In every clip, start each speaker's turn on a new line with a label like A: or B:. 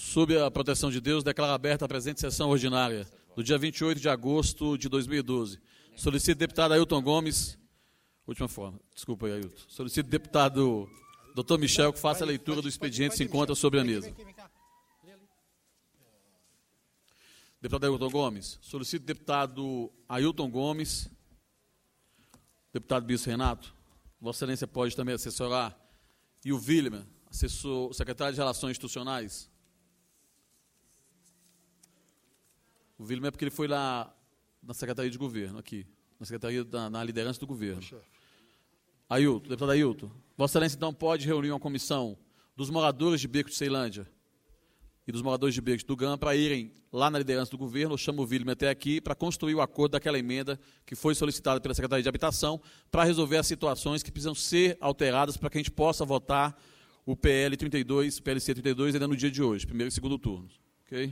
A: Sob a proteção de Deus, declaro aberta a presente sessão ordinária do dia 28 de agosto de 2012. Solicito deputado Ailton Gomes, última forma, desculpa aí, Ailton. Solicito deputado Dr. Michel que faça a leitura do expediente que se encontra sobre a mesa. Deputado Ailton Gomes. Solicito deputado Ailton Gomes. Deputado Bispo Renato. Vossa Excelência pode também assessorar. E o William, assessor, secretário de Relações Institucionais. O William é porque ele foi lá na Secretaria de Governo, aqui. Na Secretaria, na liderança do governo. Ailton, deputado Ailton. Vossa Excelência, então, pode reunir uma comissão dos moradores de Beco de Ceilândia e dos moradores de Beco do GAM para irem lá na liderança do governo. Eu chamo o William até aqui para construir o acordo daquela emenda que foi solicitada pela Secretaria de Habitação para resolver as situações que precisam ser alteradas para que a gente possa votar o PL 32, PLC 32 ainda no dia de hoje, primeiro e segundo turnos. Ok?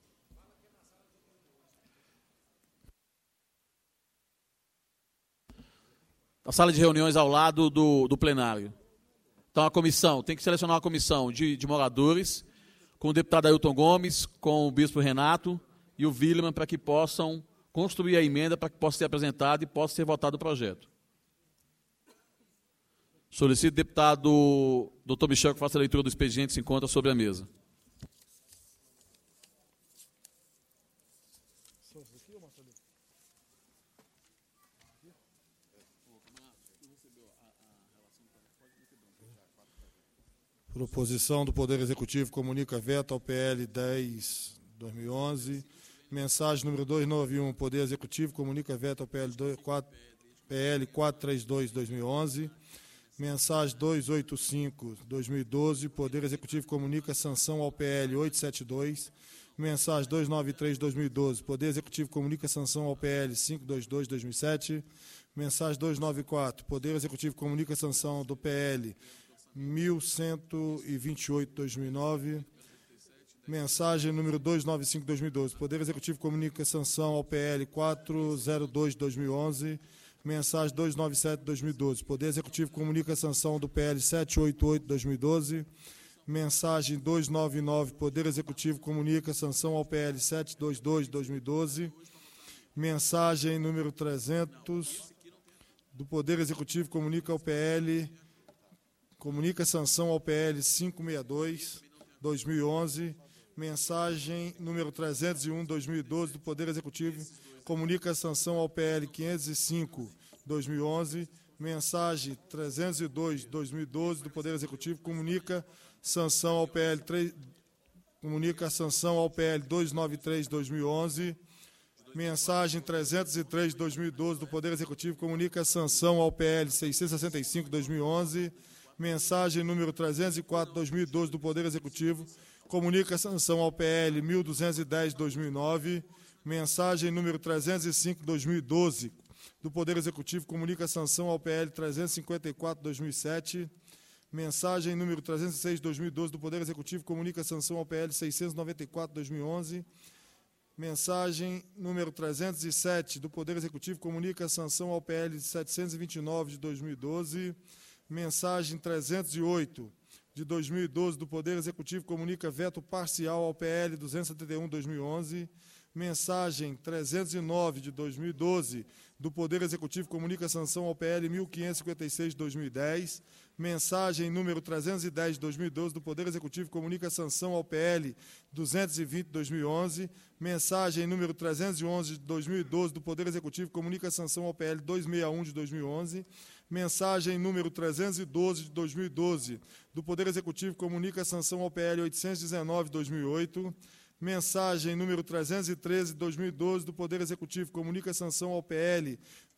A: A sala de reuniões ao lado do plenário. Então, a comissão, tem que selecionar uma comissão de moradores, com o deputado Ailton Gomes, com o bispo Renato e o William, para que possam construir a emenda, para que possa ser apresentado e possa ser votado o projeto. Solicito o deputado Dr. Michel que faça a leitura do expediente que se encontra sobre a mesa.
B: Proposição do Poder Executivo comunica veto ao PL 10/2011. Mensagem número 291, Poder Executivo comunica veto ao PL 432/2011. Mensagem 285/2012, Poder Executivo comunica sanção ao PL 872. Mensagem 293/2012, Poder Executivo comunica sanção ao PL 522/2007. Mensagem 294, Poder Executivo comunica sanção do PL 1128/2009. Mensagem número 295/2012. Poder Executivo comunica sanção ao PL 402/2011. Mensagem 297/2012. Poder Executivo comunica sanção do PL 788/2012. Mensagem 299. Poder Executivo comunica sanção ao PL 722/2012. Mensagem número 300 do Poder Executivo comunica sanção ao PL 562/2011. Mensagem número 301/2012 do Poder Executivo comunica sanção ao PL 505/2011. Mensagem 302/2012 do Poder Executivo comunica sanção ao PL 293/2011. Mensagem 303/2012 do Poder Executivo comunica sanção ao PL 665/2011. Mensagem número 304/2012 do Poder Executivo comunica sanção ao PL 1210/2009. Mensagem número 305/2012 do Poder Executivo comunica sanção ao PL 354/2007. Mensagem número 306/2012 do Poder Executivo comunica sanção ao PL 694/2011. Mensagem número 307 do Poder Executivo comunica sanção ao PL 729/2012. Mensagem 308 de 2012 do Poder Executivo comunica veto parcial ao PL 271/2011. Mensagem 309 de 2012 do Poder Executivo comunica sanção ao PL 1556/2010. Mensagem número 310 de 2012 do Poder Executivo comunica sanção ao PL 220/2011. Mensagem número 311 de 2012 do Poder Executivo comunica sanção ao PL 261 de 2011. Mensagem número 312 de 2012 do Poder Executivo comunica sanção ao PL 819/2008. Mensagem número 313 de 2012 do Poder Executivo comunica sanção ao PL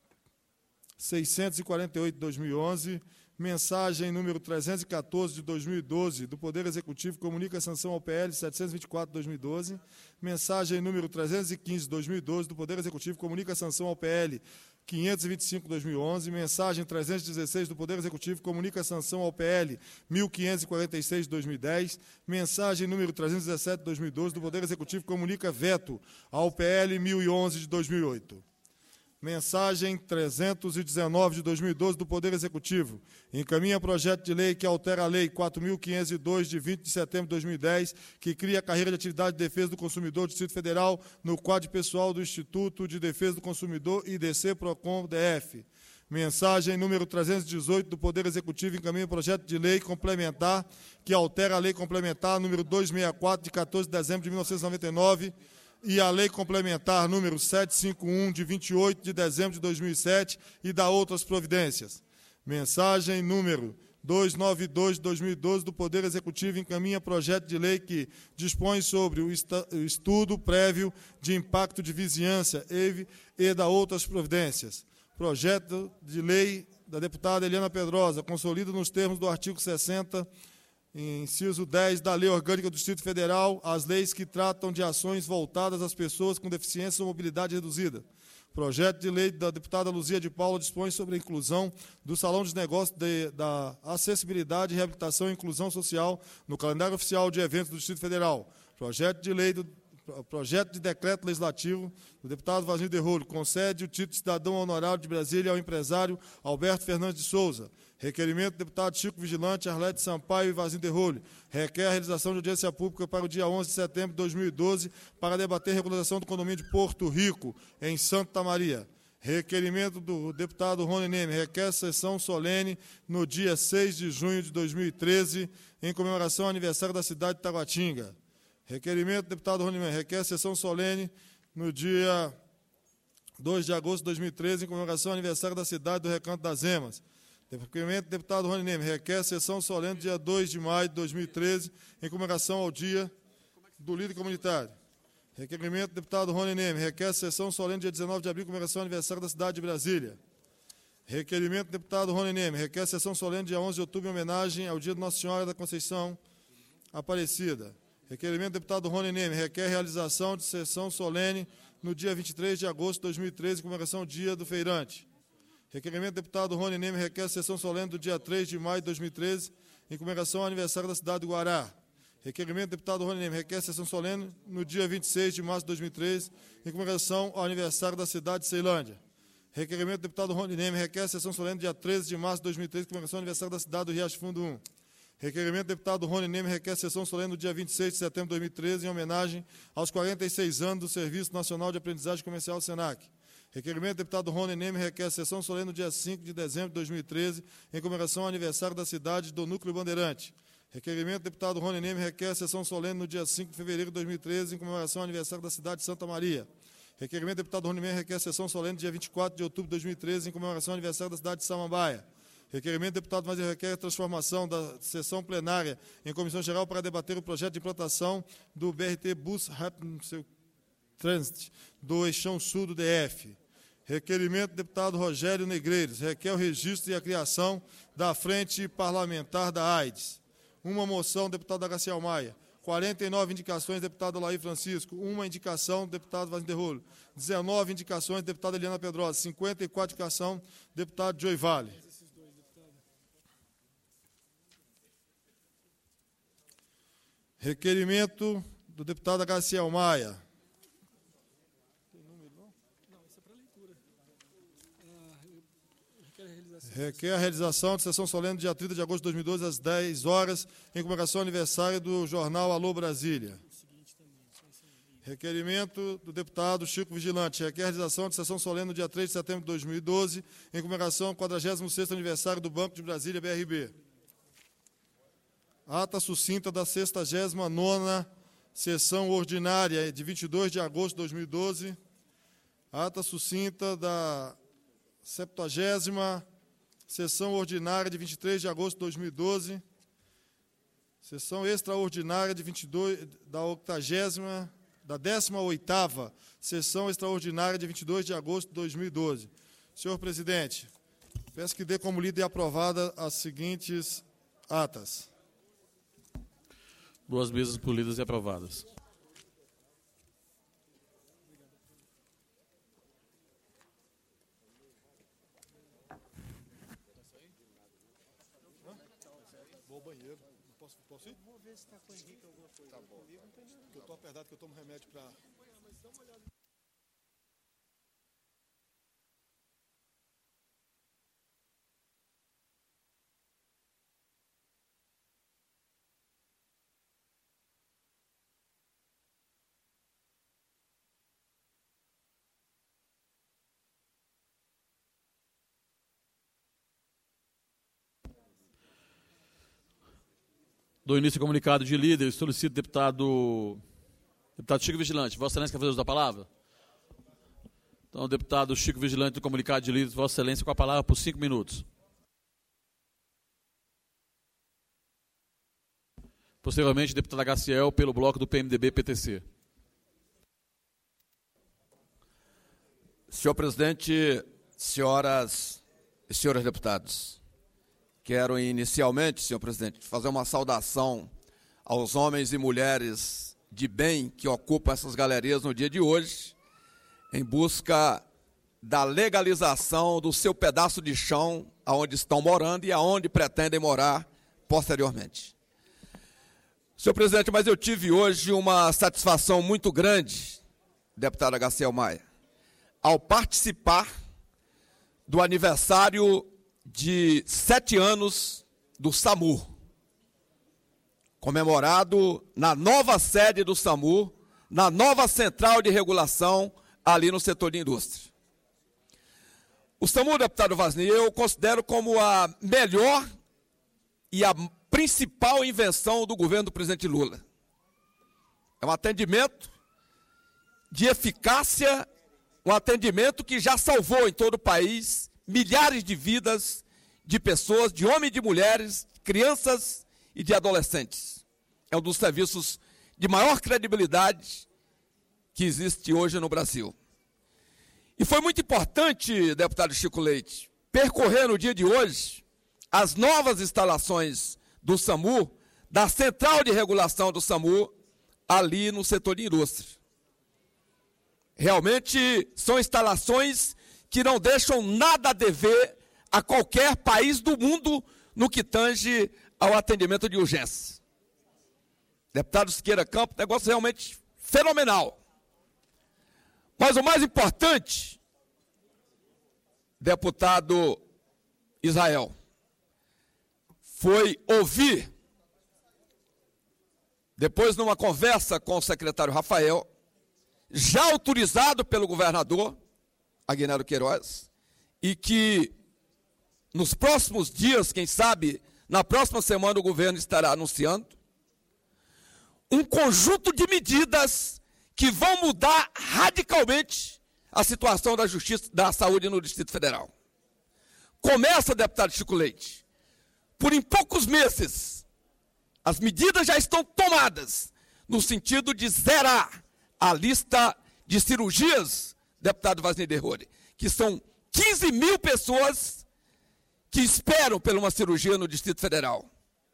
B: 648/2011. Mensagem número 314 de 2012 do Poder Executivo comunica sanção ao PL 724/2012. Mensagem número 315 de 2012 do Poder Executivo comunica sanção ao PL 525/2011. Mensagem 316 do Poder Executivo comunica sanção ao PL 1546/2010. Mensagem número 317/2012 do Poder Executivo comunica veto ao PL 1011 de 2008. Mensagem 319 de 2012 do Poder Executivo. Encaminha projeto de lei que altera a Lei 4.502, de 20 de setembro de 2010, que cria a carreira de atividade de defesa do consumidor do Distrito Federal no quadro pessoal do Instituto de Defesa do Consumidor IDC Procon DF. Mensagem número 318 do Poder Executivo encaminha projeto de lei complementar que altera a Lei Complementar número 264, de 14 de dezembro de 1999, e a Lei Complementar número 751, de 28 de dezembro de 2007, e da outras providências. Mensagem número 292 de 2012 do Poder Executivo encaminha projeto de lei que dispõe sobre o estudo prévio de impacto de vizinhança e da outras providências. Projeto de lei da deputada Eliana Pedrosa, consolida nos termos do artigo 60, inciso 10 da Lei Orgânica do Distrito Federal, as leis que tratam de ações voltadas às pessoas com deficiência ou mobilidade reduzida. Projeto de lei da deputada Luzia de Paula dispõe sobre a inclusão do Salão de Negócios da Acessibilidade, Reabilitação e Inclusão Social no calendário oficial de eventos do Distrito Federal. Projeto de decreto legislativo do deputado Vazinho de Rolho concede o título de cidadão honorário de Brasília ao empresário Alberto Fernandes de Souza. Requerimento do deputado Chico Vigilante, Arlete Sampaio e Vazinho de Rolho. Requer a realização de audiência pública para o dia 11 de setembro de 2012 para debater a regularização do condomínio de Porto Rico, em Santa Maria. Requerimento do deputado Rony Neme. Requer sessão solene no dia 6 de junho de 2013, em comemoração ao aniversário da cidade de Taguatinga. Requerimento do deputado Rony Neme. Requer sessão solene no dia 2 de agosto de 2013, em comemoração ao aniversário da cidade do Recanto das Emas. Requerimento do deputado Rony Neme. Requer sessão solene dia 2 de maio de 2013, em comemoração ao dia do líder comunitário. Requerimento do deputado Rony Neme. Requer sessão solene dia 19 de abril, em comemoração ao aniversário da cidade de Brasília. Requerimento do deputado Rony Neme. Requer sessão solene dia 11 de outubro, em homenagem ao dia de Nossa Senhora da Conceição Aparecida. Requerimento do deputado Rony Neme. Requer realização de sessão solene no dia 23 de agosto de 2013, em comemoração ao dia do feirante. Requerimento do deputado Rony Neme. Requer sessão solene do dia 3 de maio de 2013, em comemoração ao aniversário da cidade do Guará. Requerimento do deputado Rony Neme. Requer sessão solene no dia 26 de março de 2013, em comemoração ao aniversário da cidade de Ceilândia. Requerimento do deputado Rony Neme. Requer sessão solene no dia 13 de março de 2013, em comemoração ao aniversário da cidade do Riacho Fundo 1. Requerimento do deputado Rony Neme. Requer sessão solene no dia 26 de setembro de 2013, em homenagem aos 46 anos do Serviço Nacional de Aprendizagem Comercial do SENAC. Requerimento do deputado Rony Neme. Requer sessão solene no dia 5 de dezembro de 2013, em comemoração ao aniversário da cidade do Núcleo Bandeirante. Requerimento do deputado Rony Neme. Requer sessão solene no dia 5 de fevereiro de 2013, em comemoração ao aniversário da cidade de Santa Maria. Requerimento do deputado Rony Neme. Requer sessão solene no dia 24 de outubro de 2013, em comemoração ao aniversário da cidade de Samambaia. Requerimento do deputado Vazinho requer a transformação da sessão plenária em comissão geral para debater o projeto de implantação do BRT Bus Rapid Transit do Eixão Sul do DF. Requerimento do deputado Rogério Negreiros. Requer o registro e a criação da Frente Parlamentar da AIDS. Uma moção, deputado Agaciel Maia. 49 indicações, deputado Laí Francisco. Uma indicação, deputado Vazinho de Rolho. 19 indicações, deputada Eliana Pedrosa. 54 indicação, deputado Joey Vale. Requerimento do deputado Agaciel Maia. Tem número, não? Não, isso é para leitura. Requer a realização de sessão solene dia 30 de agosto de 2012, às 10 horas, em comemoração ao aniversário do jornal Alô Brasília. Requerimento do deputado Chico Vigilante. Requer a realização de sessão solene no dia 3 de setembro de 2012, em comemoração ao 46º aniversário do Banco de Brasília, BRB. Ata sucinta da 69ª sessão ordinária de 22 de agosto de 2012. Ata sucinta da 70ª sessão ordinária de 23 de agosto de 2012. Sessão extraordinária de 22 da 18ª sessão extraordinária de 22 de agosto de 2012. Senhor presidente, peço que dê como lida e aprovada as seguintes atas.
A: 2 mesas por lidas e aprovadas.
B: Vou ao banheiro. Posso ir? Vou ver se está com o Henrique alguma coisa. Tá bom. Eu estou apertado, que eu tomo remédio para...
A: Dou início ao comunicado de líder e solicito deputado Chico Vigilante. Vossa Excelência quer fazer uso da palavra? Então, deputado Chico Vigilante do comunicado de líder, Vossa Excelência com a palavra por 5 minutos. Posteriormente, deputado Gaciel pelo bloco do PMDB-PTC.
C: Senhor presidente, senhoras e senhores deputados, quero inicialmente, senhor presidente, fazer uma saudação aos homens e mulheres de bem que ocupam essas galerias no dia de hoje, em busca da legalização do seu pedaço de chão aonde estão morando e aonde pretendem morar posteriormente. Senhor presidente, mas eu tive hoje uma satisfação muito grande, deputada Gaciel Maia, ao participar do aniversário de 7 anos do SAMU, comemorado na nova sede do SAMU, na nova central de regulação, ali no setor de indústria. O SAMU, deputado Vazny, eu considero como a melhor e a principal invenção do governo do presidente Lula. É um atendimento de eficácia, um atendimento que já salvou em todo o país milhares de vidas de pessoas, de homens e de mulheres, crianças e de adolescentes. É um dos serviços de maior credibilidade que existe hoje no Brasil. E foi muito importante, deputado Chico Leite, percorrer no dia de hoje as novas instalações do SAMU, da central de regulação do SAMU, ali no setor de indústria. Realmente são instalações que não deixam nada a dever a qualquer país do mundo no que tange ao atendimento de urgência. Deputado Siqueira Campos, negócio realmente fenomenal. Mas o mais importante, deputado Israel, foi ouvir, depois numa conversa com o secretário Rafael, já autorizado pelo governador Aguinaldo Queiroz, e que nos próximos dias, quem sabe, na próxima semana o governo estará anunciando, um conjunto de medidas que vão mudar radicalmente a situação da justiça, da saúde no Distrito Federal. Começa, deputado Chico Leite, por em poucos meses, as medidas já estão tomadas no sentido de zerar a lista de cirurgias, deputado Vazny Derrore, que são 15 mil pessoas que esperam por uma cirurgia no Distrito Federal.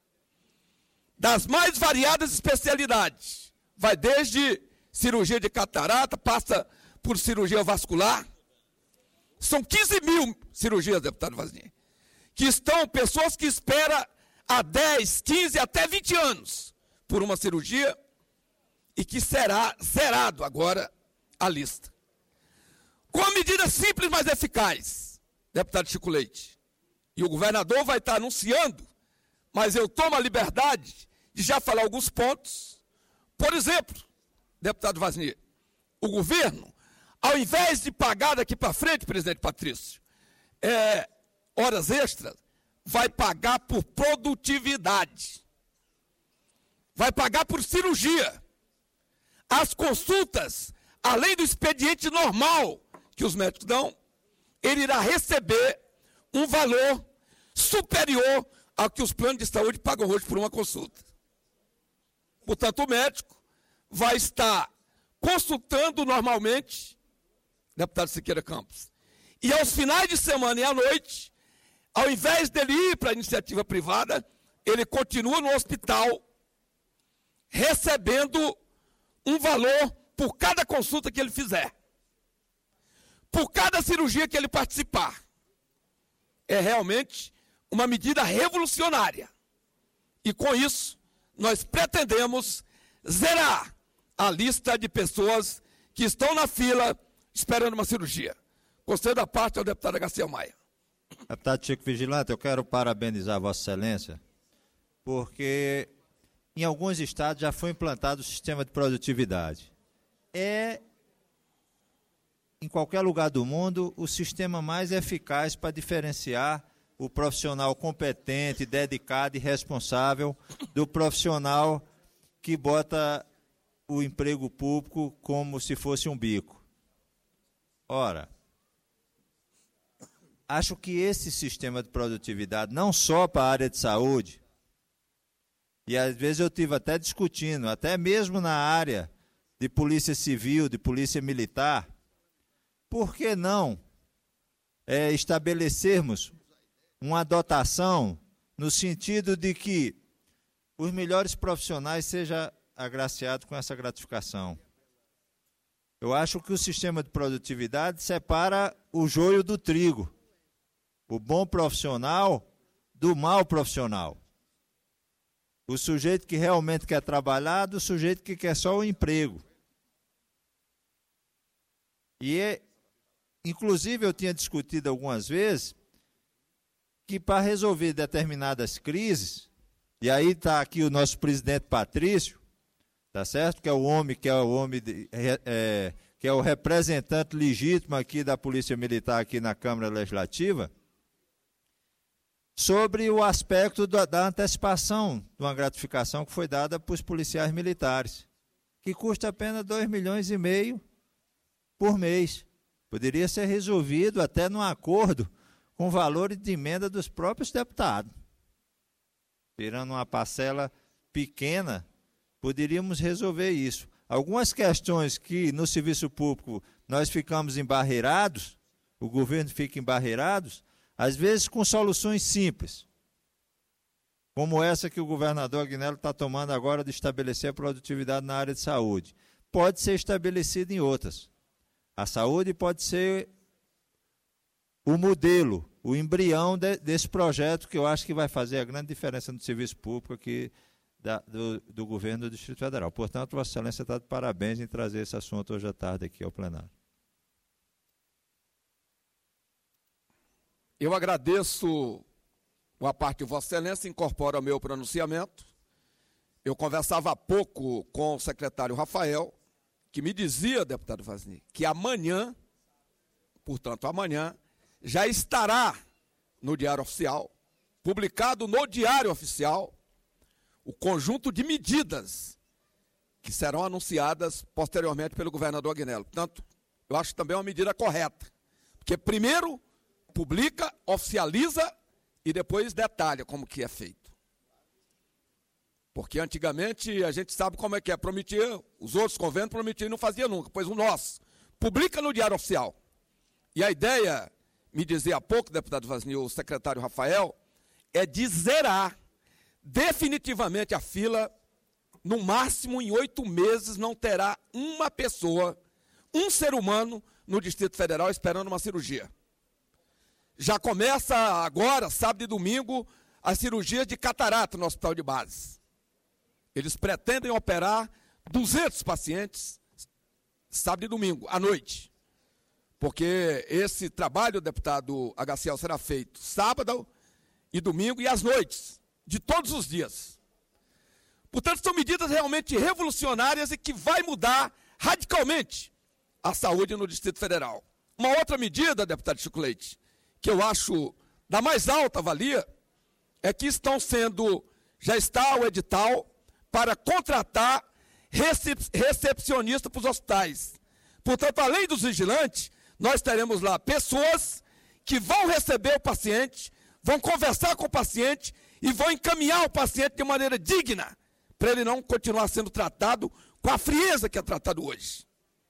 C: Das mais variadas especialidades, vai desde cirurgia de catarata, passa por cirurgia vascular. São 15 mil cirurgias, deputado Vazny, que estão pessoas que esperam há 10, 15, até 20 anos por uma cirurgia e que será zerado agora a lista. Com a medida simples, mas eficaz, deputado Chico Leite, e o governador vai estar anunciando, mas eu tomo a liberdade de já falar alguns pontos. Por exemplo, deputado Vazny, o governo, ao invés de pagar daqui para frente, presidente Patrício, horas extras, vai pagar por produtividade. Vai pagar por cirurgia. As consultas, além do expediente normal que os médicos dão, ele irá receber um valor superior ao que os planos de saúde pagam hoje por uma consulta. Portanto, o médico vai estar consultando normalmente, deputado Siqueira Campos, e aos finais de semana e à noite, ao invés dele ir para a iniciativa privada, ele continua no hospital recebendo um valor por cada consulta que ele fizer, por cada cirurgia que ele participar. É realmente uma medida revolucionária. E com isso, nós pretendemos zerar a lista de pessoas que estão na fila esperando uma cirurgia. Concedo a parte ao deputado Gaciel Maia.
D: Deputado Chico Vigilante, eu quero parabenizar Vossa Excelência, porque em alguns estados já foi implantado o sistema de produtividade. É, em qualquer lugar do mundo, o sistema mais eficaz para diferenciar o profissional competente, dedicado e responsável do profissional que bota o emprego público como se fosse um bico. Ora, acho que esse sistema de produtividade, não só para a área de saúde, e às vezes eu estive até discutindo, até mesmo na área de polícia civil, de polícia militar, por que não estabelecermos uma dotação no sentido de que os melhores profissionais sejam agraciados com essa gratificação? Eu acho que o sistema de produtividade separa o joio do trigo, o bom profissional do mau profissional. O sujeito que realmente quer trabalhar do sujeito que quer só o emprego. Inclusive, eu tinha discutido algumas vezes que para resolver determinadas crises, e aí está aqui o nosso presidente Patrício, tá certo? Que é o representante legítimo aqui da Polícia Militar aqui na Câmara Legislativa, sobre o aspecto da antecipação de uma gratificação que foi dada para os policiais militares, que custa apenas 2,5 milhões por mês. Poderia ser resolvido até num acordo com valores de emenda dos próprios deputados. Tirando uma parcela pequena, poderíamos resolver isso. Algumas questões que no serviço público nós ficamos embarreirados, o governo fica embarreirado, às vezes com soluções simples, como essa que o governador Agnello está tomando agora de estabelecer a produtividade na área de saúde. Pode ser estabelecida em outras. A saúde pode ser o modelo, o embrião desse projeto que eu acho que vai fazer a grande diferença no serviço público aqui do governo do Distrito Federal. Portanto, Vossa Excelência está de parabéns em trazer esse assunto hoje à tarde aqui ao plenário.
C: Eu agradeço a parte de Vossa Excelência, incorporo ao meu pronunciamento. Eu conversava há pouco com o secretário Rafael, que me dizia, deputado Vazny, que amanhã, portanto amanhã, já estará no Diário Oficial, publicado no Diário Oficial, o conjunto de medidas que serão anunciadas posteriormente pelo governador Agnello. Portanto, eu acho também uma medida correta, porque primeiro publica, oficializa e depois detalha como que é feito. Porque antigamente a gente sabe como é que é, prometia, os outros governos prometiam e não faziam nunca, pois o nosso publica no Diário Oficial. E a ideia, me dizia há pouco, deputado Vazny, o secretário Rafael, é de zerar definitivamente a fila, no máximo em 8 meses não terá uma pessoa, um ser humano no Distrito Federal esperando uma cirurgia. Já começa agora, sábado e domingo, as cirurgias de catarata no hospital de base. Eles pretendem operar 200 pacientes, sábado e domingo, à noite. Porque esse trabalho, deputado HCL, será feito sábado e domingo e às noites, de todos os dias. Portanto, são medidas realmente revolucionárias e que vai mudar radicalmente a saúde no Distrito Federal. Uma outra medida, deputado Chico Leite, que eu acho da mais alta valia, é que já está o edital para contratar recepcionista para os hospitais. Portanto, além dos vigilantes, nós teremos lá pessoas que vão receber o paciente, vão conversar com o paciente e vão encaminhar o paciente de maneira digna, para ele não continuar sendo tratado com a frieza que é tratado hoje.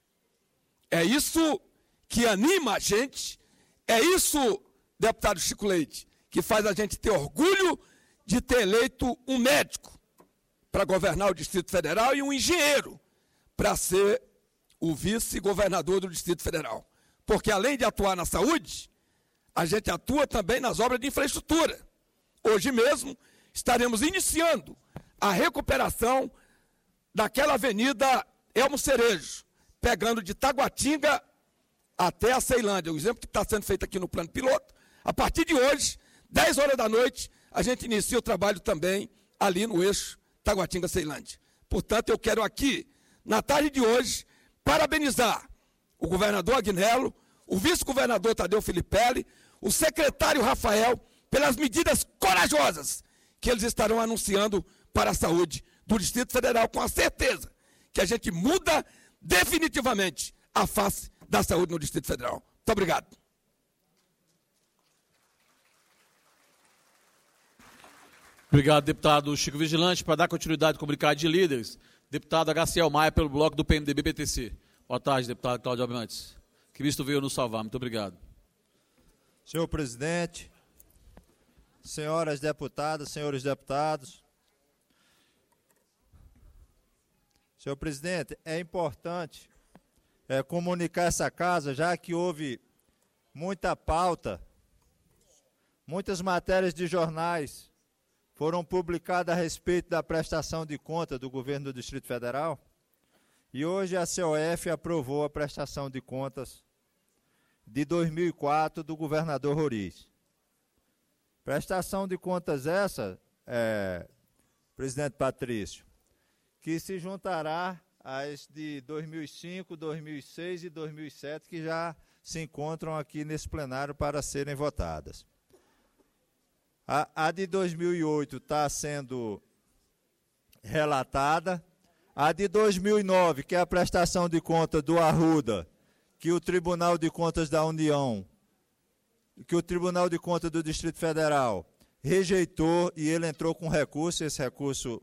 C: É isso que anima a gente, é isso, deputado Chico Leite, que faz a gente ter orgulho de ter eleito um médico para governar o Distrito Federal e um engenheiro para ser o vice-governador do Distrito Federal. Porque além de atuar na saúde, a gente atua também nas obras de infraestrutura. Hoje mesmo estaremos iniciando a recuperação daquela avenida Elmo Cerejo, pegando de Taguatinga até a Ceilândia. O exemplo que está sendo feito aqui no plano piloto, a partir de hoje, 10 horas da noite, a gente inicia o trabalho também ali no eixo Taguatinga-Ceilândia. Portanto, eu quero aqui, na tarde de hoje, parabenizar o governador Agnello, o vice-governador Tadeu Filipelli, o secretário Rafael, pelas medidas corajosas que eles estarão anunciando para a saúde do Distrito Federal, com a certeza que a gente muda definitivamente a face da saúde no Distrito Federal. Muito obrigado.
A: Obrigado, deputado Chico Vigilante. Para dar continuidade ao comunicado de líderes, deputado HCL Maia, pelo bloco do PMDB-PTC. Boa tarde, deputado Cláudio Abrantes. Cristo veio nos salvar. Muito obrigado.
D: Senhor presidente, senhoras deputadas, senhores deputados. Senhor presidente, é importante comunicar essa casa, já que houve muita pauta, muitas matérias de jornais foram publicadas a respeito da prestação de conta do governo do Distrito Federal, e hoje a COF aprovou a prestação de contas de 2004 do governador Roriz. Prestação de contas essa, presidente Patrício, que se juntará às de 2005, 2006 e 2007, que já se encontram aqui nesse plenário para serem votadas. A de 2008 está sendo relatada. A de 2009, que é a prestação de conta do Arruda, que o Tribunal de Contas da União, que o Tribunal de Contas do Distrito Federal rejeitou e ele entrou com recurso. Esse recurso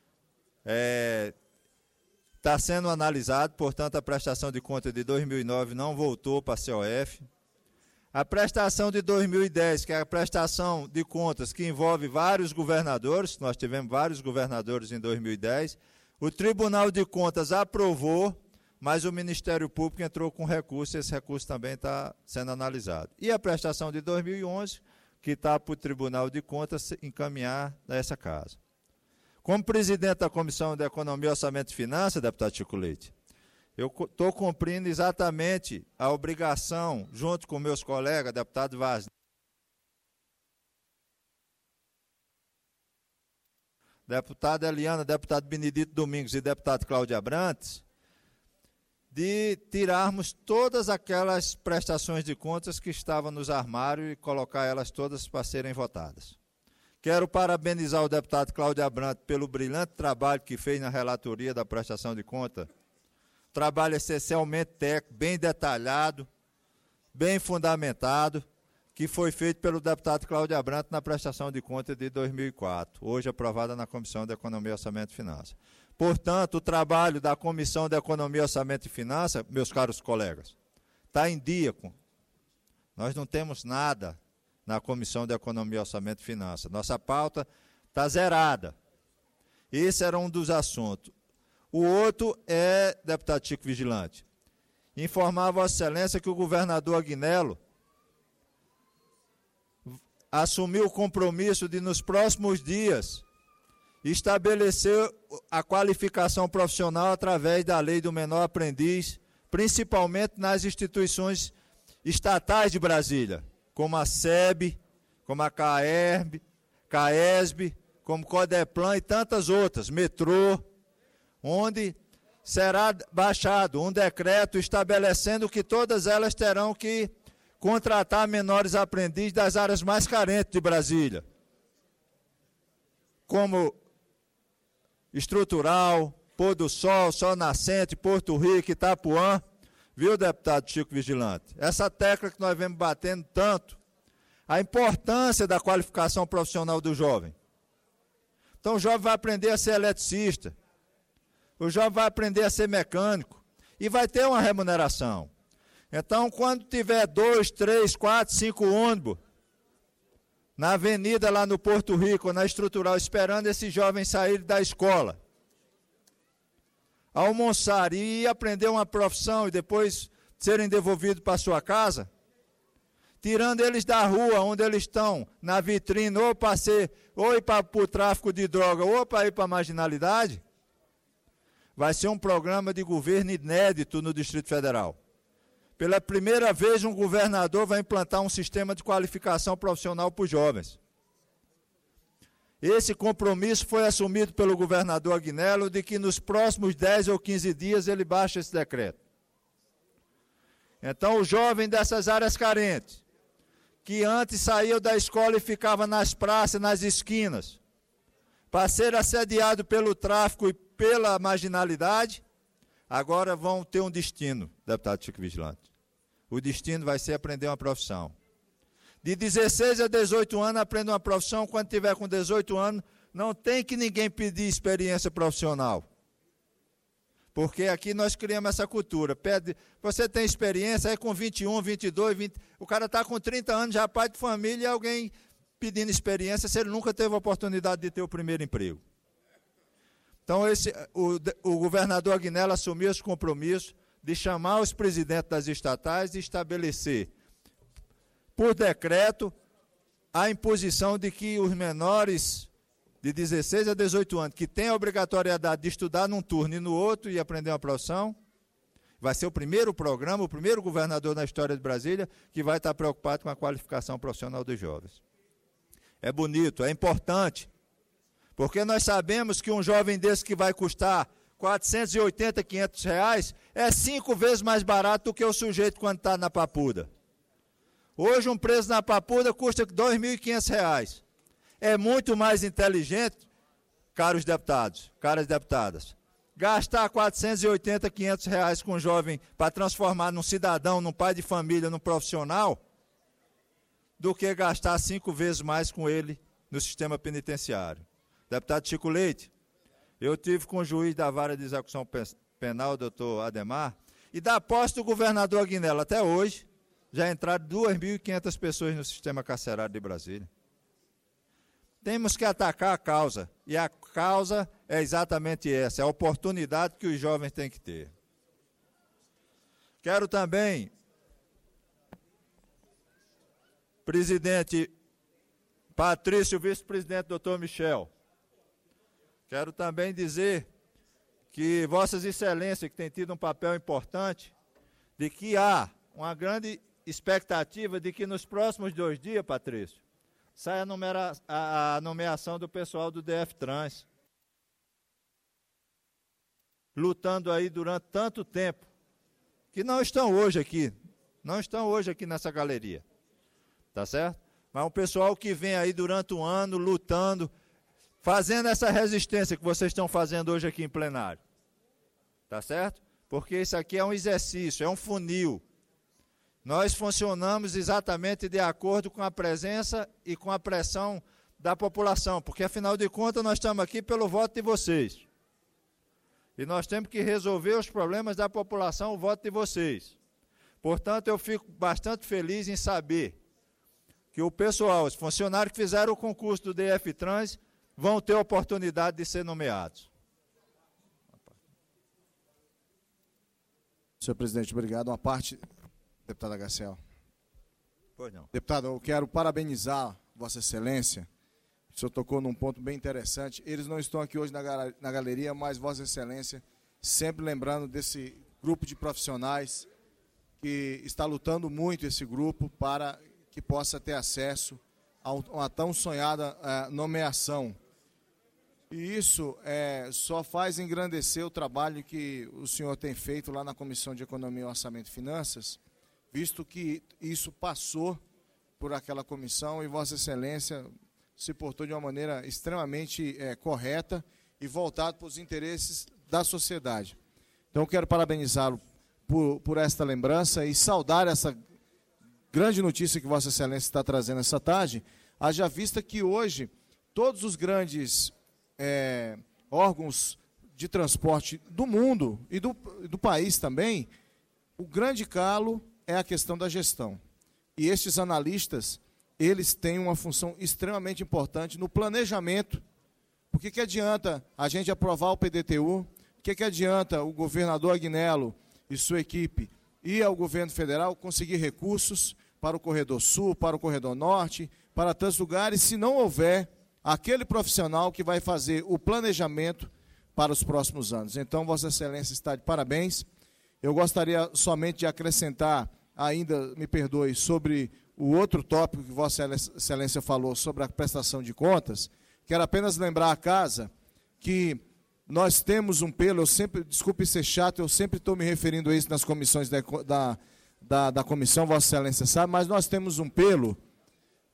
D: está sendo analisado, portanto, a prestação de conta de 2009 não voltou para a COF. A prestação de 2010, que é a prestação de contas que envolve vários governadores, nós tivemos vários governadores em 2010, o Tribunal de Contas aprovou, mas o Ministério Público entrou com recurso, esse recurso também está sendo analisado. E a prestação de 2011, que está para o Tribunal de Contas encaminhar nessa casa. Como presidente da Comissão de Economia, Orçamento e Finanças, deputado Chico Leite, eu estou cumprindo exatamente a obrigação, junto com meus colegas, deputado Vaz, deputada Eliana, deputado Benedito Domingos e deputado Cláudio Abrantes, de tirarmos todas aquelas prestações de contas que estavam nos armários e colocar elas todas para serem votadas. Quero parabenizar o deputado Cláudio Abrantes pelo brilhante trabalho que fez na relatoria da prestação de conta. Trabalho essencialmente técnico, bem detalhado, bem fundamentado, que foi feito pelo deputado Cláudio Abrantes na prestação de conta de 2004, hoje aprovada na Comissão de Economia, Orçamento e Finanças. Portanto, o trabalho da Comissão de Economia, Orçamento e Finanças, meus caros colegas, está em dia. Nós não temos nada na Comissão de Economia, Orçamento e Finanças. Nossa pauta está zerada. Esse era um dos assuntos. O outro é, deputado Chico Vigilante, informar a Vossa Excelência que o governador Agnello assumiu o compromisso de, nos próximos dias, estabelecer a qualificação profissional através da lei do menor aprendiz, principalmente nas instituições estatais de Brasília, como a SEB, como a CAESB, como Codeplan e tantas outras, metrô, onde será baixado um decreto estabelecendo que todas elas terão que contratar menores aprendizes das áreas mais carentes de Brasília, como estrutural, Pôr do Sol, Sol Nascente, Porto Rico, Itapuã, viu, deputado Chico Vigilante? Essa tecla que nós vemos batendo tanto, a importância da qualificação profissional do jovem. Então o jovem vai aprender a ser eletricista, o jovem vai aprender a ser mecânico e vai ter uma remuneração. Então, quando tiver 2, 3, 4, 5 ônibus na avenida lá no Porto Rico, na estrutural, esperando esses jovens saírem da escola, almoçar e aprender uma profissão e depois serem devolvidos para sua casa, tirando eles da rua onde eles estão, na vitrine, ou para ir para o tráfico de droga, ou para ir para a marginalidade, vai ser um programa de governo inédito no Distrito Federal. Pela primeira vez, um governador vai implantar um sistema de qualificação profissional para os jovens. Esse compromisso foi assumido pelo governador Agnello de que nos próximos 10 ou 15 dias ele baixa esse decreto. Então, o jovem dessas áreas carentes, que antes saíam da escola e ficavam nas praças, nas esquinas, para ser assediado pelo tráfico e pela marginalidade, agora vão ter um destino, deputado Chico Vigilante. O destino vai ser aprender uma profissão. De 16 a 18 anos, aprenda uma profissão. Quando tiver com 18 anos, não tem que ninguém pedir experiência profissional. Porque aqui nós criamos essa cultura. Você tem experiência, aí com 21, 22, 20... O cara está com 30 anos, já é pai de família, e alguém pedindo experiência, se ele nunca teve a oportunidade de ter o primeiro emprego. Então, o governador Aguinaldo assumiu esse compromisso de chamar os presidentes das estatais e estabelecer, por decreto, a imposição de que os menores de 16 a 18 anos, que têm a obrigatoriedade de estudar num turno e no outro e aprender uma profissão, vai ser o primeiro programa, o primeiro governador na história de Brasília que vai estar preocupado com a qualificação profissional dos jovens. É bonito, é importante, porque nós sabemos que um jovem desse que vai custar 480, 500 reais, é 5 vezes mais barato do que o sujeito quando está na papuda. Hoje um preço na papuda custa R$ 2.500. É muito mais inteligente, caros deputados, caras deputadas, gastar 480, 500 reais com um jovem para transformar num cidadão, num pai de família, num profissional, do que gastar 5 vezes mais com ele no sistema penitenciário. Deputado Chico Leite, eu tive com o juiz da vara de execução penal, doutor Ademar, e da posse do governador Aguinaldo até hoje, já entraram 2.500 pessoas no sistema carcerário de Brasília. Temos que atacar a causa, e a causa é exatamente essa, é a oportunidade que os jovens têm que ter. Quero também, presidente Patrício, vice-presidente doutor Michel, quero também dizer que Vossas Excelências, que tem tido um papel importante, de que há uma grande expectativa de que nos próximos 2 dias, Patrício, saia a nomeação do pessoal do DF Trans, lutando aí durante tanto tempo, que não estão hoje aqui nessa galeria, tá certo? Mas um pessoal que vem aí durante um ano lutando, fazendo essa resistência que vocês estão fazendo hoje aqui em plenário, tá certo? Porque isso aqui é um exercício, é um funil. Nós funcionamos exatamente de acordo com a presença e com a pressão da população, porque, afinal de contas, nós estamos aqui pelo voto de vocês. E nós temos que resolver os problemas da população, o voto de vocês. Portanto, eu fico bastante feliz em saber que o pessoal, os funcionários que fizeram o concurso do DF Trans, vão ter a oportunidade de ser nomeados.
E: Senhor presidente, obrigado. Uma parte... Deputada Garcel.
D: Pois não.
E: Deputado, eu quero parabenizar Vossa Excelência. O senhor tocou num ponto bem interessante. Eles não estão aqui hoje na galeria, mas Vossa Excelência, sempre lembrando desse grupo de profissionais que está lutando muito esse grupo para que possa ter acesso a uma tão sonhada nomeação. E isso só faz engrandecer o trabalho que o senhor tem feito lá na Comissão de Economia, Orçamento e Finanças, visto que isso passou por aquela comissão e Vossa Excelência se portou de uma maneira extremamente correta e voltado para os interesses da sociedade. Então, eu quero parabenizá-lo por esta lembrança e saudar essa grande notícia que Vossa Excelência está trazendo essa tarde, haja vista que hoje todos os grandes órgãos de transporte do mundo e do país também, o grande calo é a questão da gestão. E estes analistas, eles têm uma função extremamente importante no planejamento. Por que adianta a gente aprovar o PDTU? O que adianta o governador Aguinaldo e sua equipe ir ao governo federal conseguir recursos para o Corredor Sul, para o Corredor Norte, para tantos lugares, se não houver aquele profissional que vai fazer o planejamento para os próximos anos? Então, Vossa Excelência está de parabéns. Eu gostaria somente de acrescentar, ainda, me perdoe, sobre o outro tópico que Vossa Excelência falou, sobre a prestação de contas. Quero apenas lembrar à casa que nós temos um pelo, desculpe ser chato, eu sempre estou me referindo a isso nas comissões da comissão, Vossa Excelência sabe, mas nós temos um pelo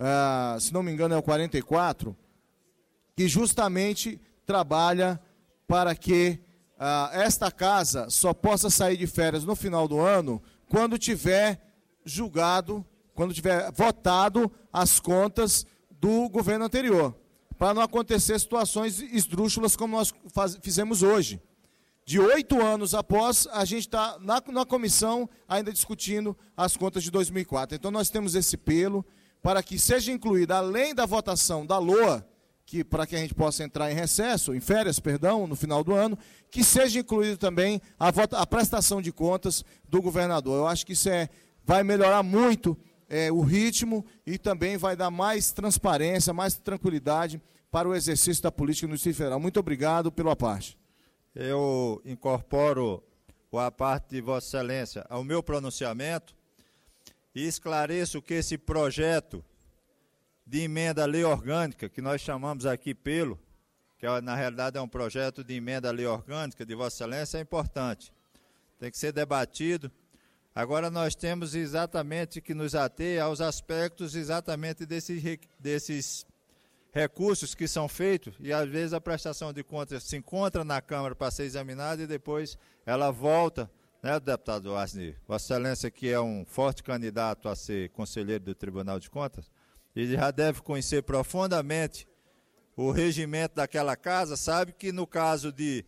E: se não me engano é o 44, que justamente trabalha para que esta casa só possa sair de férias no final do ano quando tiver julgado, quando tiver votado as contas do governo anterior, para não acontecer situações esdrúxulas como nós fizemos hoje. De 8 anos após, a gente está na comissão ainda discutindo as contas de 2004. Então, nós temos esse apelo para que seja incluída, além da votação da LOA, para que a gente possa entrar em recesso, em férias, perdão, no final do ano, que seja incluído também a prestação de contas do governador. Eu acho que isso vai melhorar muito o ritmo e também vai dar mais transparência, mais tranquilidade para o exercício da política no Distrito Federal. Muito obrigado pela parte.
D: Eu incorporo a parte de Vossa Excelência ao meu pronunciamento e esclareço que esse projeto de emenda à lei orgânica, que nós chamamos aqui que na realidade é um projeto de emenda à lei orgânica de Vossa Excelência, é importante. Tem que ser debatido. Agora nós temos exatamente que nos ater aos aspectos exatamente desses recursos que são feitos, e às vezes a prestação de contas se encontra na Câmara para ser examinada e depois ela volta, né, deputado Asni? Vossa Excelência, que é um forte candidato a ser conselheiro do Tribunal de Contas, ele já deve conhecer profundamente o regimento daquela casa, sabe que no caso de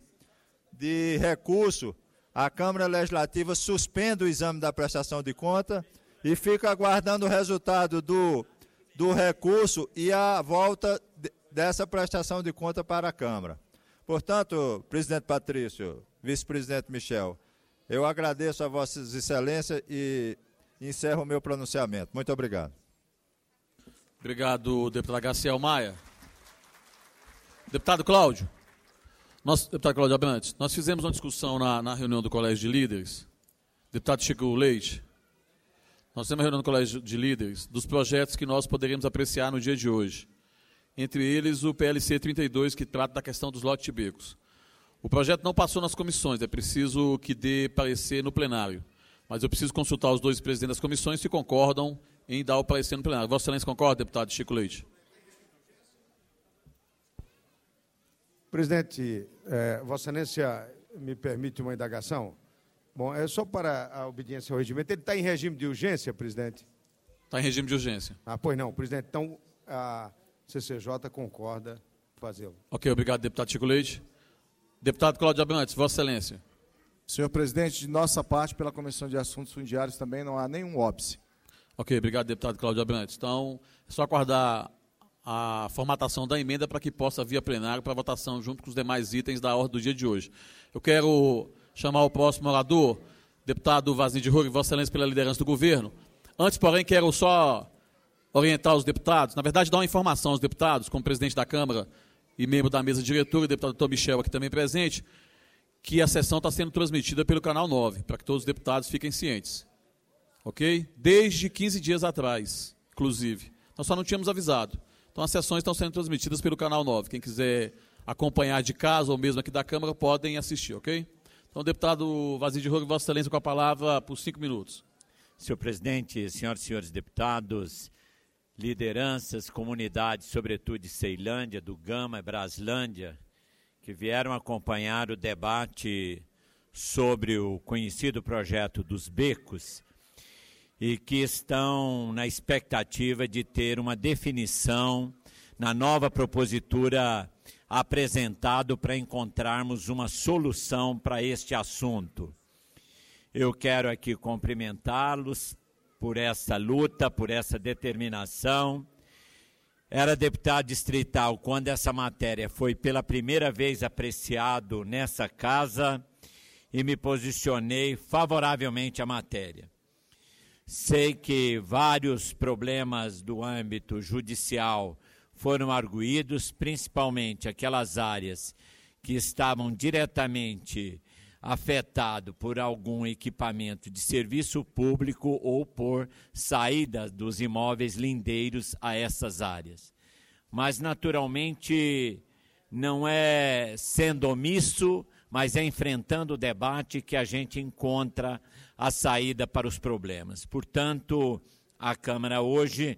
D: recurso, a Câmara Legislativa suspende o exame da prestação de conta e fica aguardando o resultado do recurso e a volta dessa prestação de conta para a Câmara. Portanto, presidente Patrício, vice-presidente Michel, eu agradeço a Vossas Excelências e encerro o meu pronunciamento. Muito obrigado.
A: Obrigado, deputado Garciel Maia. Deputado Cláudio. Deputado Cláudio Abrantes, nós fizemos uma discussão na reunião do Colégio de Líderes. Deputado Chico Leite. Nós temos uma reunião no Colégio de Líderes dos projetos que nós poderíamos apreciar no dia de hoje. Entre eles, o PLC 32, que trata da questão dos lotes de becos. O projeto não passou nas comissões, é preciso que dê parecer no plenário. Mas eu preciso consultar os dois presidentes das comissões se concordam em dar o parecer no plenário. Vossa Excelência concorda, deputado Chico Leite?
F: Presidente, Vossa Excelência me permite uma indagação? Bom, é só para a obediência ao regimento. Ele está em regime de urgência, presidente?
A: Está em regime de urgência.
F: Pois não, presidente. Então, a CCJ concorda fazê-lo.
A: Ok, obrigado, deputado Chico Leite. Deputado Cláudio Abrantes, Vossa Excelência.
E: Senhor presidente, de nossa parte, pela Comissão de Assuntos Fundiários, também não há nenhum óbice.
A: Ok, obrigado, deputado Cláudio Abrantes. Então, é só aguardar a formatação da emenda para que possa vir a plenário para votação junto com os demais itens da ordem do dia de hoje. Eu quero chamar o próximo orador, deputado Vazni de Rui, Vossa Excelência, pela liderança do governo. Antes, porém, quero só orientar os deputados, na verdade, dar uma informação aos deputados, como presidente da Câmara e membro da mesa diretora, e o deputado Dr. Michel aqui também presente, que a sessão está sendo transmitida pelo Canal 9, para que todos os deputados fiquem cientes. Ok? Desde 15 dias atrás, inclusive. Nós só não tínhamos avisado. Então, as sessões estão sendo transmitidas pelo Canal 9. Quem quiser acompanhar de casa ou mesmo aqui da Câmara, podem assistir, ok? Então, deputado Vazni de Rui, Vossa Excelência, com a palavra por 5 minutos.
G: Senhor presidente, senhoras e senhores deputados, lideranças, comunidades, sobretudo de Ceilândia, do Gama e Braslândia, que vieram acompanhar o debate sobre o conhecido projeto dos becos e que estão na expectativa de ter uma definição na nova propositura apresentado para encontrarmos uma solução para este assunto. Eu quero aqui cumprimentá-los por essa luta, por essa determinação. Era deputado distrital quando essa matéria foi pela primeira vez apreciado nessa casa e me posicionei favoravelmente à matéria. Sei que vários problemas do âmbito judicial foram arguídos, principalmente aquelas áreas que estavam diretamente afetadas por algum equipamento de serviço público ou por saída dos imóveis lindeiros a essas áreas. Mas, naturalmente, não é sendo omisso, mas é enfrentando o debate que a gente encontra a saída para os problemas. Portanto, a Câmara hoje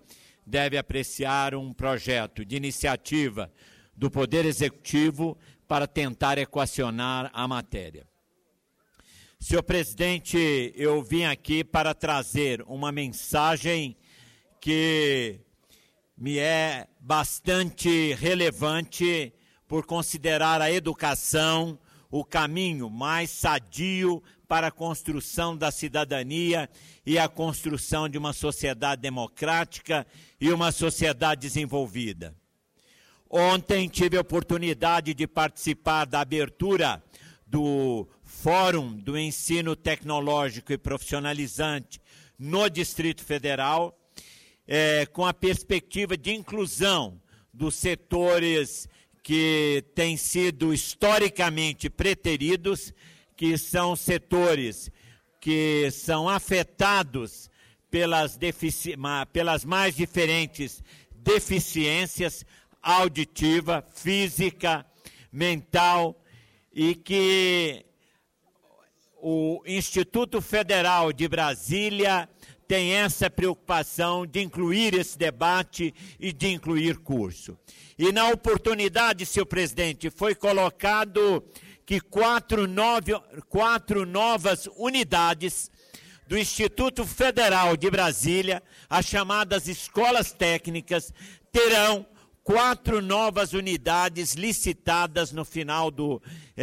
G: deve apreciar um projeto de iniciativa do Poder Executivo para tentar equacionar a matéria. Senhor presidente, eu vim aqui para trazer uma mensagem que me é bastante relevante por considerar a educação o caminho mais sadio para a construção da cidadania e a construção de uma sociedade democrática e uma sociedade desenvolvida. Ontem tive a oportunidade de participar da abertura do Fórum do Ensino Tecnológico e Profissionalizante no Distrito Federal, com a perspectiva de inclusão dos setores que têm sido historicamente preteridos, que são setores que são afetados pelas mais diferentes deficiências auditiva, física, mental, e que o Instituto Federal de Brasília tem essa preocupação de incluir esse debate e de incluir curso. E na oportunidade, senhor presidente, foi colocado que quatro novas unidades do Instituto Federal de Brasília, as chamadas escolas técnicas, terão 4 novas unidades licitadas no final do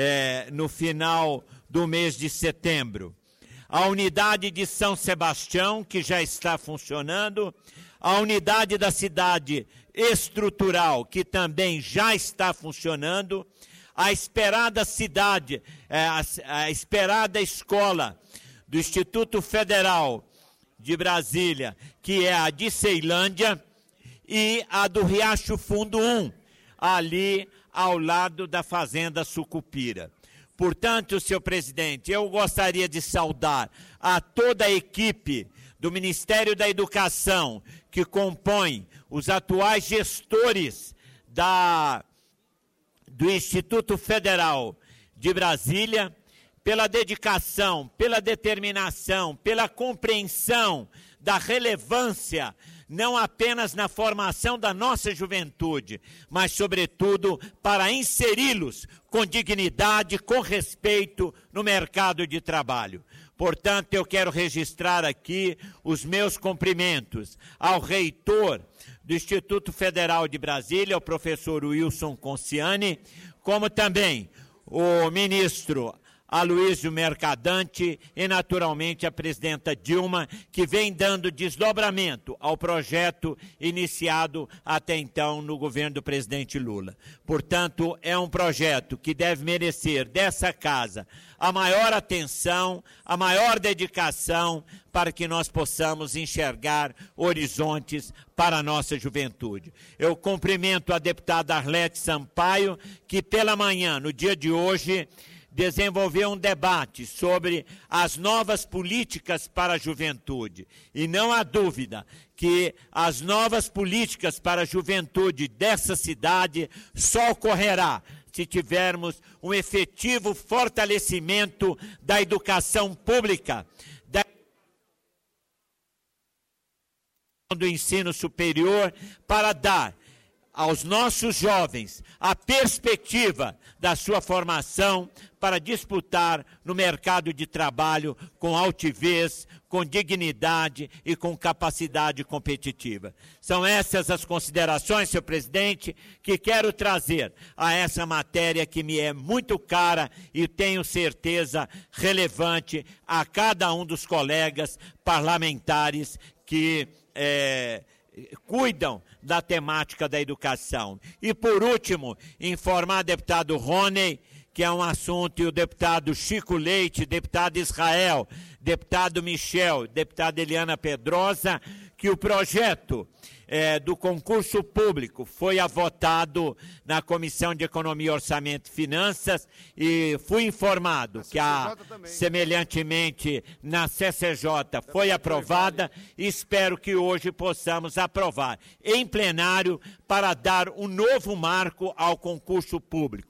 G: mês de setembro. A unidade de São Sebastião, que já está funcionando, a unidade da cidade estrutural, que também já está funcionando, a esperada a esperada escola do Instituto Federal de Brasília, que é a de Ceilândia, e a do Riacho Fundo 1, ali ao lado da Fazenda Sucupira. Portanto, senhor presidente, eu gostaria de saudar a toda a equipe do Ministério da Educação, que compõe os atuais gestores do Instituto Federal de Brasília, pela dedicação, pela determinação, pela compreensão da relevância, não apenas na formação da nossa juventude, mas, sobretudo, para inseri-los com dignidade, com respeito no mercado de trabalho. Portanto, eu quero registrar aqui os meus cumprimentos ao reitor do Instituto Federal de Brasília, o professor Wilson Conciani, como também o ministro Aloysio Mercadante e, naturalmente, a presidenta Dilma, que vem dando desdobramento ao projeto iniciado até então no governo do presidente Lula. Portanto, é um projeto que deve merecer dessa casa a maior atenção, a maior dedicação para que nós possamos enxergar horizontes para a nossa juventude. Eu cumprimento a deputada Arlete Sampaio, que pela manhã, no dia de hoje, desenvolveu um debate sobre as novas políticas para a juventude. E não há dúvida que as novas políticas para a juventude dessa cidade só ocorrerá se tivermos um efetivo fortalecimento da educação pública, do ensino superior, para dar aos nossos jovens a perspectiva da sua formação para disputar no mercado de trabalho com altivez, com dignidade e com capacidade competitiva. São essas as considerações, senhor presidente, que quero trazer a essa matéria que me é muito cara e tenho certeza relevante a cada um dos colegas parlamentares que cuidam da temática da educação. E, por último, informar o deputado Rony, que é um assunto, e o deputado Chico Leite, deputado Israel, deputado Michel, deputada Eliana Pedrosa, que o projeto do concurso público foi votado na Comissão de Economia, Orçamento e Finanças, e fui informado que semelhantemente na CCJ foi aprovada, e espero que hoje possamos aprovar em plenário para dar um novo marco ao concurso público.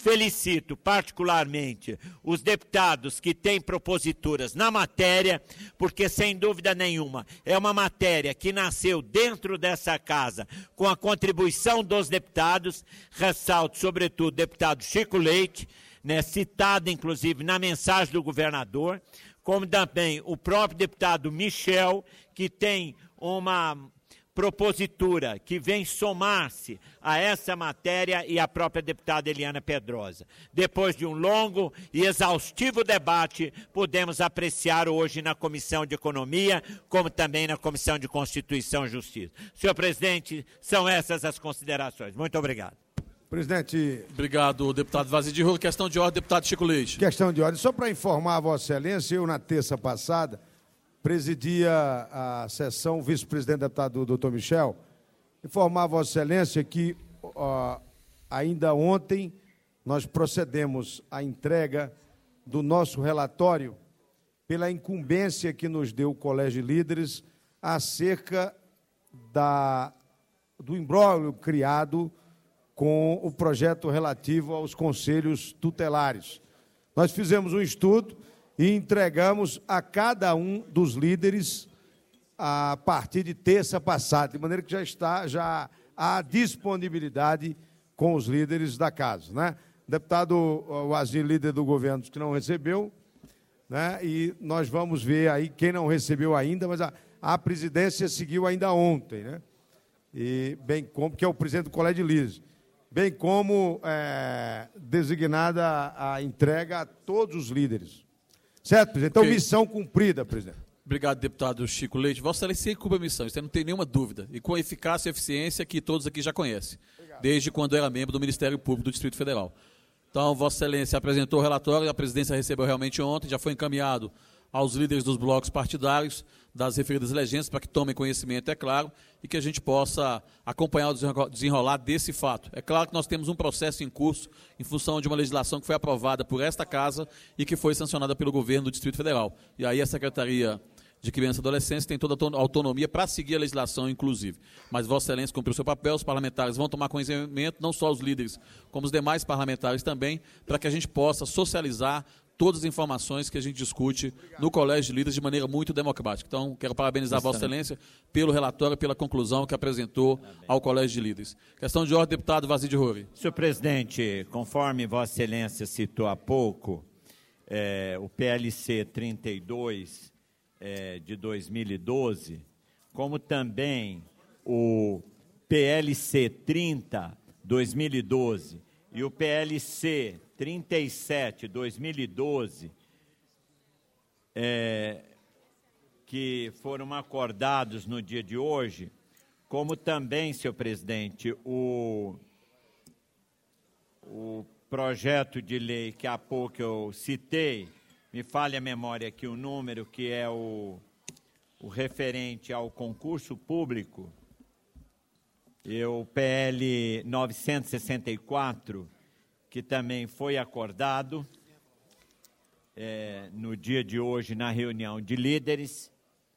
G: felicito particularmente os deputados que têm proposituras na matéria, porque sem dúvida nenhuma é uma matéria que nasceu dentro dessa casa com a contribuição dos deputados, ressalto sobretudo o deputado Chico Leite, né, citado inclusive na mensagem do governador, como também o próprio deputado Michel, que tem uma propositura que vem somar-se a essa matéria, e a própria deputada Eliana Pedrosa. Depois de um longo e exaustivo debate, podemos apreciar hoje na Comissão de Economia, como também na Comissão de Constituição e Justiça. Senhor presidente, são essas as considerações. Muito obrigado.
F: Presidente.
A: Obrigado, deputado Vazio de Rolo. Questão de ordem, deputado Chico Leite.
F: Questão de ordem. Só para informar a Vossa Excelência, eu na terça passada presidia a sessão, o vice-presidente deputado doutor Michel, informar a Vossa Excelência que ainda ontem nós procedemos à entrega do nosso relatório pela incumbência que nos deu o Colégio de Líderes acerca do imbróglio criado com o projeto relativo aos conselhos tutelares. Nós fizemos um estudo e entregamos a cada um dos líderes a partir de terça passada, de maneira que já há disponibilidade com os líderes da casa, né? O deputado Wazir, líder do governo, que não recebeu, né? E nós vamos ver aí quem não recebeu ainda, mas a presidência seguiu ainda ontem, né? E bem como, que é o presidente do Colégio de Líderes, bem como designada a entrega a todos os líderes. Certo, presidente? Então, missão cumprida, presidente.
A: Obrigado, deputado Chico Leite. Vossa Excelência cumpre a missão, isso aí não tem nenhuma dúvida. E com eficácia e eficiência que todos aqui já conhecem, desde quando era membro do Ministério Público do Distrito Federal. Então, Vossa Excelência apresentou o relatório, a presidência recebeu realmente ontem, já foi encaminhado aos líderes dos blocos partidários das referidas elegências, para que tomem conhecimento, é claro, e que a gente possa acompanhar o desenrolar desse fato. É claro que nós temos um processo em curso em função de uma legislação que foi aprovada por esta Casa e que foi sancionada pelo governo do Distrito Federal. E aí a Secretaria de Criança e Adolescência tem toda a autonomia para seguir a legislação, inclusive. Mas Vossa Excelência cumpriu o seu papel, os parlamentares vão tomar conhecimento, não só os líderes, como os demais parlamentares também, para que a gente possa socializar todas as informações que a gente discute no Colégio de Líderes de maneira muito democrática. Então, quero parabenizar Vossa Excelência pelo relatório e pela conclusão que apresentou ao Colégio de Líderes. Questão de ordem, deputado Vazio de Rolo.
G: Senhor presidente, conforme Vossa Excelência citou há pouco, o PLC 32 de 2012, como também o PLC 30 2012 e o PLC 37, 2012, que foram acordados no dia de hoje, como também, senhor presidente, o projeto de lei que há pouco eu citei, me falha a memória aqui o número, que é o referente ao concurso público, e o PL 964, que também foi acordado no dia de hoje na reunião de líderes.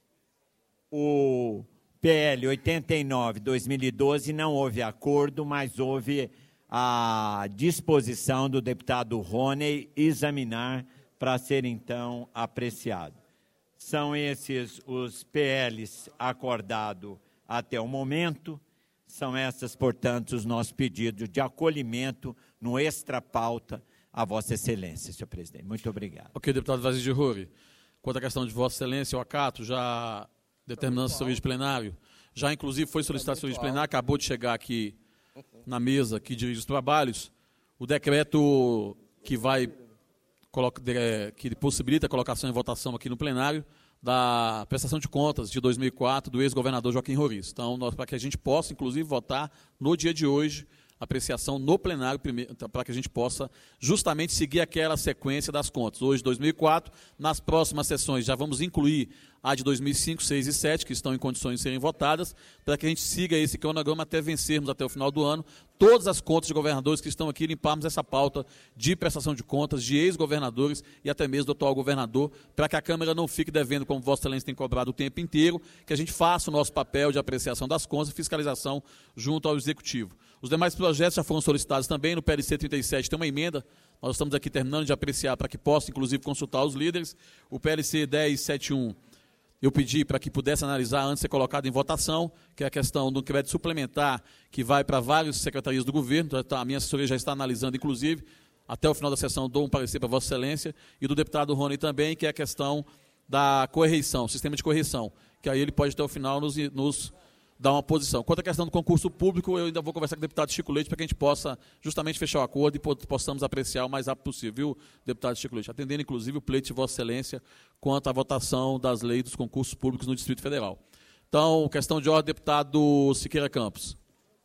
G: O PL 89, 2012, não houve acordo, mas houve a disposição do deputado Rony examinar para ser, então, apreciado. São esses os PLs acordados até o momento. São essas, portanto, os nossos pedidos de acolhimento no extra-pauta a Vossa Excelência, senhor presidente. Muito obrigado.
A: Ok, deputado Vazio de Rolo. Quanto à questão de Vossa Excelência, o acato já determinando seu serviço plenário, já inclusive foi solicitado serviço plenário, acabou de chegar aqui na mesa que dirige os trabalhos, o decreto que que possibilita a colocação em votação aqui no plenário da prestação de contas de 2004 do ex-governador Joaquim Roriz. Então, para que a gente possa, inclusive, votar no dia de hoje, apreciação no plenário, para que a gente possa justamente seguir aquela sequência das contas. Hoje, 2004, nas próximas sessões, já vamos incluir a de 2005, 6 e 7, que estão em condições de serem votadas, para que a gente siga esse cronograma até vencermos, até o final do ano, todas as contas de governadores que estão aqui, limparmos essa pauta de prestação de contas de ex-governadores e até mesmo do atual governador, para que a Câmara não fique devendo, como Vossa Excelência tem cobrado o tempo inteiro, que a gente faça o nosso papel de apreciação das contas e fiscalização junto ao Executivo. Os demais projetos já foram solicitados também, no PLC 37 tem uma emenda, nós estamos aqui terminando de apreciar para que possa, inclusive, consultar os líderes. O PLC 1071, eu pedi para que pudesse analisar antes de ser colocado em votação, que é a questão do crédito suplementar, que vai para várias secretarias do governo, então, a minha assessoria já está analisando, inclusive, até o final da sessão dou um parecer para Vossa Excelência, e do deputado Rony também, que é a questão da correição, sistema de correição, que aí ele pode até o final nos dar uma posição. Quanto à questão do concurso público, eu ainda vou conversar com o deputado Chico Leite para que a gente possa justamente fechar o acordo e possamos apreciar o mais rápido possível, viu, deputado Chico Leite? Atendendo, inclusive, o pleito de Vossa Excelência quanto à votação das leis dos concursos públicos no Distrito Federal. Então, questão de ordem, deputado Siqueira Campos.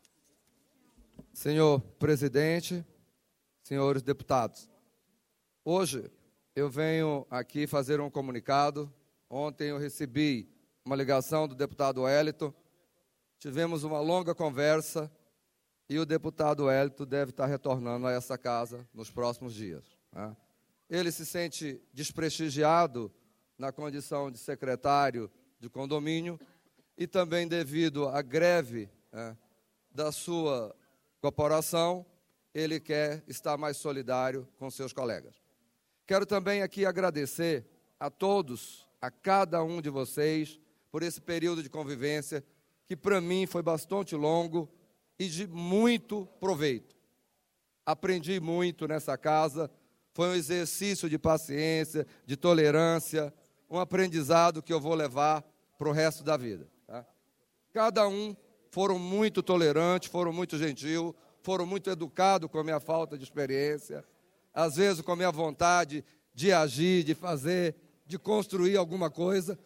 H: Senhor presidente, senhores deputados, hoje eu venho aqui fazer um comunicado. Ontem eu recebi uma ligação do deputado Wellington. Tivemos uma longa conversa e o deputado Wellington deve estar retornando a essa casa nos próximos dias, né? Ele se sente desprestigiado na condição de secretário de condomínio e também devido à greve, né, da sua corporação, ele quer estar mais solidário com seus colegas. Quero também aqui agradecer a todos, a cada um de vocês, por esse período de convivência que para mim foi bastante longo e de muito proveito. Aprendi muito nessa casa, foi um exercício de paciência, de tolerância, um aprendizado que eu vou levar para o resto da vida, tá? Cada um foram muito tolerantes, foram muito gentil, foram muito educados com a minha falta de experiência, às vezes com a minha vontade de agir, de fazer, de construir alguma coisa.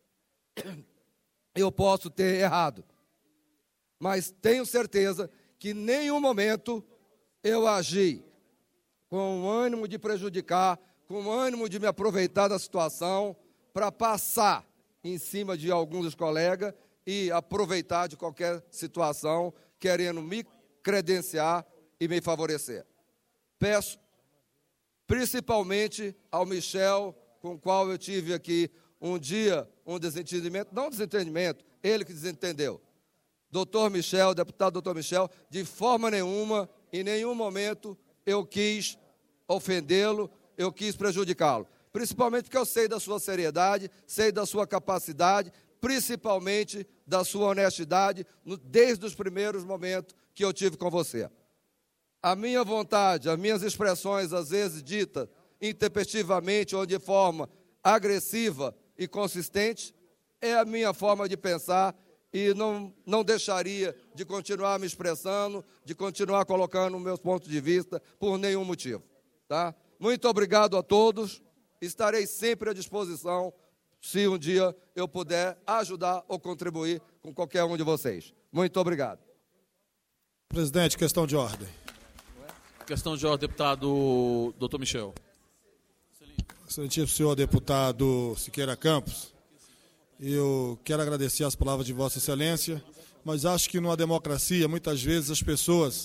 H: Eu posso ter errado, mas tenho certeza que em nenhum momento eu agi com o ânimo de prejudicar, com o ânimo de me aproveitar da situação para passar em cima de alguns dos colegas e aproveitar de qualquer situação, querendo me credenciar e me favorecer. Peço, principalmente ao Michel, com o qual eu tive aqui um dia um desentendimento, não desentendimento, ele que desentendeu. Doutor Michel, deputado doutor Michel, de forma nenhuma, em nenhum momento, eu quis ofendê-lo, eu quis prejudicá-lo. Principalmente porque eu sei da sua seriedade, sei da sua capacidade, principalmente da sua honestidade, desde os primeiros momentos que eu tive com você. A minha vontade, as minhas expressões, às vezes ditas intempestivamente ou de forma agressiva e consistente, é a minha forma de pensar e não deixaria de continuar me expressando, de continuar colocando meus pontos de vista por nenhum motivo, tá? Muito obrigado a todos, estarei sempre à disposição se um dia eu puder ajudar ou contribuir com qualquer um de vocês. Muito obrigado.
B: Presidente, questão de ordem.
A: Questão de ordem, deputado doutor Michel.
B: Excelentíssimo senhor deputado Siqueira Campos, eu quero agradecer as palavras de Vossa Excelência, mas acho que numa democracia, muitas vezes as pessoas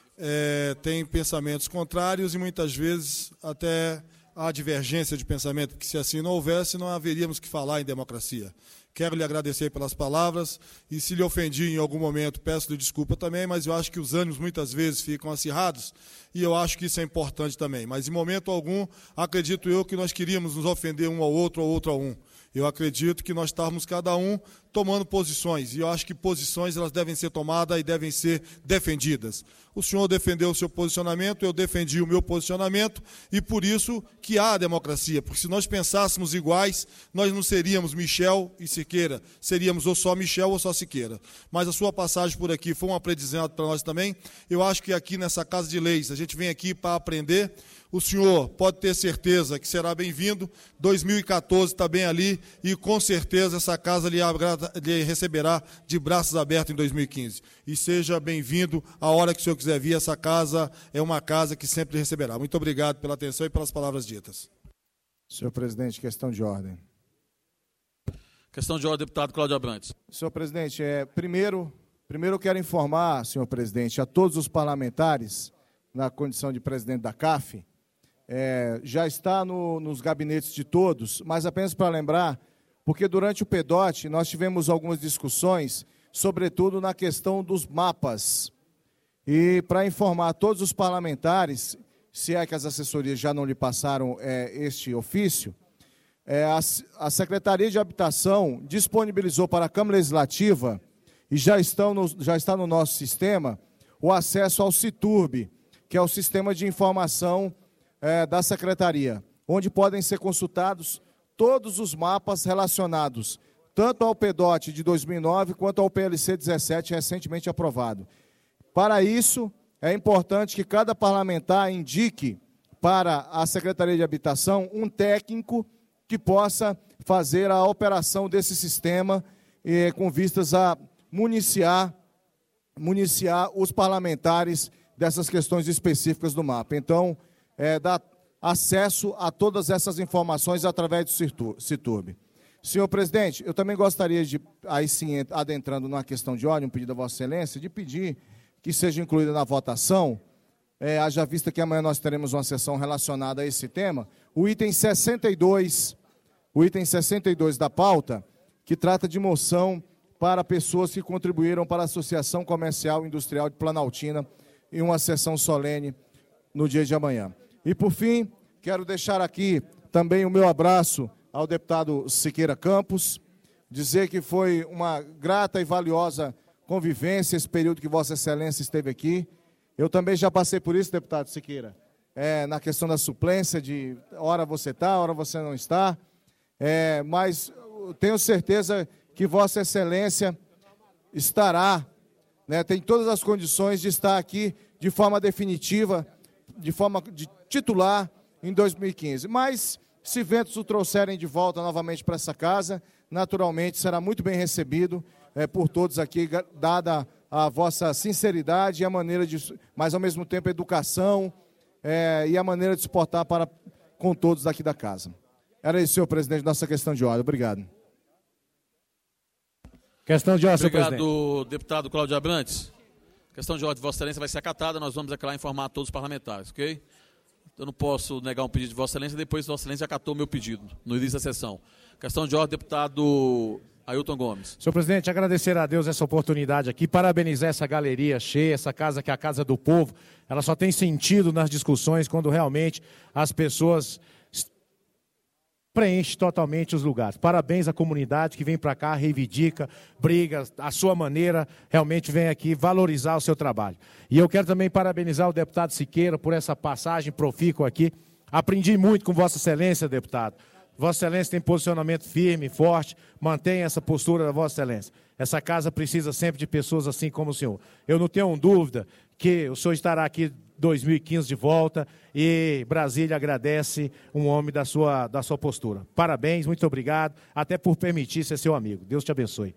B: têm pensamentos contrários e muitas vezes até há divergência de pensamento, porque se assim não houvesse, não haveríamos que falar em democracia. Quero lhe agradecer pelas palavras e se lhe ofendi em algum momento, peço-lhe desculpa também, mas eu acho que os ânimos muitas vezes ficam acirrados e eu acho que isso é importante também. Mas em momento algum, acredito eu que nós queríamos nos ofender um ao outro ou outro a um. Eu acredito que nós estamos cada um tomando posições, e eu acho que posições elas devem ser tomadas e devem ser defendidas. O senhor defendeu o seu posicionamento, eu defendi o meu posicionamento, e por isso que há a democracia, porque se nós pensássemos iguais, nós não seríamos Michel e Siqueira, seríamos ou só Michel ou só Siqueira. Mas a sua passagem por aqui foi um aprendizado para nós também. Eu acho que aqui nessa Casa de Leis, a gente vem aqui para aprender. O senhor pode ter certeza que será bem-vindo, 2014 está bem ali, e com certeza essa casa lhe receberá de braços abertos em 2015. E seja bem-vindo a hora que o senhor quiser vir, essa casa é uma casa que sempre receberá. Muito obrigado pela atenção e pelas palavras ditas.
E: Senhor presidente, questão de ordem.
A: Questão de ordem, deputado Cláudio Abrantes.
E: Senhor presidente, primeiro eu quero informar, senhor presidente, a todos os parlamentares, na condição de presidente da CAF, já está nos gabinetes de todos, mas apenas para lembrar, porque durante o PEDOT nós tivemos algumas discussões, sobretudo na questão dos mapas. E para informar todos os parlamentares, se é que as assessorias já não lhe passaram este ofício, a Secretaria de Habitação disponibilizou para a Câmara Legislativa, e já está no nosso sistema, o acesso ao CITURB, que é o Sistema de Informação da Secretaria, onde podem ser consultados todos os mapas relacionados, tanto ao PEDOT de 2009, quanto ao PLC 17, recentemente aprovado. Para isso, é importante que cada parlamentar indique para a Secretaria de Habitação um técnico que possa fazer a operação desse sistema com vistas a municiar os parlamentares dessas questões específicas do mapa. Então, dá acesso a todas essas informações através do CITURB. Senhor presidente, eu também gostaria de, aí sim, adentrando numa questão de ordem, um pedido a Vossa Excelência, de pedir que seja incluída na votação, haja vista que amanhã nós teremos uma sessão relacionada a esse tema, o item 62 da pauta, que trata de moção para pessoas que contribuíram para a Associação Comercial e Industrial de Planaltina em uma sessão solene no dia de amanhã. E, por fim, quero deixar aqui também o meu abraço ao deputado Siqueira Campos, dizer que foi uma grata e valiosa convivência esse período que Vossa Excelência esteve aqui. Eu também já passei por isso, deputado Siqueira, na questão da suplência, de hora você está, hora você não está, mas tenho certeza que Vossa Excelência estará, tem todas as condições de estar aqui de forma definitiva, de forma de titular em 2015. Mas, se ventos o trouxerem de volta novamente para essa casa, naturalmente será muito bem recebido por todos aqui, dada a vossa sinceridade e a maneira de, mas ao mesmo tempo a educação e a maneira de se portar com todos aqui da casa. Era isso, senhor presidente, nossa questão de ordem. Obrigado.
I: Questão de ordem, senhor presidente.
A: Obrigado, deputado Cláudio Abrantes. Questão de ordem de Vossa Excelência vai ser acatada, nós vamos aqui lá informar todos os parlamentares, ok? Eu não posso negar um pedido de Vossa Excelência, depois Vossa Excelência acatou o meu pedido, no início da sessão. Questão de ordem, deputado Ailton Gomes.
I: Senhor presidente, agradecer a Deus essa oportunidade aqui, parabenizar essa galeria cheia, essa casa que é a casa do povo. Ela só tem sentido nas discussões quando realmente as pessoas preenchem totalmente os lugares. Parabéns à comunidade que vem para cá, reivindica, briga, a sua maneira, realmente vem aqui valorizar o seu trabalho. E eu quero também parabenizar o deputado Siqueira por essa passagem profícua aqui. Aprendi muito com Vossa Excelência, deputado. Vossa Excelência tem posicionamento firme, forte, mantenha essa postura da Vossa Excelência. Essa casa precisa sempre de pessoas assim como o senhor. Eu não tenho dúvida que o senhor estará aqui em 2015 de volta e Brasília agradece um homem da sua postura. Parabéns, muito obrigado, até por permitir ser seu amigo. Deus te abençoe.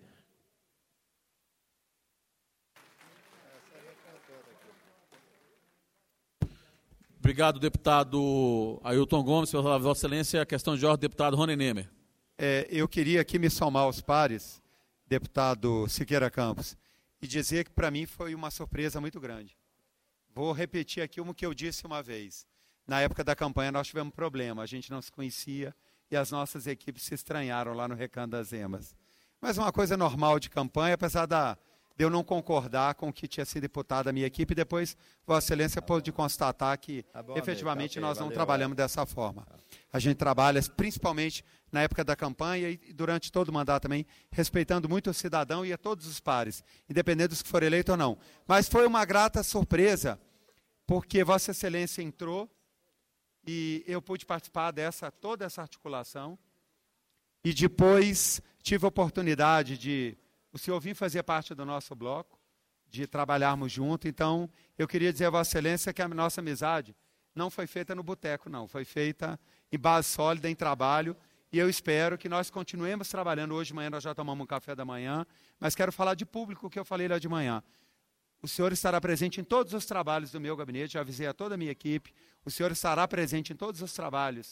A: Obrigado, deputado Ailton Gomes, pela palavra de Vossa Excelência. A questão de ordem, deputado Rony Nemer.
J: Eu queria aqui me somar aos pares, deputado Siqueira Campos, e dizer que para mim foi uma surpresa muito grande. Vou repetir aqui o que eu disse uma vez. Na época da campanha nós tivemos problema, a gente não se conhecia e as nossas equipes se estranharam lá no Recanto das Emas. Mas uma coisa normal de campanha, apesar de eu não concordar com o que tinha sido imputado à minha equipe, depois Vossa Excelência pôde constatar que efetivamente nós não trabalhamos dessa forma. A gente trabalha principalmente na época da campanha e durante todo o mandato também, respeitando muito o cidadão e a todos os pares, independente dos que forem eleitos ou não. Mas foi uma grata surpresa, porque Vossa Excelência entrou e eu pude participar toda essa articulação e depois tive a oportunidade de o senhor vir fazer parte do nosso bloco, de trabalharmos junto. Então, eu queria dizer a Vossa Excelência que a nossa amizade não foi feita no boteco, não. Foi feita em base sólida, em trabalho. E eu espero que nós continuemos trabalhando. Hoje de manhã nós já tomamos um café da manhã, mas quero falar de público que eu falei lá de manhã. O senhor estará presente em todos os trabalhos do meu gabinete, já avisei a toda a minha equipe. O senhor estará presente em todos os trabalhos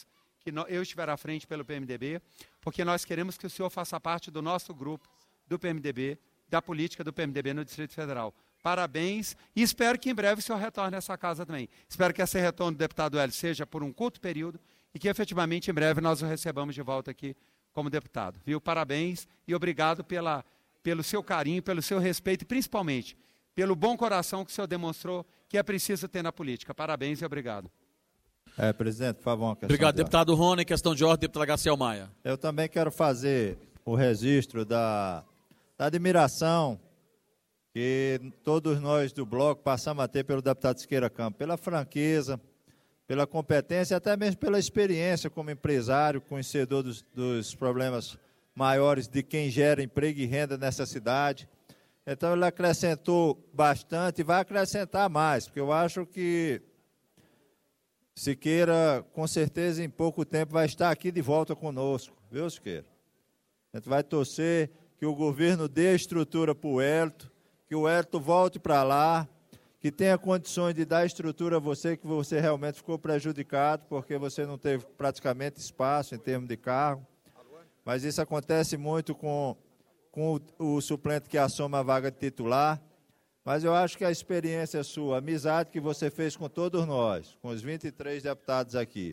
J: que eu estiver à frente pelo PMDB, porque nós queremos que o senhor faça parte do nosso grupo, do PMDB, da política do PMDB no Distrito Federal. Parabéns e espero que em breve o senhor retorne a essa casa também. Espero que esse retorno do deputado Hélio seja por um curto período e que efetivamente em breve nós o recebamos de volta aqui como deputado. Viu? Parabéns e obrigado pelo seu carinho, pelo seu respeito e principalmente pelo bom coração que o senhor demonstrou que é preciso ter na política. Parabéns e obrigado.
D: Presidente, por favor, uma questão.
A: Obrigado, deputado Rony. Questão de ordem, deputado Garcel Maia.
D: Eu também quero fazer o registro da admiração que todos nós do bloco passamos a ter pelo deputado Siqueira Campos, pela franqueza, pela competência e até mesmo pela experiência como empresário, conhecedor dos problemas maiores de quem gera emprego e renda nessa cidade. Então, ele acrescentou bastante e vai acrescentar mais, porque eu acho que Siqueira, com certeza, em pouco tempo, vai estar aqui de volta conosco, viu, Siqueira? A gente vai torcer que o governo dê a estrutura para o Hélito, que o Hélito volte para lá, que tenha condições de dar estrutura a você, que você realmente ficou prejudicado, porque você não teve praticamente espaço em termos de cargo. Mas isso acontece muito com o suplente que assume a vaga de titular. Mas eu acho que a experiência sua, a amizade que você fez com todos nós, com os 23 deputados aqui,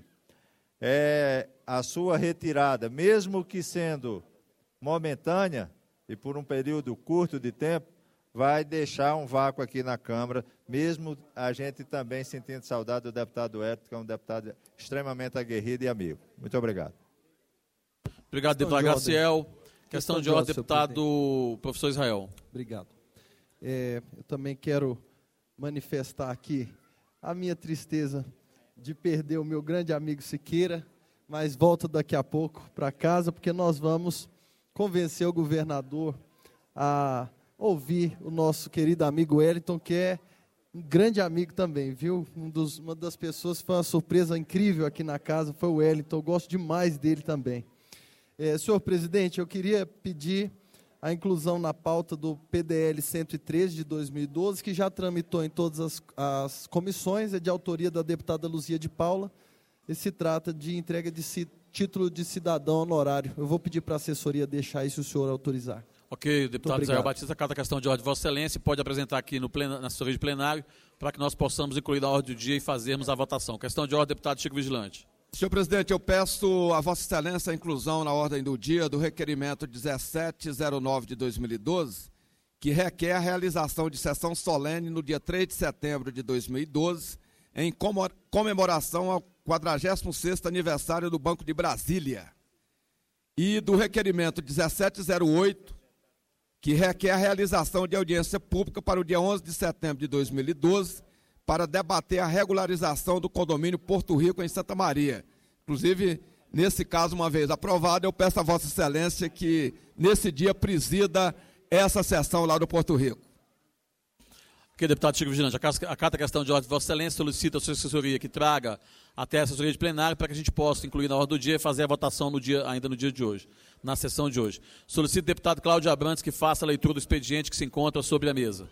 D: a sua retirada, mesmo que sendo momentânea e por um período curto de tempo, vai deixar um vácuo aqui na Câmara, mesmo a gente também sentindo saudade do deputado Hélito, que é um deputado extremamente aguerrido e amigo. Muito obrigado.
A: Obrigado, deputado Garcel. Questão de ordem, deputado professor Israel.
K: Obrigado. Eu também quero manifestar aqui a minha tristeza de perder o meu grande amigo Siqueira, mas volto daqui a pouco para casa, porque nós vamos convencer o governador a ouvir o nosso querido amigo Wellington, que é um grande amigo também, viu? Uma das pessoas que foi uma surpresa incrível aqui na casa foi o Wellington, eu gosto demais dele também. Senhor presidente, eu queria pedir a inclusão na pauta do PDL 113 de 2012, que já tramitou em todas as comissões, é de autoria da deputada Luzia de Paula, e se trata de entrega de título de cidadão honorário. Eu vou pedir para a assessoria deixar isso, se o senhor autorizar.
A: Ok, deputado Israel Batista, cada questão de ordem de Vossa Excelência, pode apresentar aqui na assessoria de plenário, para que nós possamos incluir na ordem do dia e fazermos a votação. Questão de ordem, deputado Chico Vigilante.
C: Senhor presidente, eu peço a Vossa Excelência a inclusão na ordem do dia do requerimento 1709 de 2012, que requer a realização de sessão solene no dia 3 de setembro de 2012, em comemoração ao 46º aniversário do Banco de Brasília. E do requerimento 1708, que requer a realização de audiência pública para o dia 11 de setembro de 2012, para debater a regularização do condomínio Porto Rico em Santa Maria. Inclusive, nesse caso, uma vez aprovado, eu peço a Vossa Excelência que, nesse dia, presida essa sessão lá do Porto Rico.
A: Ok, deputado Chico Vigilante, a cada questão de ordem de Vossa Excelência solicita a sua assessoria que traga até a assessoria de plenário para que a gente possa incluir na ordem do dia e fazer a votação ainda no dia de hoje, na sessão de hoje. Solicito ao deputado Cláudio Abrantes que faça a leitura do expediente que se encontra sobre a mesa.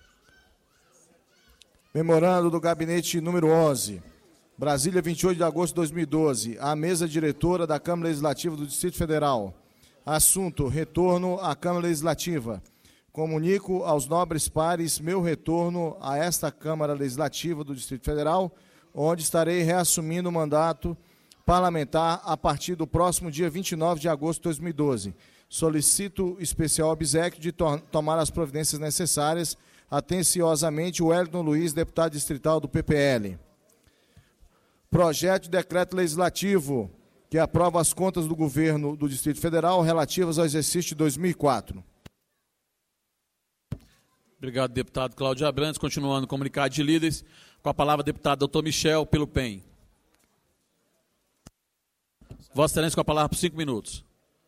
E: Memorando do gabinete número 11, Brasília, 28 de agosto de 2012, a mesa diretora da Câmara Legislativa do Distrito Federal. Assunto, retorno à Câmara Legislativa. Comunico aos nobres pares meu retorno a esta Câmara Legislativa do Distrito Federal, onde estarei reassumindo o mandato parlamentar a partir do próximo dia 29 de agosto de 2012. Solicito especial obséquio de tomar as providências necessárias. Atenciosamente, Wellington Luiz, deputado distrital do PPL. Projeto de decreto legislativo que aprova as contas do governo do Distrito Federal relativas ao exercício de 2004.
A: Obrigado, deputado Cláudio Abrantes. Continuando o comunicado de líderes, com a palavra, deputado doutor Michel, pelo PEN. Vossa Excelência, com a palavra por 5 minutos.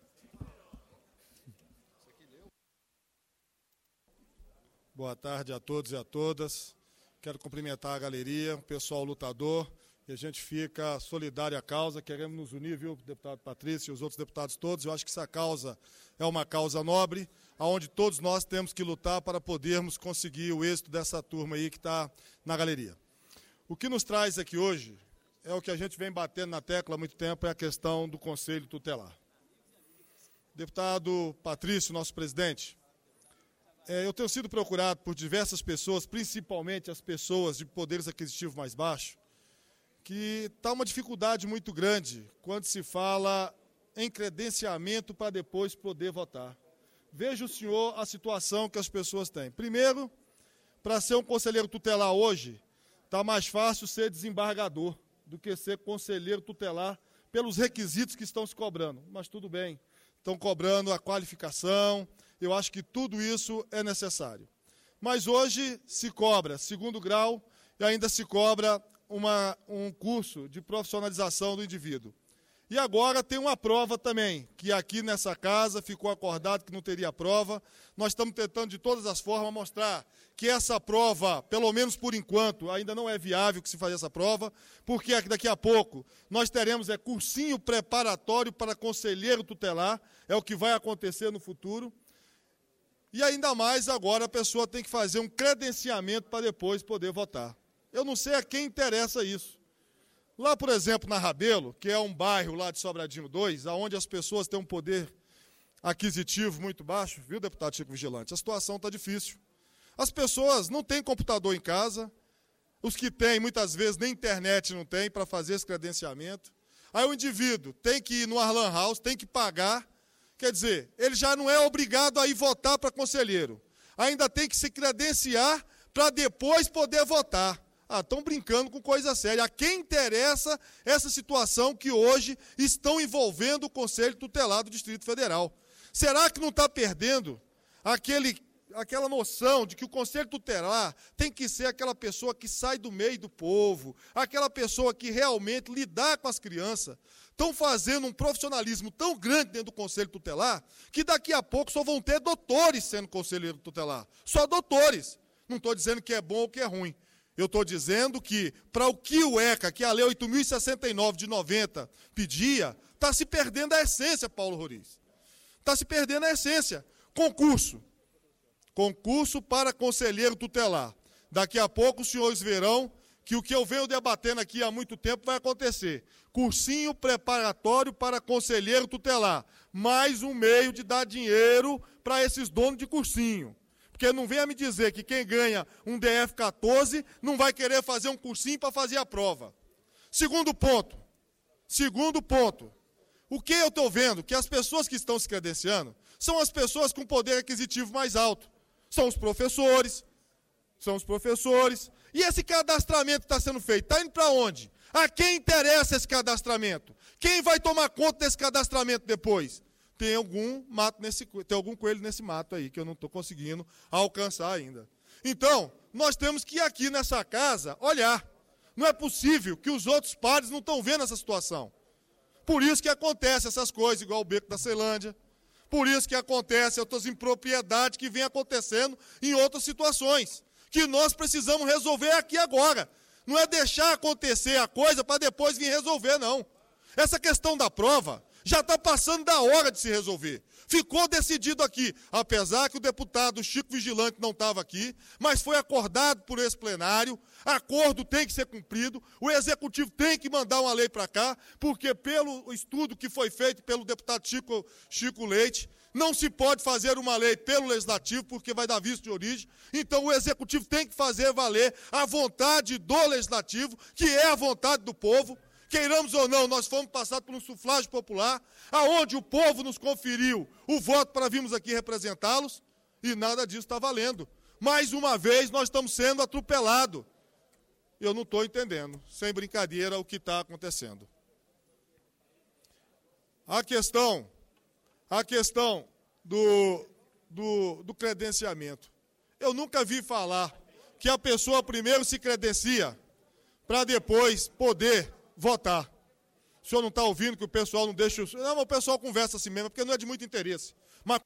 B: Boa tarde a todos e a todas. Quero cumprimentar a galeria, o pessoal lutador, e a gente fica solidário à causa, queremos nos unir, viu, deputado Patrício e os outros deputados todos. Eu acho que essa causa é uma causa nobre, onde todos nós temos que lutar para podermos conseguir o êxito dessa turma aí que está na galeria. O que nos traz aqui hoje é o que a gente vem batendo na tecla há muito tempo, é a questão do Conselho Tutelar. Deputado Patrício, nosso presidente, eu tenho sido procurado por diversas pessoas, principalmente as pessoas de poderes aquisitivos mais baixos, que está uma dificuldade muito grande quando se fala em credenciamento para depois poder votar. Veja o senhor a situação que as pessoas têm. Primeiro, para ser um conselheiro tutelar hoje, está mais fácil ser desembargador do que ser conselheiro tutelar pelos requisitos que estão se cobrando. Mas tudo bem, estão cobrando a qualificação, eu acho que tudo isso é necessário. Mas hoje se cobra segundo grau e ainda se cobra um curso de profissionalização do indivíduo. E agora tem uma prova também, que aqui nessa casa ficou acordado que não teria prova. Nós estamos tentando de todas as formas mostrar que essa prova, pelo menos por enquanto, ainda não é viável que se faça essa prova, porque daqui a pouco nós teremos cursinho preparatório para conselheiro tutelar, é o que vai acontecer no futuro. E ainda mais agora a pessoa tem que fazer um credenciamento para depois poder votar. Eu não sei a quem interessa isso. Lá, por exemplo, na Rabelo, que é um bairro lá de Sobradinho 2, onde as pessoas têm um poder aquisitivo muito baixo, viu, deputado Chico Vigilante? A situação está difícil. As pessoas não têm computador em casa, os que têm, muitas vezes, nem internet não têm para fazer esse credenciamento. Aí o indivíduo tem que ir no Arlan House, tem que pagar, quer dizer, ele já não é obrigado a ir votar para conselheiro. Ainda tem que se credenciar para depois poder votar. Estão brincando com coisa séria. A quem interessa essa situação que hoje estão envolvendo o Conselho Tutelar do Distrito Federal? Será que não está perdendo aquela noção de que o Conselho Tutelar tem que ser aquela pessoa que sai do meio do povo, aquela pessoa que realmente lidar com as crianças? Estão fazendo um profissionalismo tão grande dentro do Conselho Tutelar que daqui a pouco só vão ter doutores sendo conselheiro tutelar. Só doutores. Não estou dizendo que é bom ou que é ruim. Eu estou dizendo que, para o que o ECA, que é a Lei 8.069 de 90, pedia, está se perdendo a essência, Paulo Roriz. Está se perdendo a essência. Concurso. Concurso para conselheiro tutelar. Daqui a pouco os senhores verão que o que eu venho debatendo aqui há muito tempo vai acontecer. Cursinho preparatório para conselheiro tutelar. Mais um meio de dar dinheiro para esses donos de cursinho. Porque não venha me dizer que quem ganha um DF14 não vai querer fazer um cursinho para fazer a prova. Segundo ponto. O que eu estou vendo? Que as pessoas que estão se credenciando são as pessoas com poder aquisitivo mais alto. São os professores. E esse cadastramento que está sendo feito, está indo para onde? A quem interessa esse cadastramento? Quem vai tomar conta desse cadastramento depois? Tem algum coelho nesse mato aí, que eu não estou conseguindo alcançar ainda. Então, nós temos que ir aqui nessa casa olhar. Não é possível que os outros pares não estão vendo essa situação. Por isso que acontece essas coisas, igual o Beco da Ceilândia. Por isso que acontece outras impropriedades que vêm acontecendo em outras situações, que nós precisamos resolver aqui agora. Não é deixar acontecer a coisa para depois vir resolver, não. Essa questão da prova já está passando da hora de se resolver. Ficou decidido aqui, apesar que o deputado Chico Vigilante não estava aqui, mas foi acordado por esse plenário, acordo tem que ser cumprido, o Executivo tem que mandar uma lei para cá, porque pelo estudo que foi feito pelo deputado Chico Leite, não se pode fazer uma lei pelo Legislativo, porque vai dar vício de origem, então o Executivo tem que fazer valer a vontade do Legislativo, que é a vontade do povo. Queiramos ou não, nós fomos passados por um sufrágio popular, aonde o povo nos conferiu o voto para virmos aqui representá-los, e nada disso está valendo. Mais uma vez, nós estamos sendo atropelados. Eu não estou entendendo, sem brincadeira, o que está acontecendo. A questão do credenciamento. Eu nunca vi falar que a pessoa primeiro se credencia para depois poder votar. O senhor não está ouvindo que o pessoal não deixa... Não, mas o pessoal conversa assim mesmo, porque não é de muito interesse. Mas...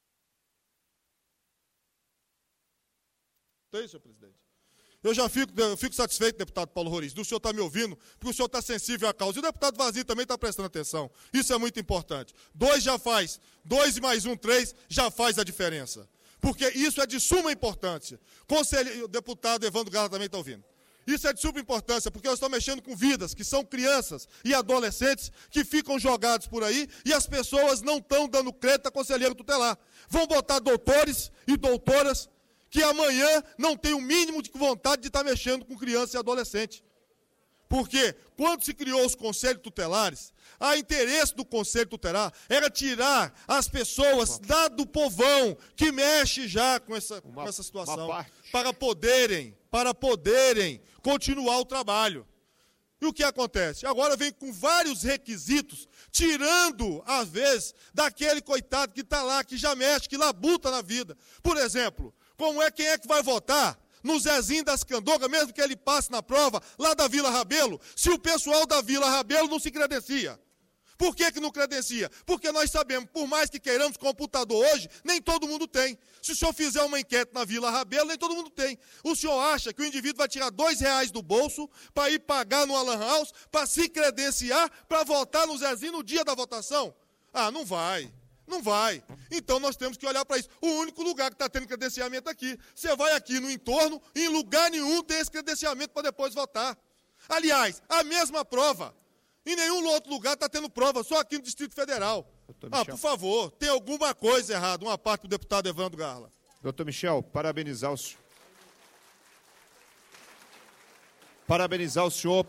B: Tem, senhor presidente? Eu já fico satisfeito, deputado Paulo Roriz, do senhor estar me ouvindo, porque o senhor está sensível à causa. E o deputado Vazio também está prestando atenção. Isso é muito importante. 2 já faz. 2 e mais 1, 3, já faz a diferença. Porque isso é de suma importância. O deputado Evandro Gala também está ouvindo. Isso é de suma importância, porque nós estamos mexendo com vidas, que são crianças e adolescentes que ficam jogados por aí e as pessoas não estão dando crédito a conselheiro tutelar. Vão botar doutores e doutoras que amanhã não têm o mínimo de vontade de estar mexendo com criança e adolescente. Porque quando se criou os conselhos tutelares, o interesse do conselho tutelar era tirar as pessoas do povão que mexe já com essa situação, para poderem continuar o trabalho. E o que acontece? Agora vem com vários requisitos, tirando, às vezes, daquele coitado que está lá, que já mexe, que labuta na vida. Por exemplo, quem é que vai votar no Zezinho das Candogas, mesmo que ele passe na prova, lá da Vila Rabelo, se o pessoal da Vila Rabelo não se credencia? Por que não credencia? Porque nós sabemos, por mais que queiramos computador hoje, nem todo mundo tem. Se o senhor fizer uma enquete na Vila Rabelo, nem todo mundo tem. O senhor acha que o indivíduo vai tirar R$2 do bolso para ir pagar no Alan House, para se credenciar, para votar no Zezinho no dia da votação? Ah, não vai. Não vai. Então nós temos que olhar para isso. O único lugar que está tendo credenciamento aqui. Você vai aqui no entorno, em lugar nenhum tem esse credenciamento para depois votar. Aliás, a mesma prova. Em nenhum outro lugar está tendo prova, só aqui no Distrito Federal. Por favor, tem alguma coisa errada, uma parte do deputado Evandro Garla.
F: Doutor Michel, parabenizar o senhor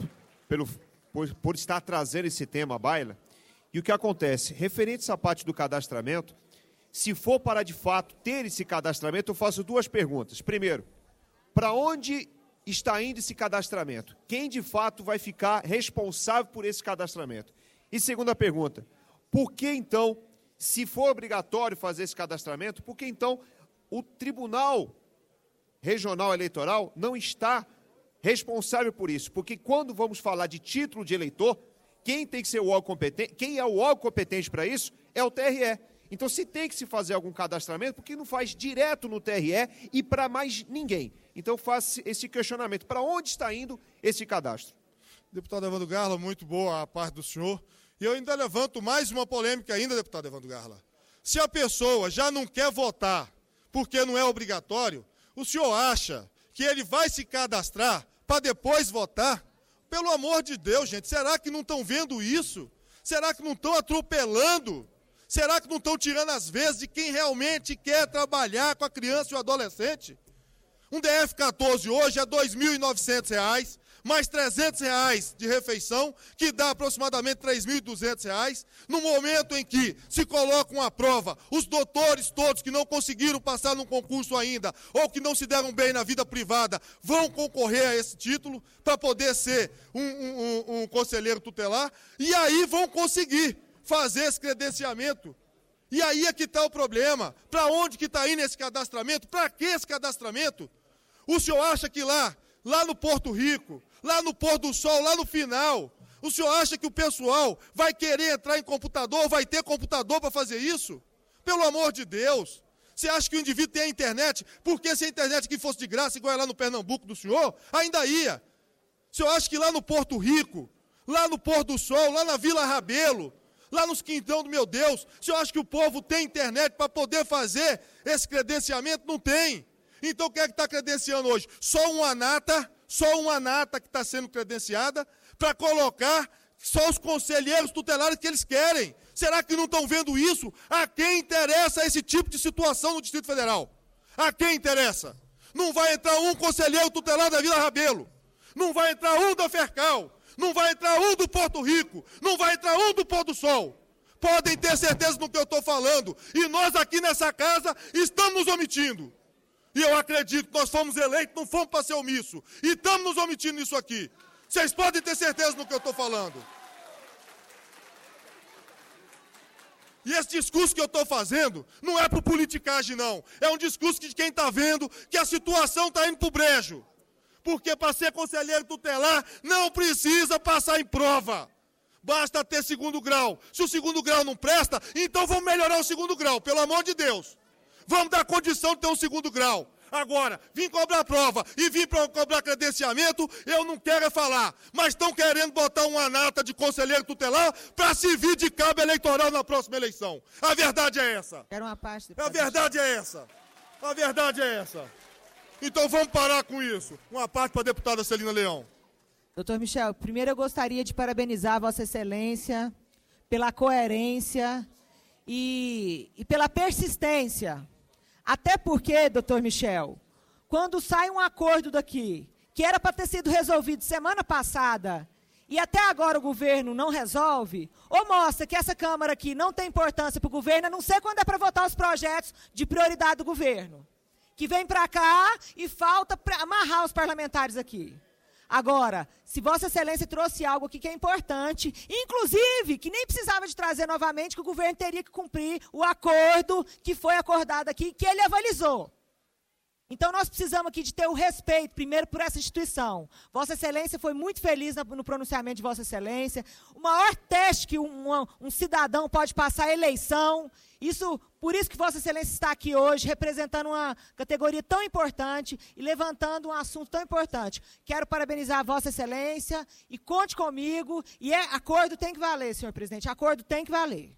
F: por estar trazendo esse tema à baila. E o que acontece? Referente a essa parte do cadastramento, se for para de fato ter esse cadastramento, eu faço duas perguntas. Primeiro, para onde está indo esse cadastramento? Quem de fato vai ficar responsável por esse cadastramento? E segunda pergunta, por que então, se for obrigatório fazer esse cadastramento, por que então o Tribunal Regional Eleitoral não está responsável por isso? Porque quando vamos falar de título de eleitor, quem tem que ser o órgão competente, quem é o órgão competente para isso é o TRE. Então, se tem que se fazer algum cadastramento, por que não faz direto no TRE e para mais ninguém? Então, faça esse questionamento. Para onde está indo esse cadastro?
B: Deputado Evandro Garla, muito boa a parte do senhor. E eu ainda levanto mais uma polêmica ainda, deputado Evandro Garla. Se a pessoa já não quer votar porque não é obrigatório, o senhor acha que ele vai se cadastrar para depois votar? Pelo amor de Deus, gente, será que não estão vendo isso? Será que não estão atropelando? Será que não estão tirando as vezes de quem realmente quer trabalhar com a criança e o adolescente? Um DF-14 hoje é R$ 2.900, mais R$300 de refeição, que dá aproximadamente R$ 3.200, no momento em que se coloca uma prova, os doutores todos que não conseguiram passar num concurso ainda, ou que não se deram bem na vida privada, vão concorrer a esse título, para poder ser um conselheiro tutelar, e aí vão conseguir fazer esse credenciamento. E aí é que está o problema. Para onde que está indo esse cadastramento? Para que esse cadastramento? O senhor acha que lá no Porto Rico, lá no pôr do sol, lá no final, o senhor acha que o pessoal vai querer entrar em computador, vai ter computador para fazer isso? Pelo amor de Deus. Você acha que o indivíduo tem a internet? Porque se a internet aqui fosse de graça, igual é lá no Pernambuco do senhor, ainda ia. O senhor acha que lá no Porto Rico, lá no pôr do sol, lá na Vila Rabelo, lá nos Quintão do meu Deus, o senhor acha que o povo tem internet para poder fazer esse credenciamento? Não tem. Então quem é que está credenciando hoje? Só uma nata que está sendo credenciada para colocar só os conselheiros tutelares que eles querem. Será que não estão vendo isso? A quem interessa esse tipo de situação no Distrito Federal? A quem interessa? Não vai entrar um conselheiro tutelar da Vila Rabelo, não vai entrar um da Fercal, não vai entrar um do Porto Rico, não vai entrar um do Pôr do Sol. Podem ter certeza do que eu estou falando. E nós aqui nessa casa estamos nos omitindo. E eu acredito que nós fomos eleitos, não fomos para ser omisso. E estamos nos omitindo nisso aqui. Vocês podem ter certeza do que eu estou falando. E esse discurso que eu estou fazendo não é por politicagem, não. É um discurso de quem está vendo que a situação está indo para o brejo. Porque para ser conselheiro tutelar não precisa passar em prova. Basta ter segundo grau. Se o segundo grau não presta, então vamos melhorar o segundo grau, pelo amor de Deus. Vamos dar condição de ter um segundo grau. Agora, vim cobrar prova e vim para cobrar credenciamento, eu não quero falar. Mas estão querendo botar uma nata de conselheiro tutelar para servir de cabo eleitoral na próxima eleição. A verdade é essa.
L: Quero uma parte.
B: A verdade é essa. A verdade é essa. Então vamos parar com isso. Uma parte para a deputada Celina Leão.
L: Doutor Michel, primeiro eu gostaria de parabenizar Vossa Excelência pela coerência e pela persistência. Até porque, doutor Michel, quando sai um acordo daqui, que era para ter sido resolvido semana passada, e até agora o governo não resolve, ou mostra que essa Câmara aqui não tem importância para o governo, a não ser quando é para votar os projetos de prioridade do governo, que vem para cá e falta para amarrar os parlamentares aqui. Agora, se Vossa Excelência trouxe algo aqui que é importante, inclusive, que nem precisava de trazer novamente, que o governo teria que cumprir o acordo que foi acordado aqui, que ele avalizou. Então, nós precisamos aqui de ter o respeito, primeiro, por essa instituição. Vossa Excelência foi muito feliz no pronunciamento de Vossa Excelência. O maior teste que um cidadão pode passar é a eleição. Por isso que Vossa Excelência está aqui hoje, representando uma categoria tão importante e levantando um assunto tão importante. Quero parabenizar Vossa Excelência e conte comigo. E acordo tem que valer, senhor presidente. Acordo tem que valer.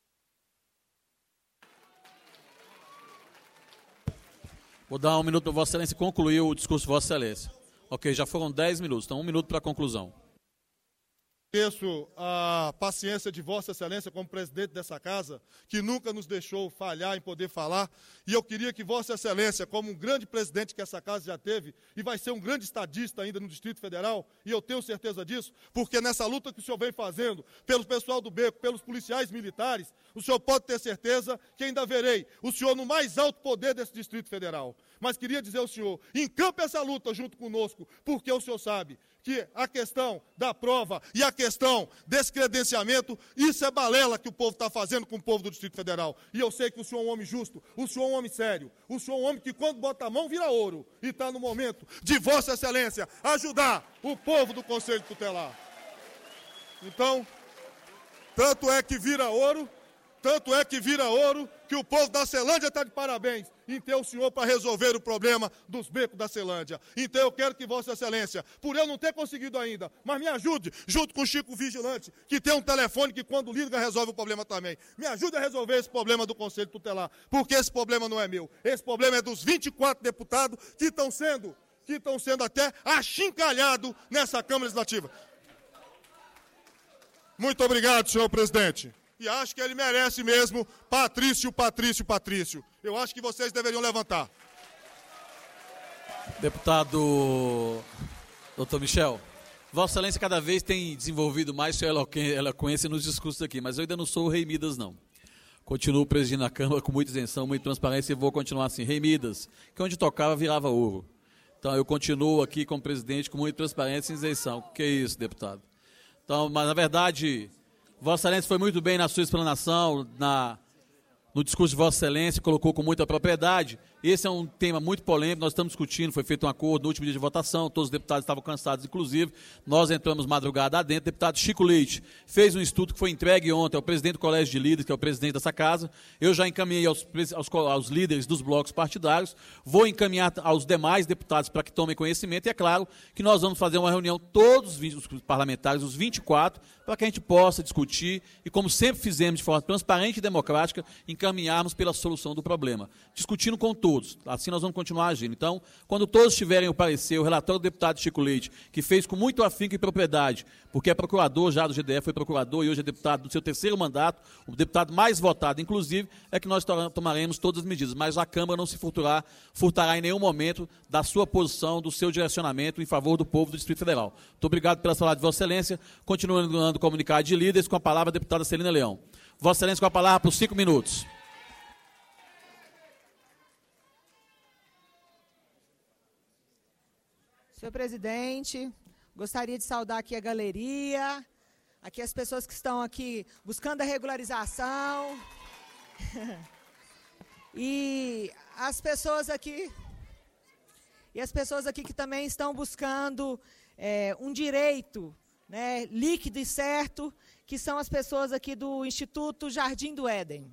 A: Vou dar 1 minuto para Vossa Excelência concluir o discurso de Vossa Excelência. Ok, já foram 10 minutos, então 1 minuto para a conclusão.
B: Agradeço a paciência de Vossa Excelência como presidente dessa casa, que nunca nos deixou falhar em poder falar. E eu queria que Vossa Excelência, como um grande presidente que essa casa já teve, e vai ser um grande estadista ainda no Distrito Federal, e eu tenho certeza disso, porque nessa luta que o senhor vem fazendo, pelo pessoal do Beco, pelos policiais militares, o senhor pode ter certeza que ainda verei o senhor no mais alto poder desse Distrito Federal. Mas queria dizer ao senhor, encampe essa luta junto conosco, porque o senhor sabe que a questão da prova e a questão desse credenciamento, isso é balela que o povo está fazendo com o povo do Distrito Federal. E eu sei que o senhor é um homem justo, o senhor é um homem sério, o senhor é um homem que quando bota a mão vira ouro. E está no momento de Vossa Excelência ajudar o povo do Conselho Tutelar. Então, tanto é que vira ouro, que o povo da Celândia está de parabéns em ter o senhor para resolver o problema dos becos da Celândia. Então eu quero que Vossa Excelência, por eu não ter conseguido ainda, mas me ajude, junto com o Chico Vigilante, que tem um telefone que quando liga resolve o problema também. Me ajude a resolver esse problema do Conselho Tutelar, porque esse problema não é meu. Esse problema é dos 24 deputados que estão sendo até achincalhados nessa Câmara Legislativa. Muito obrigado, senhor presidente. E acho que ele merece mesmo, Patrício. Eu acho que vocês deveriam levantar.
A: Deputado doutor Michel, Vossa Excelência cada vez tem desenvolvido mais sua eloquência nos discursos aqui, mas eu ainda não sou o Rei Midas, não. Continuo presidindo a Câmara com muita isenção, muita transparência e vou continuar assim. Rei Midas, que onde tocava virava ouro. Então eu continuo aqui como presidente com muita transparência e isenção. Que é isso, deputado? Então, mas na verdade, Vossa Excelência foi muito bem na sua explanação, no discurso de Vossa Excelência, colocou com muita propriedade. Esse é um tema muito polêmico, nós estamos discutindo, foi feito um acordo no último dia de votação, todos os deputados estavam cansados, inclusive, nós entramos madrugada adentro, o deputado Chico Leite fez um estudo que foi entregue ontem ao presidente do Colégio de Líderes, que é o presidente dessa casa, eu já encaminhei aos líderes dos blocos partidários, vou encaminhar aos demais deputados para que tomem conhecimento, e é claro que nós vamos fazer uma reunião, todos os parlamentares, os 24, para que a gente possa discutir, e como sempre fizemos de forma transparente e democrática, encaminharmos pela solução do problema, discutindo com todos. Assim nós vamos continuar agindo. Então, quando todos tiverem o parecer, o relatório do deputado Chico Leite, que fez com muito afinco e propriedade, porque é procurador já do GDF, foi procurador e hoje é deputado do seu 3º mandato, o deputado mais votado, inclusive, é que nós tomaremos todas as medidas. Mas a Câmara não se furtará em nenhum momento da sua posição, do seu direcionamento em favor do povo do Distrito Federal. Muito obrigado pela palavra de Vossa Excelência. Continuando dando comunicado de líderes, com a palavra a deputada Celina Leão. Vossa Excelência com a palavra por 5 minutos.
L: Senhor presidente, gostaria de saudar aqui a galeria, aqui as pessoas que estão aqui buscando a regularização e as pessoas aqui que também estão buscando um direito, né, líquido e certo, que são as pessoas aqui do Instituto Jardim do Éden.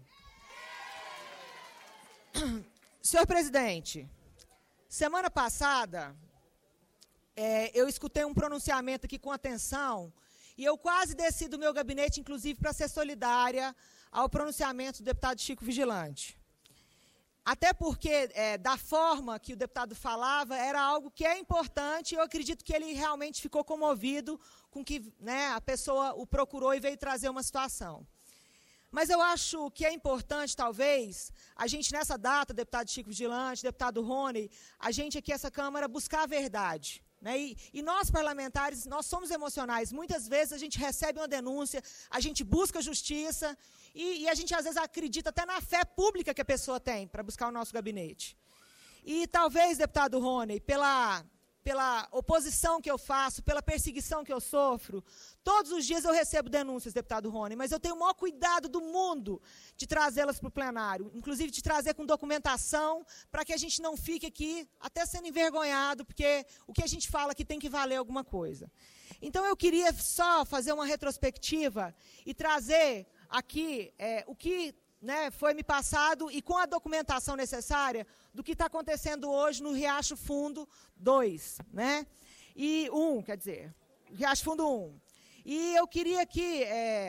L: Senhor presidente, semana passada eu escutei um pronunciamento aqui com atenção e eu quase desci do meu gabinete, inclusive, para ser solidária ao pronunciamento do deputado Chico Vigilante. até porque, da forma que o deputado falava, era algo que é importante, e eu acredito que ele realmente ficou comovido com que, né, a pessoa o procurou e veio trazer uma situação. Mas eu acho que é importante, talvez, a gente nessa data, deputado Chico Vigilante, deputado Rony, a gente aqui, essa Câmara, buscar a verdade. Né? E nós, parlamentares, nós somos emocionais. Muitas vezes a gente recebe uma denúncia, a gente busca justiça, e a gente, às vezes, acredita até na fé pública que a pessoa tem para buscar o nosso gabinete. E talvez, deputado Rony, pela oposição que eu faço, pela perseguição que eu sofro, todos os dias eu recebo denúncias, deputado Rony, mas eu tenho o maior cuidado do mundo de trazê-las para o plenário, inclusive de trazer com documentação, para que a gente não fique aqui até sendo envergonhado, porque o que a gente fala aqui tem que valer alguma coisa. Então, eu queria só fazer uma retrospectiva e trazer aqui o que, né, foi me passado e com a documentação necessária do que está acontecendo hoje no Riacho Fundo 2, né? E 1, quer dizer, Riacho Fundo 1. E eu queria aqui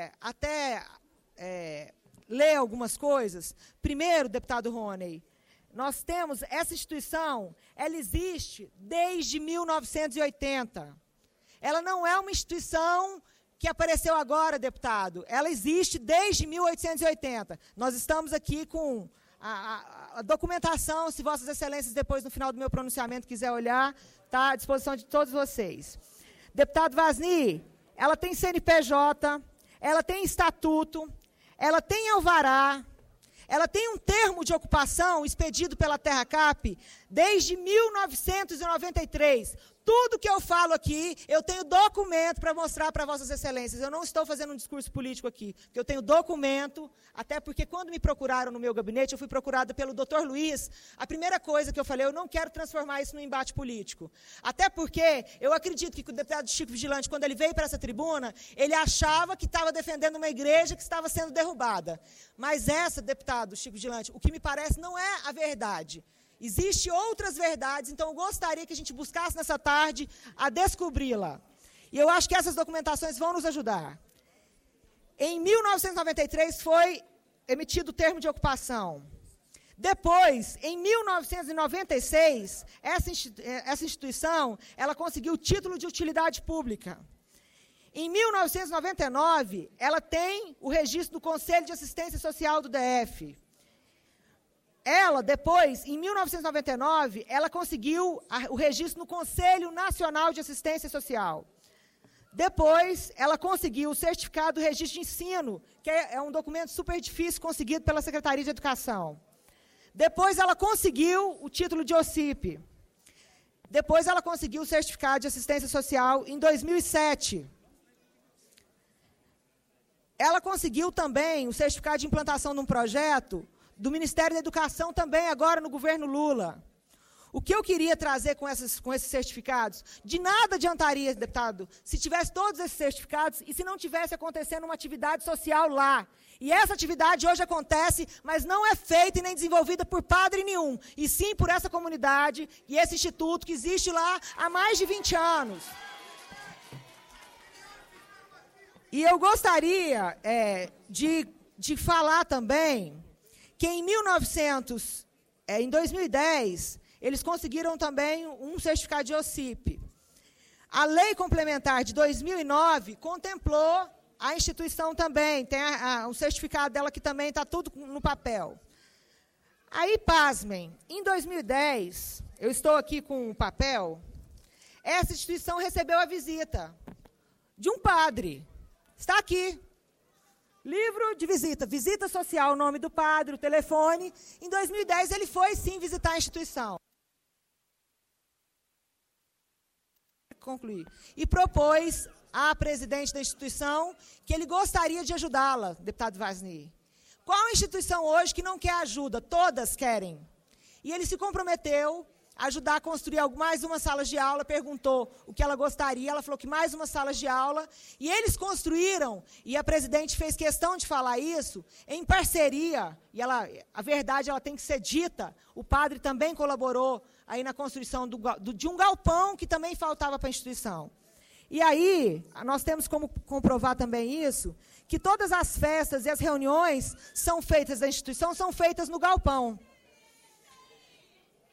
L: ler algumas coisas. Primeiro, deputado Rony, nós temos essa instituição, ela existe desde 1980. Ela não é uma instituição que apareceu agora, deputado. Ela existe desde 1880. Nós estamos aqui com a documentação, se Vossas Excelências, depois, no final do meu pronunciamento, quiser olhar, está à disposição de todos vocês. Deputado Vasni, ela tem CNPJ, ela tem estatuto, ela tem alvará, ela tem um termo de ocupação expedido pela TerraCap desde 1993. Tudo que eu falo aqui, eu tenho documento para mostrar para Vossas Excelências. Eu não estou fazendo um discurso político aqui, porque eu tenho documento, até porque quando me procuraram no meu gabinete, eu fui procurada pelo Dr. Luiz. A primeira coisa que eu falei, eu não quero transformar isso num embate político. Até porque eu acredito que o deputado Chico Vigilante, quando ele veio para essa tribuna, ele achava que estava defendendo uma igreja que estava sendo derrubada. Mas essa, deputado Chico Vigilante, o que me parece não é a verdade. Existem outras verdades, então eu gostaria que a gente buscasse nessa tarde a descobri-la. E eu acho que essas documentações vão nos ajudar. Em 1993 foi emitido o termo de ocupação. Depois, em 1996, essa instituição ela conseguiu o título de utilidade pública. Em 1999, ela tem o registro do Conselho de Assistência Social do DF. Ela, depois, em 1999, ela conseguiu o registro no Conselho Nacional de Assistência Social. Depois, ela conseguiu o certificado do registro de ensino, que é um documento super difícil, conseguido pela Secretaria de Educação. Depois, ela conseguiu o título de OCIP. Depois, ela conseguiu o certificado de assistência social em 2007. Ela conseguiu também o certificado de implantação de um projeto do Ministério da Educação também, agora no governo Lula. O que eu queria trazer com esses certificados? De nada adiantaria, deputado, se tivesse todos esses certificados e se não tivesse acontecendo uma atividade social lá. E essa atividade hoje acontece, mas não é feita e nem desenvolvida por padre nenhum, e sim por essa comunidade e esse instituto que existe lá há mais de 20 anos. E eu gostaria de falar também que em 2010, eles conseguiram também um certificado de OCIP. A lei complementar de 2009 contemplou a instituição também, tem um certificado dela que também está tudo no papel. Aí, pasmem, em 2010, eu estou aqui com o papel, essa instituição recebeu a visita de um padre. Está aqui. Livro de visita, visita social, o nome do padre, o telefone. Em 2010, ele foi, sim, visitar a instituição. Concluir. E propôs à presidente da instituição que ele gostaria de ajudá-la, deputado Vasni. Qual instituição hoje que não quer ajuda? Todas querem. E ele se comprometeu a ajudar a construir mais uma sala de aula, perguntou o que ela gostaria, ela falou que mais uma sala de aula, e eles construíram, e a presidente fez questão de falar isso, em parceria, e a verdade ela tem que ser dita, o padre também colaborou aí na construção de um galpão que também faltava para a instituição. E aí, nós temos como comprovar também isso, que todas as festas e as reuniões são feitas da instituição, são feitas no galpão.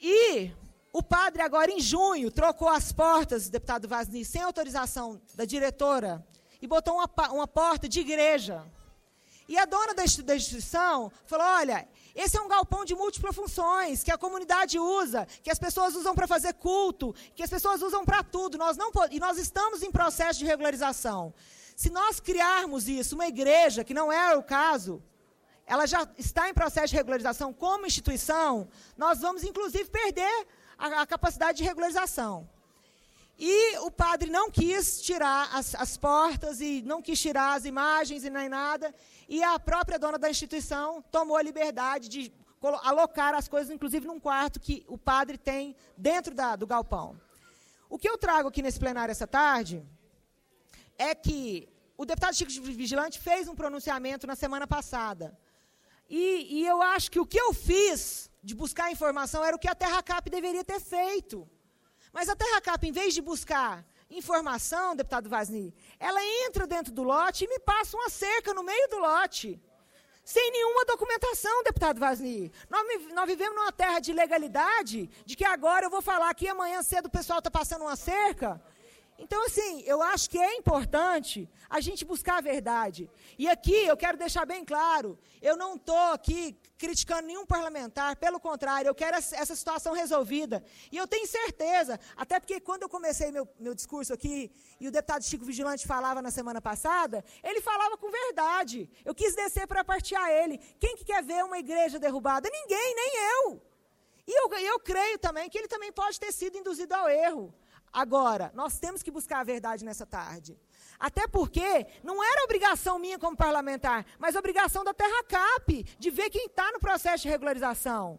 L: E o padre agora, em junho, trocou as portas, deputado Vasni, sem autorização da diretora, e botou uma porta de igreja. E a dona da instituição falou, olha, esse é um galpão de múltiplas funções, que a comunidade usa, que as pessoas usam para fazer culto, que as pessoas usam para tudo, e nós estamos em processo de regularização. Se nós criarmos isso, uma igreja, que não é o caso, ela já está em processo de regularização como instituição, nós vamos, inclusive, perder a capacidade de regularização. E o padre não quis tirar as portas e não quis tirar as imagens e nem nada, e a própria dona da instituição tomou a liberdade de alocar as coisas, inclusive num quarto que o padre tem dentro do galpão. O que eu trago aqui nesse plenário essa tarde é que o deputado Chico Vigilante fez um pronunciamento na semana passada. E eu acho que o que eu fiz de buscar informação era o que a TerraCap deveria ter feito. Mas a TerraCap, em vez de buscar informação, deputado Vasni, ela entra dentro do lote e me passa uma cerca no meio do lote. Sem nenhuma documentação, deputado Vasni. Nós vivemos numa terra de legalidade, de que agora eu vou falar que amanhã cedo o pessoal está passando uma cerca. Então, assim, eu acho que é importante a gente buscar a verdade. E aqui eu quero deixar bem claro, eu não estou aqui criticando nenhum parlamentar, pelo contrário, eu quero essa situação resolvida. E eu tenho certeza, até porque quando eu comecei meu discurso aqui, e o deputado Chico Vigilante falava na semana passada, ele falava com verdade. Eu quis descer para partear ele. Quem que quer ver uma igreja derrubada? Ninguém, nem eu. E eu creio também que ele também pode ter sido induzido ao erro. Agora, nós temos que buscar a verdade nessa tarde. Até porque não era obrigação minha como parlamentar, mas obrigação da TerraCap, de ver quem está no processo de regularização.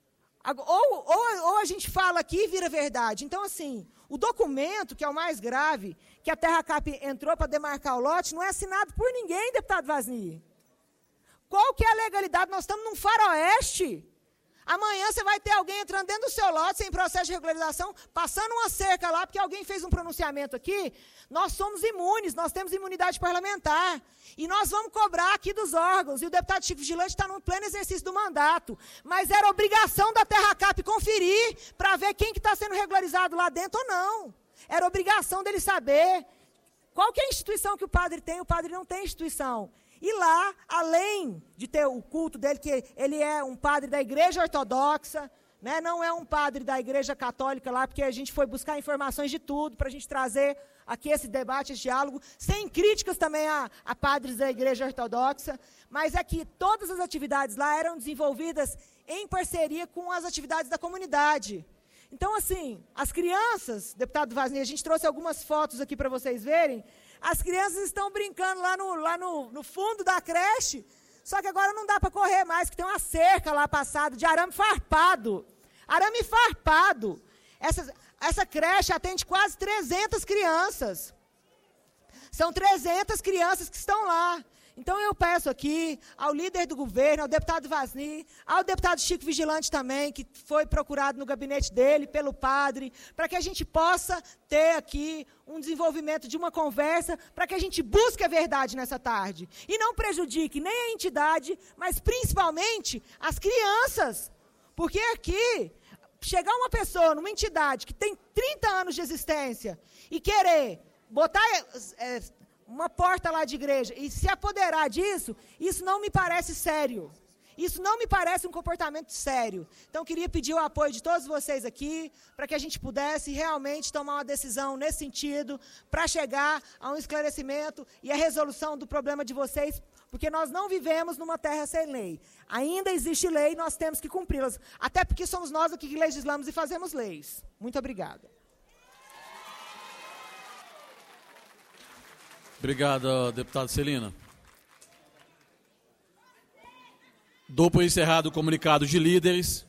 L: Ou a gente fala aqui e vira verdade. Então, assim, o documento, que é o mais grave, que a TerraCap entrou para demarcar o lote, não é assinado por ninguém, deputado Vasni. Qual que é a legalidade? Nós estamos num faroeste. Amanhã você vai ter alguém entrando dentro do seu lote, sem processo de regularização, passando uma cerca lá, porque alguém fez um pronunciamento aqui. Nós somos imunes, nós temos imunidade parlamentar. E nós vamos cobrar aqui dos órgãos. E o deputado Chico Vigilante está no pleno exercício do mandato. Mas era obrigação da TerraCap conferir para ver quem que está sendo regularizado lá dentro ou não. Era obrigação dele saber. Qual que é a instituição que o padre tem? O padre não tem instituição. E lá, além de ter o culto dele, que ele é um padre da Igreja Ortodoxa, né, não é um padre da Igreja Católica lá, porque a gente foi buscar informações de tudo, para a gente trazer aqui esse debate, esse diálogo, sem críticas também a padres da Igreja Ortodoxa, mas é que todas as atividades lá eram desenvolvidas em parceria com as atividades da comunidade. Então, assim, as crianças, deputado Vasni, a gente trouxe algumas fotos aqui para vocês verem. As crianças estão brincando lá no fundo da creche, só que agora não dá para correr mais, porque tem uma cerca lá passada de arame farpado. Arame farpado. Essa creche atende quase 300 crianças. São 300 crianças que estão lá. Então eu peço aqui ao líder do governo, ao deputado Vasni, ao deputado Chico Vigilante também, que foi procurado no gabinete dele pelo padre, para que a gente possa ter aqui um desenvolvimento de uma conversa, para que a gente busque a verdade nessa tarde. E não prejudique nem a entidade, mas principalmente as crianças. Porque aqui, chegar uma pessoa numa entidade que tem 30 anos de existência e querer botar uma porta lá de igreja e se apoderar disso, isso não me parece sério. Isso não me parece um comportamento sério. Então, queria pedir o apoio de todos vocês aqui, para que a gente pudesse realmente tomar uma decisão nesse sentido, para chegar a um esclarecimento e a resolução do problema de vocês, porque nós não vivemos numa terra sem lei. Ainda existe lei e nós temos que cumpri-las, até porque somos nós aqui que legislamos e fazemos leis. Muito obrigada.
A: Obrigado, deputado Celina. Dou por encerrado o comunicado de líderes.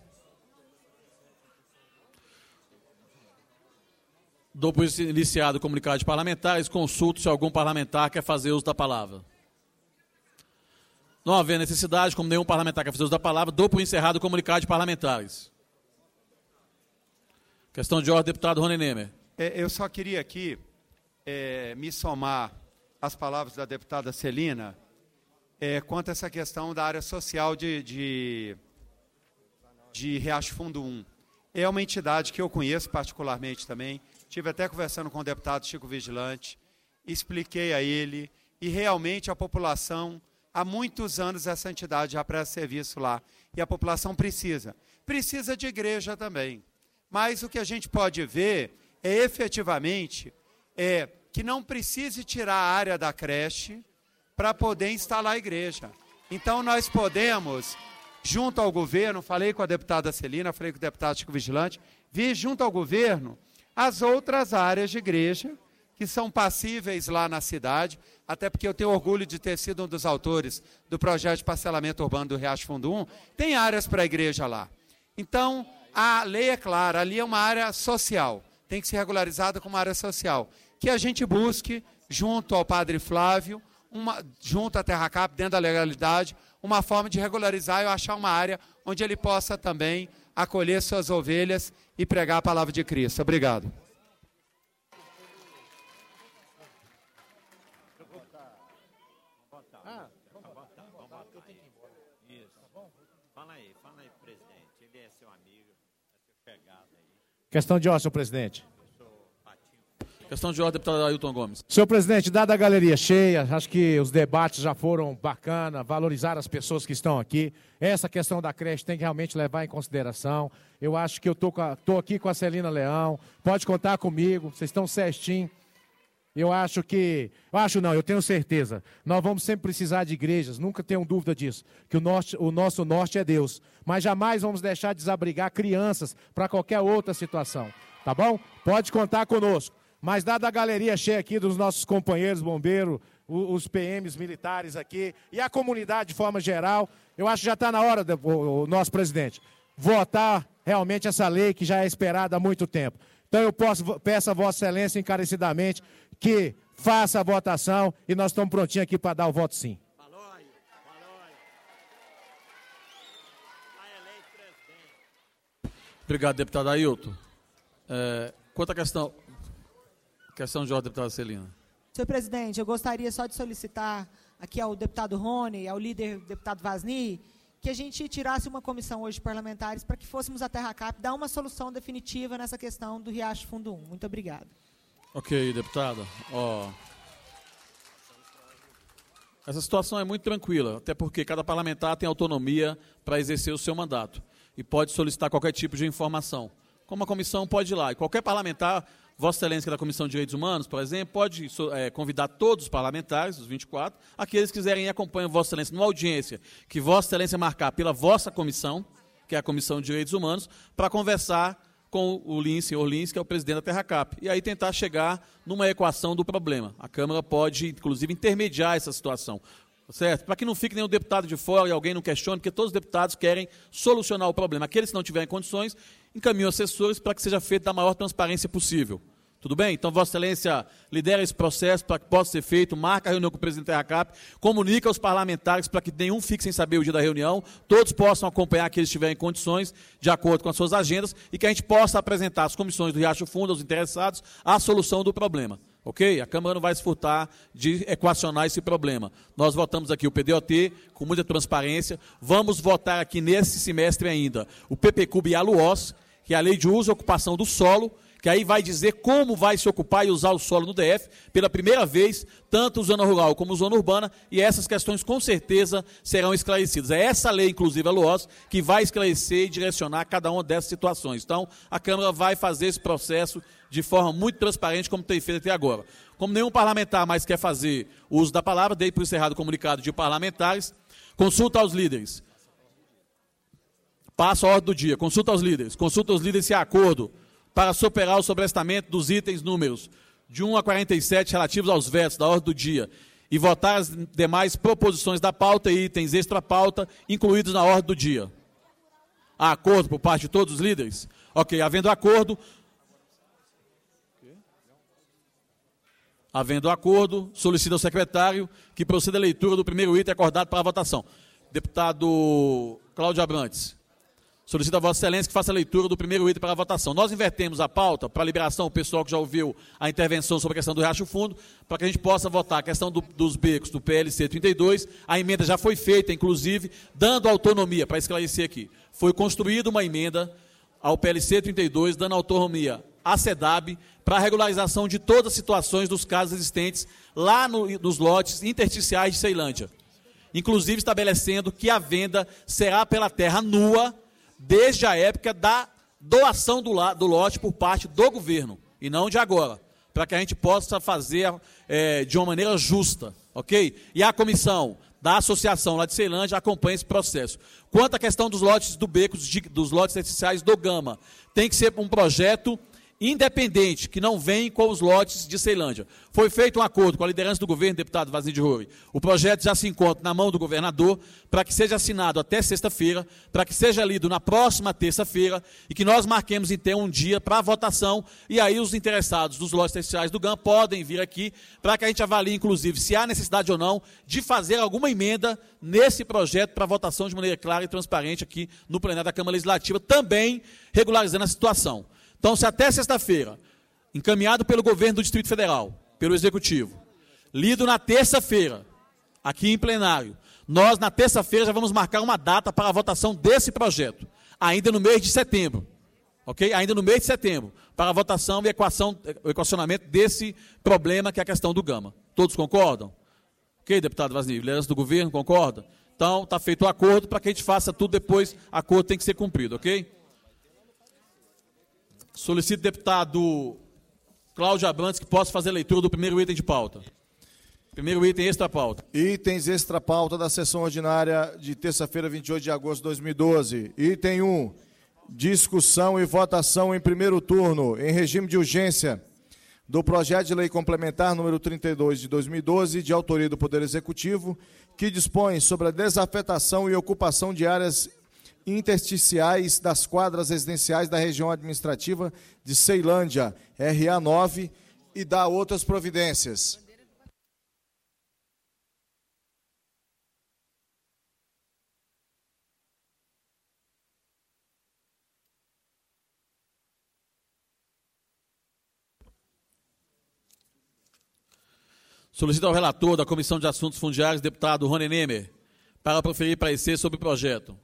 A: Dou por iniciado o comunicado de parlamentares. Consulto se algum parlamentar quer fazer uso da palavra. Não havendo necessidade, como nenhum parlamentar quer fazer uso da palavra, dou por encerrado o comunicado de parlamentares. Questão de ordem, deputado Rony Nemer.
J: Eu só queria aqui me somar às palavras da deputada Celina quanto a essa questão da área social de Riacho Fundo 1. é uma entidade que eu conheço particularmente também. Estive até conversando com o deputado Chico Vigilante, expliquei a ele, e realmente a população, há muitos anos essa entidade já presta serviço lá, e a população precisa de igreja também. Mas o que a gente pode ver é efetivamente que não precise tirar a área da creche para poder instalar a igreja. Então nós podemos, junto ao governo, falei com a deputada Celina, falei com o deputado Chico Vigilante, vir junto ao governo as outras áreas de igreja que são passíveis lá na cidade, até porque eu tenho orgulho de ter sido um dos autores do projeto de parcelamento urbano do Riacho Fundo 1, tem áreas para a igreja lá. Então, a lei é clara, ali é uma área social, tem que ser regularizada como área social, que a gente busque, junto ao padre Flávio, junto à Terra Cap, dentro da legalidade, uma forma de regularizar e achar uma área onde ele possa também acolher suas ovelhas e pregar a palavra de Cristo. Obrigado.
G: Fala aí, presidente. Ele é seu amigo, é seu chegado aí.
I: Questão de ordem, senhor presidente.
A: Questão de ordem, deputado Ailton Gomes.
I: Senhor presidente, dada a galeria cheia, acho que os debates já foram bacana, valorizar as pessoas que estão aqui. Essa questão da creche tem que realmente levar em consideração. Eu acho que eu estou aqui com a Celina Leão, pode contar comigo, vocês estão certinho. Eu tenho certeza, nós vamos sempre precisar de igrejas, nunca tenham dúvida disso, que o nosso norte é Deus. Mas jamais vamos deixar desabrigar crianças para qualquer outra situação, tá bom? Pode contar conosco. Mas dada a galeria cheia aqui dos nossos companheiros bombeiros, os PMs militares aqui e a comunidade de forma geral, eu acho que já está na hora, o nosso presidente, votar realmente essa lei que já é esperada há muito tempo. Então eu peço a Vossa Excelência encarecidamente que faça a votação e nós estamos prontinhos aqui para dar o voto sim.
A: Obrigado, deputado Ailton. Quanto à questão de ordem, deputada Celina.
L: Senhor presidente, eu gostaria só de solicitar aqui ao deputado Rony, ao líder deputado Vasni, que a gente tirasse uma comissão hoje de parlamentares para que fôssemos à Terra Cap dar uma solução definitiva nessa questão do Riacho Fundo 1. Muito obrigada.
A: Ok, deputada. Essa situação é muito tranquila, até porque cada parlamentar tem autonomia para exercer o seu mandato e pode solicitar qualquer tipo de informação. Como a comissão pode ir lá, e qualquer parlamentar, Vossa Excelência, que é da Comissão de Direitos Humanos, por exemplo, pode convidar todos os parlamentares, os 24, aqueles que quiserem ir acompanhar Vossa Excelência numa audiência que Vossa Excelência marcar pela vossa comissão, que é a Comissão de Direitos Humanos, para conversar com o senhor Lins, que é o presidente da Terra Cap, e aí tentar chegar numa equação do problema. A Câmara pode, inclusive, intermediar essa situação, certo? Para que não fique nenhum deputado de fora e alguém não questione, porque todos os deputados querem solucionar o problema. Aqueles que não tiverem condições, encaminham assessores para que seja feito da maior transparência possível. Tudo bem? Então, Vossa Excelência lidera esse processo para que possa ser feito, marca a reunião com o presidente da Terra Cap, comunica aos parlamentares para que nenhum fique sem saber o dia da reunião, todos possam acompanhar aqueles que estiverem em condições, de acordo com as suas agendas, e que a gente possa apresentar às comissões do Riacho Fundo, aos interessados, a solução do problema. Ok? A Câmara não vai se furtar de equacionar esse problema. Nós votamos aqui o PDOT com muita transparência, vamos votar aqui nesse semestre ainda o PPCUB e a LUOS, que é a Lei de Uso e Ocupação do Solo, que aí vai dizer como vai se ocupar e usar o solo no DF, pela primeira vez, tanto zona rural como zona urbana, e essas questões com certeza serão esclarecidas. É essa lei, inclusive a LUOS, que vai esclarecer e direcionar cada uma dessas situações. Então, a Câmara vai fazer esse processo de forma muito transparente, como tem feito até agora. Como nenhum parlamentar mais quer fazer uso da palavra, dei por encerrado o comunicado de parlamentares, consulta aos líderes. Passa a ordem do dia, consulta aos líderes se há acordo para superar o sobrestamento dos itens números de 1 a 47 relativos aos vetos da ordem do dia e votar as demais proposições da pauta e itens extra-pauta incluídos na ordem do dia. Há acordo por parte de todos os líderes? Ok, havendo acordo, solicita ao secretário que proceda a leitura do primeiro item acordado para a votação. Deputado Cláudio Abrantes. Solicito a Vossa Excelência que faça a leitura do primeiro item para a votação. Nós invertemos a pauta para a liberação, o pessoal que já ouviu a intervenção sobre a questão do Riacho Fundo, para que a gente possa votar a questão dos becos do PLC 32. A emenda já foi feita, inclusive, dando autonomia, para esclarecer aqui. Foi construída uma emenda ao PLC 32, dando autonomia à SEDAB para a regularização de todas as situações dos casos existentes lá nos lotes intersticiais de Ceilândia, inclusive estabelecendo que a venda será pela terra nua desde a época da doação do lote por parte do governo, e não de agora, para que a gente possa fazer de uma maneira justa, ok? E a comissão da associação lá de Ceilândia acompanha esse processo. Quanto à questão dos lotes do beco, dos lotes essenciais do Gama, tem que ser um projeto independente, que não vem com os lotes de Ceilândia. Foi feito um acordo com a liderança do governo, deputado Vazim de Rui. O projeto já se encontra na mão do governador, para que seja assinado até sexta-feira, para que seja lido na próxima terça-feira, e que nós marquemos, então, um dia para a votação, e aí os interessados dos lotes essenciais do GAM podem vir aqui, para que a gente avalie, inclusive, se há necessidade ou não de fazer alguma emenda nesse projeto para votação de maneira clara e transparente aqui no plenário da Câmara Legislativa, também regularizando a situação. Então, se até sexta-feira, encaminhado pelo governo do Distrito Federal, pelo Executivo, lido na terça-feira, aqui em plenário, nós, na terça-feira, já vamos marcar uma data para a votação desse projeto, ainda no mês de setembro, ok? Ainda no mês de setembro, para a votação e o equacionamento desse problema que é a questão do Gama. Todos concordam? Ok, deputado Vazim? Liderança do governo, concorda? Então, está feito o acordo para que a gente faça tudo depois, o acordo tem que ser cumprido, ok? Solicito, deputado Cláudio Abrantes, que possa fazer a leitura do primeiro item de pauta. Primeiro item extra pauta.
E: Itens extra pauta da sessão ordinária de terça-feira, 28 de agosto de 2012. Item 1. Discussão e votação em primeiro turno, em regime de urgência, do projeto de lei complementar número 32 de 2012, de autoria do Poder Executivo, que dispõe sobre a desafetação e ocupação de áreas intersticiais das quadras residenciais da região administrativa de Ceilândia, RA 9, e dá outras providências.
A: Solicito ao relator da Comissão de Assuntos Fundiários, deputado Rony Nemer, para proferir parecer sobre o projeto.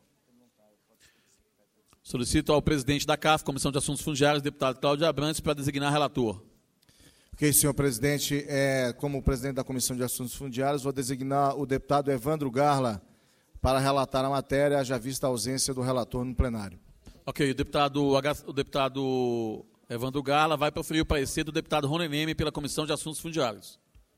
A: Solicito ao presidente da CAF, Comissão de Assuntos Fundiários, deputado Cláudio Abrantes, para designar relator.
E: Ok, senhor presidente. Como presidente da Comissão de Assuntos Fundiários, vou designar o deputado Evandro Garla para relatar a matéria, haja vista a ausência do relator no plenário.
A: Ok, o deputado Evandro Garla vai proferir o parecer do deputado Rony Nemer pela Comissão de Assuntos Fundiários.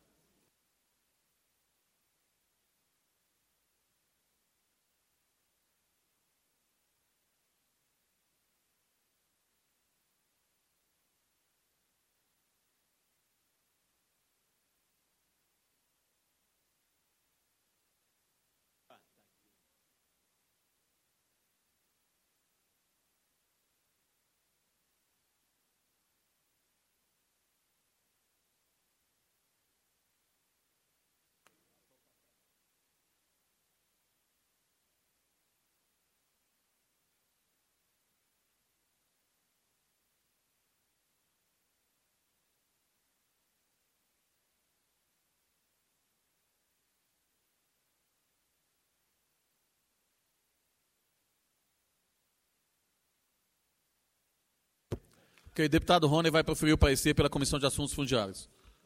A: Ok, deputado Rony vai proferir o parecer pela Comissão de Assuntos Fundiários.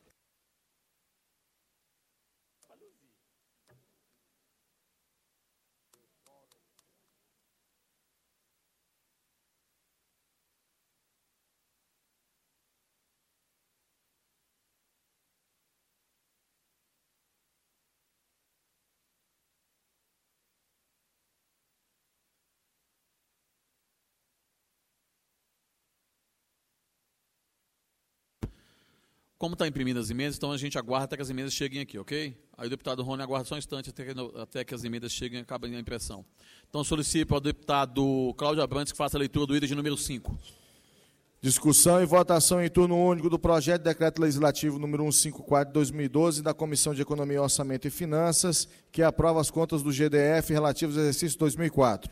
A: Como está imprimindo as emendas, então a gente aguarda até que as emendas cheguem aqui, ok? Aí o deputado Rony aguarda só um instante até que as emendas cheguem e acabem a impressão. Então solicito ao deputado Cláudio Abrantes que faça a leitura do item de número 5.
E: Discussão e votação em turno único do projeto de decreto legislativo número 154 de 2012 da Comissão de Economia, Orçamento e Finanças, que aprova as contas do GDF relativos ao exercício 2004.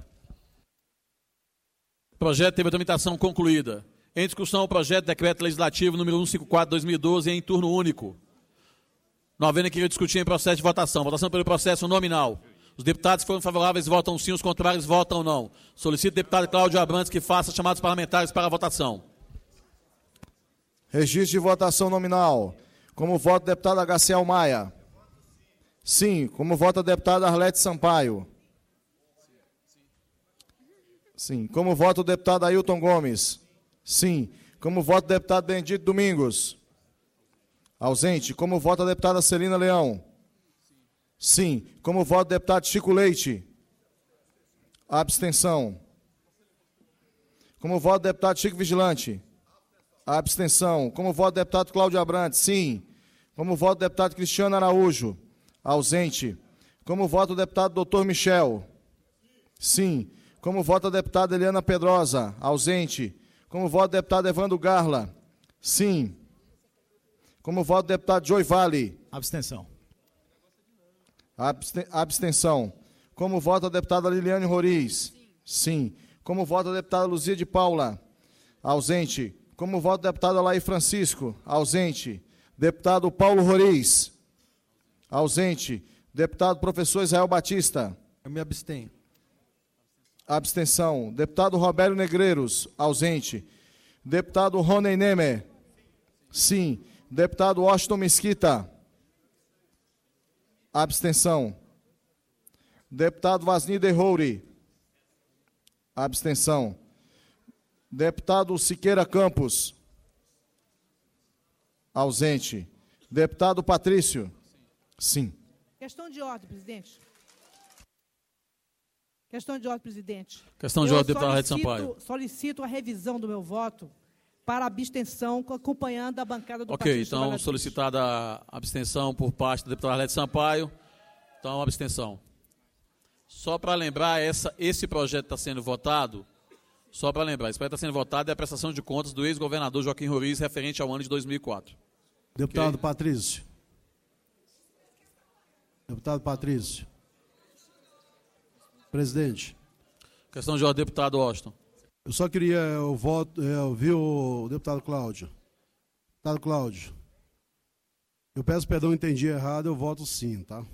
A: O projeto teve a tramitação concluída. Em discussão, o projeto de decreto legislativo número 154 de 2012 em turno único. Não havendo que discutir em processo de votação. Votação pelo processo nominal. Os deputados que foram favoráveis votam sim, os contrários votam não. Solicito ao deputado Cláudio Abrantes que faça chamados parlamentares para a votação.
E: Registro de votação nominal. Como vota o deputado Agaciel Maia? Sim. Como vota a deputada Arlete Sampaio? Sim. Como vota o deputado Ailton Gomes? Sim. Como vota o deputado Benedito Domingos? Ausente. Como vota a deputada Celina Leão? Sim. Como vota o deputado Chico Leite? Abstenção. Como vota o deputado Chico Vigilante? Abstenção. Como vota o deputado Cláudio Abrantes? Sim. Como vota o deputado Cristiano Araújo? Ausente. Como vota o deputado Dr. Michel? Sim. Como vota a deputada Eliana Pedrosa? Ausente. Como vota o deputado Evandro Garla? Sim. Como vota o deputado Joy Vale?
M: Abstenção.
E: Abstenção. Como vota a deputada Liliane Roriz? Sim. Como vota a deputada Luzia de Paula? Ausente. Como vota o deputado Alair Francisco? Ausente. Deputado Paulo Roriz? Ausente. Deputado professor Israel Batista?
K: Eu me abstenho.
E: Abstenção. Deputado Robério Negreiros? Ausente. Deputado Rony Nemer? Sim. Deputado Washington Mesquita? Abstenção. Deputado Vasni Derrouri? Abstenção. Deputado Siqueira Campos? Ausente. Deputado Patrício? Sim.
N: Questão de ordem, presidente. Questão de ordem, presidente.
A: Questão de ordem, deputado Arlete Sampaio.
N: Solicito a revisão do meu voto para abstenção, acompanhando a bancada do
A: Ok,
N: Partido
A: então
N: Trabalhadores.
A: solicitada a abstenção por parte do deputado Arlete Sampaio. Então, abstenção. Só para lembrar, esse projeto está sendo votado, só para lembrar, esse projeto está sendo votado é a prestação de contas do ex-governador Joaquim Roriz, referente ao ano de 2004.
M: Deputado
A: Okay?
M: Patrício. Deputado Patrício. Presidente.
A: Questão de ordem, deputado Washington.
M: Eu só queria ouvir o deputado Cláudio. Deputado Cláudio, eu peço perdão, entendi errado, eu voto sim, tá?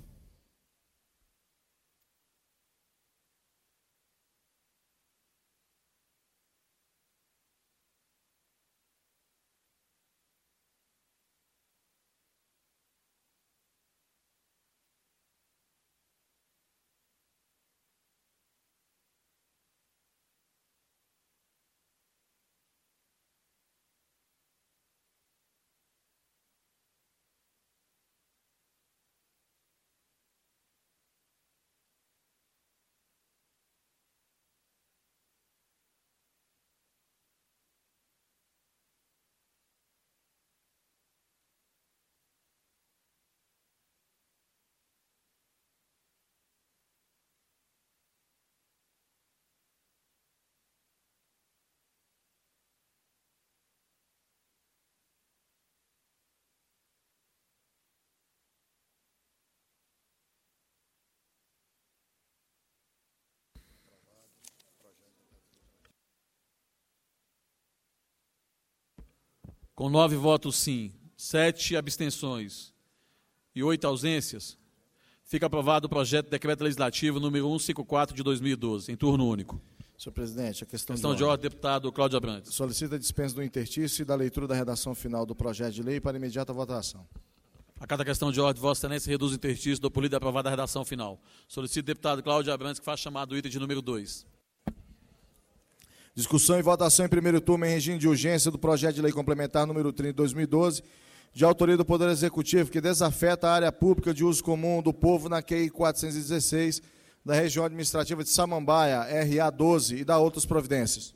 A: Com 9 votos sim, 7 abstenções e 8 ausências, fica aprovado o projeto de decreto legislativo número 154 de 2012, em turno único.
E: Senhor presidente, a questão
A: de ordem, deputado Cláudio Abrantes.
E: Solicita a dispensa do interstício e da leitura da redação final do projeto de lei para imediata votação.
A: A cada questão de ordem, Vossa Excelência reduz o interstício, dou por lida aprovada a redação final. Solicito ao deputado Cláudio Abrantes que faça chamado do item de número 2.
E: Discussão e votação em primeiro turno em regime de urgência do projeto de lei complementar número 30 de 2012, de autoria do Poder Executivo, que desafeta a área pública de uso comum do povo na QI 416, da região administrativa de Samambaia, RA 12, e da outras providências.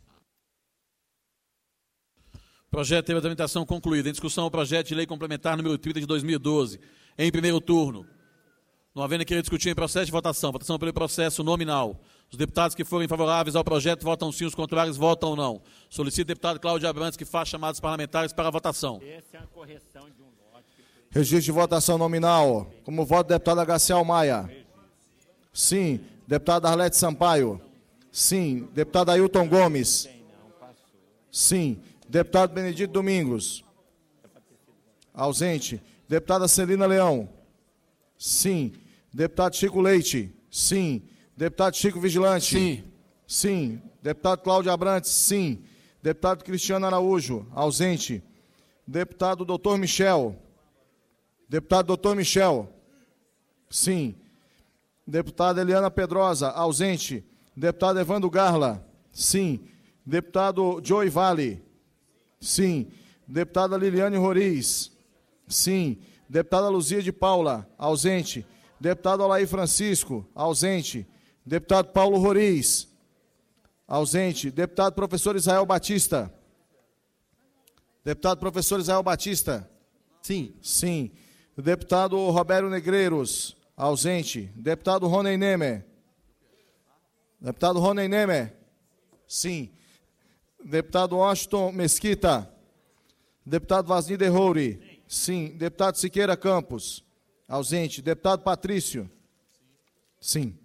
A: O projeto teve a tramitação concluída. Em discussão, o projeto de lei complementar número 30 de 2012, em primeiro turno. Não havendo querer discutir em processo de votação. Votação pelo processo nominal. Os deputados que forem favoráveis ao projeto votam sim, os contrários votam não. Solicito ao deputado Cláudio Abrantes que faça chamados parlamentares para a votação.
G: Essa é a correção de um voto.
E: Registro de votação nominal. Como voto, deputado Agaciel Maia. Sim. Deputado Arlete Sampaio. Sim. Deputado Ailton Gomes. Sim. Deputado Benedito Domingos. Ausente. Deputada Celina Leão. Sim. Deputado Chico Leite. Sim. Deputado Chico Vigilante?
A: Sim.
E: Sim. Deputado Cláudio Abrantes? Sim. Deputado Cristiano Araújo? Ausente. Deputado Dr. Michel? Deputado Dr. Michel? Sim. Deputada Eliana Pedrosa? Ausente. Deputado Evandro Garla? Sim. Deputado Joey Vale? Sim. Deputada Liliane Roriz? Sim. Deputada Luzia de Paula? Ausente. Deputado Alair Francisco? Ausente. Deputado Paulo Roriz? Ausente. Deputado Professor Israel Batista? Deputado Professor Israel Batista?
M: Sim.
E: Sim. Deputado Roberto Negreiros? Ausente. Deputado Rony Nemer? Deputado Rony Nemer? Sim. Deputado Washington Mesquita? Deputado Vasni de Roure? Sim. Deputado Siqueira Campos? Ausente. Deputado Patrício? Sim.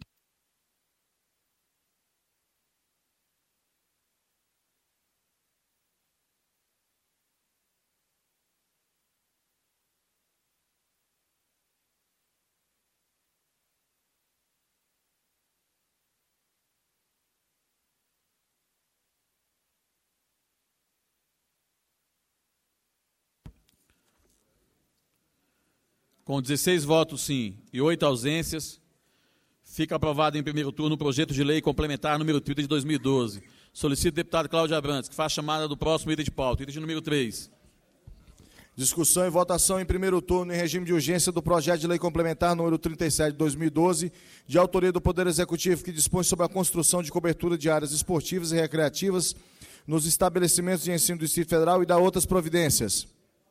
A: Com 16 votos sim e 8 ausências, fica aprovado em primeiro turno o projeto de lei complementar número 30 de 2012. Solicito o deputado Cláudio Abrantes que faça chamada do próximo item de pauta, item de número 3.
E: Discussão e votação em primeiro turno em regime de urgência do projeto de lei complementar número 37 de 2012, de autoria do Poder Executivo, que dispõe sobre a construção de cobertura de áreas esportivas e recreativas nos estabelecimentos de ensino do Distrito Federal e da outras providências.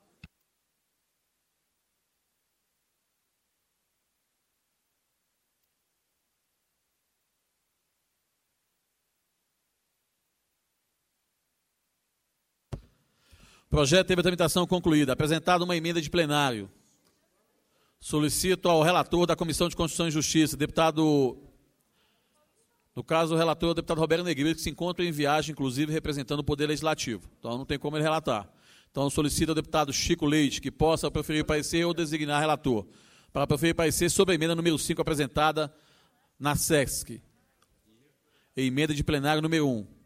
A: O projeto teve a tramitação concluída. Apresentada uma emenda de plenário. Solicito ao relator da Comissão de Constituição e Justiça, deputado... No caso, o relator é o deputado Roberto Negreiros, que se encontra em viagem, inclusive, representando o Poder Legislativo. Então, não tem como ele relatar. Então, solicito ao deputado Chico Leite que possa proferir parecer ou designar relator, para proferir parecer sobre a emenda número 5 apresentada na SESC. Emenda de plenário número 1.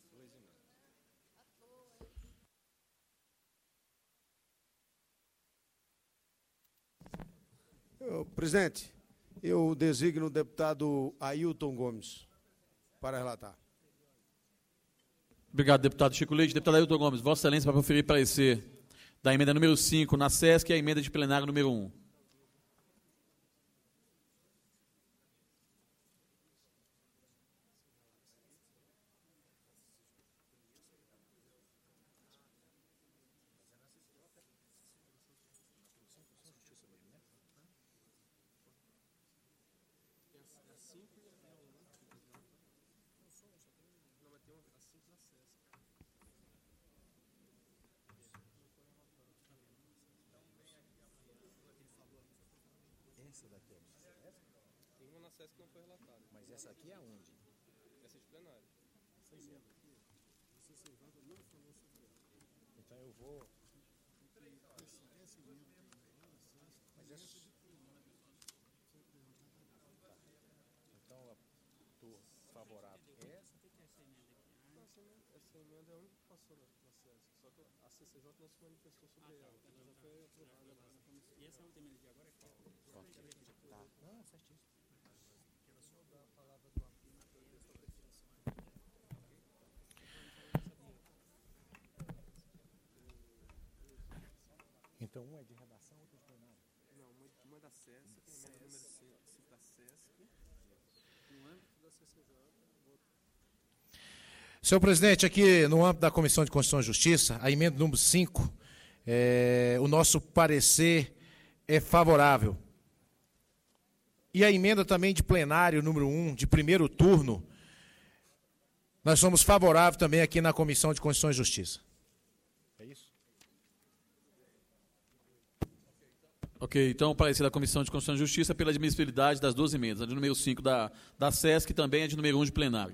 F: Presidente, eu designo o deputado Ailton Gomes para relatar.
A: Obrigado, deputado Chico Leite. Deputado Ailton Gomes, Vossa Excelência, para proferir parecer da emenda número 5 na SESC e a emenda de plenário número 1.
O: Tem uma na SESC que não foi relatada. Mas essa aqui é aonde? Essa é de plenário.
I: Então eu vou... Então eu estou favorável.
O: Essa emenda é a única que passou na SESC. Só que a CCJ não se manifestou sobre ela. Ela já foi aprovada.
P: E essa não tem emenda de agora? Qual?
O: Tá.
P: Não, certíssimo.
O: Quero só dar a palavra do apelo para ele, sua pretensão.
I: Então um é de redação, outro de plenário.
O: Não, uma da SESC, emenda número 5 da SESC, no âmbito da CCJ.
I: Senhor presidente, aqui no âmbito da Comissão de Constituição e Justiça, a emenda número 5, o nosso parecer é favorável. E a emenda também de plenário número 1, de primeiro turno, nós somos favoráveis também aqui na Comissão de Constituição e Justiça. É isso?
A: Ok, então, o parecer da Comissão de Constituição e Justiça pela admissibilidade das duas emendas, a de número 5 da SESC e também a de número 1 de plenário.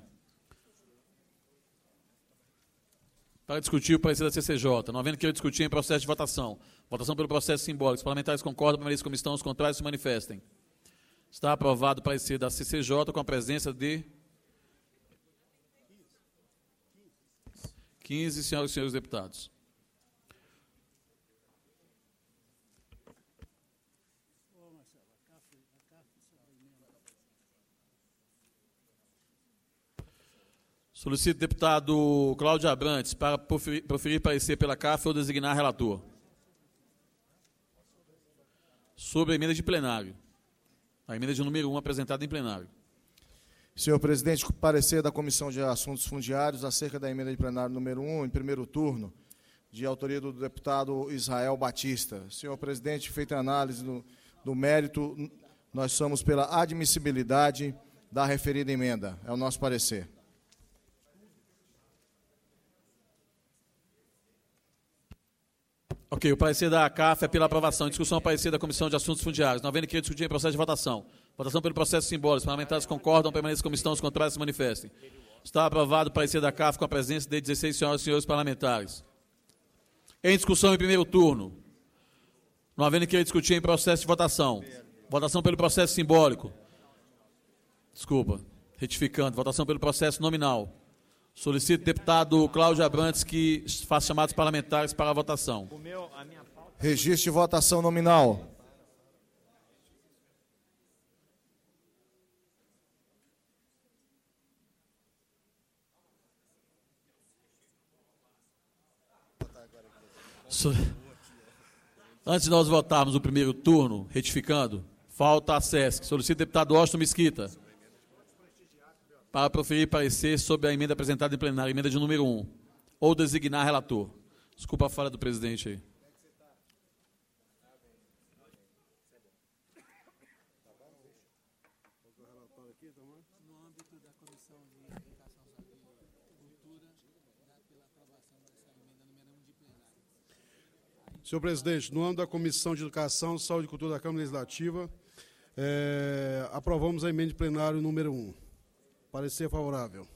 A: Para discutir o parecer da CCJ, não havendo que discutir em processo de votação. Votação pelo processo simbólico. Os parlamentares concordam, permaneçam como estão, os contrários se manifestem. Está aprovado o parecer da CCJ com a presença de 15 senhoras e senhores deputados. Solicito o deputado Cláudio Abrantes para proferir parecer pela CAF ou designar relator. Sobre a emenda de plenário. A emenda de número 1 apresentada em plenário.
E: Senhor presidente, parecer da Comissão de Assuntos Fundiários acerca da emenda de plenário número 1, em primeiro turno, de autoria do deputado Israel Batista. Senhor presidente, feita a análise do mérito, nós somos pela admissibilidade da referida emenda. É o nosso parecer.
A: Ok, o parecer da CAF é pela aprovação. Discussão ao parecer da Comissão de Assuntos Fundiários. Não havendo que discutir em processo de votação. Votação pelo processo simbólico. Os parlamentares concordam, permaneçam como estão, os contrários se manifestem. Está aprovado o parecer da CAF com a presença de 16 senhoras e senhores parlamentares. Em discussão em primeiro turno. Não havendo que discutir em processo de votação. Votação pelo processo simbólico. Desculpa, retificando. Votação pelo processo nominal. Solicito o deputado Cláudio Abrantes que faça chamados parlamentares para a votação.
E: Registro de votação nominal.
A: Antes de nós votarmos o primeiro turno, retificando, falta a SESC. Solicito o deputado Washington Mesquita para proferir parecer sobre a emenda apresentada em plenário, emenda de número 1, ou designar relator. Desculpa a falha do presidente aí.
O: No âmbito da Comissão de Educação, Saúde e Cultura, pela aprovação dessa emenda número 1 de plenário.
M: Senhor presidente, no âmbito da Comissão de Educação, Saúde e Cultura da Câmara Legislativa, aprovamos a emenda de plenário número 1. Parecer favorável.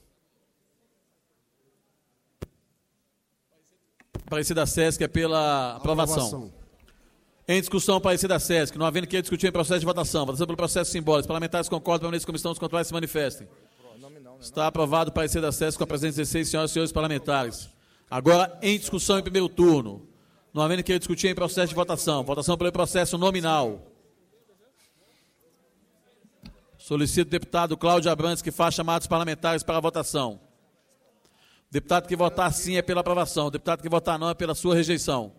A: Parecer da SESC é pela aprovação. Em discussão, o parecer da SESC. Não havendo que discutir em processo de votação. Votação pelo processo simbólico. Os parlamentares concordam, permanecem como estão, os contrários se manifestem. Está aprovado o parecer da SESC com a presença de 16 senhoras e senhores parlamentares. Agora, em discussão em primeiro turno. Não havendo que discutir em processo de votação. Votação pelo processo nominal. Solicito o deputado Cláudio Abrantes que faça chamados parlamentares para a votação. O deputado que votar sim é pela aprovação. O deputado que votar não é pela sua rejeição.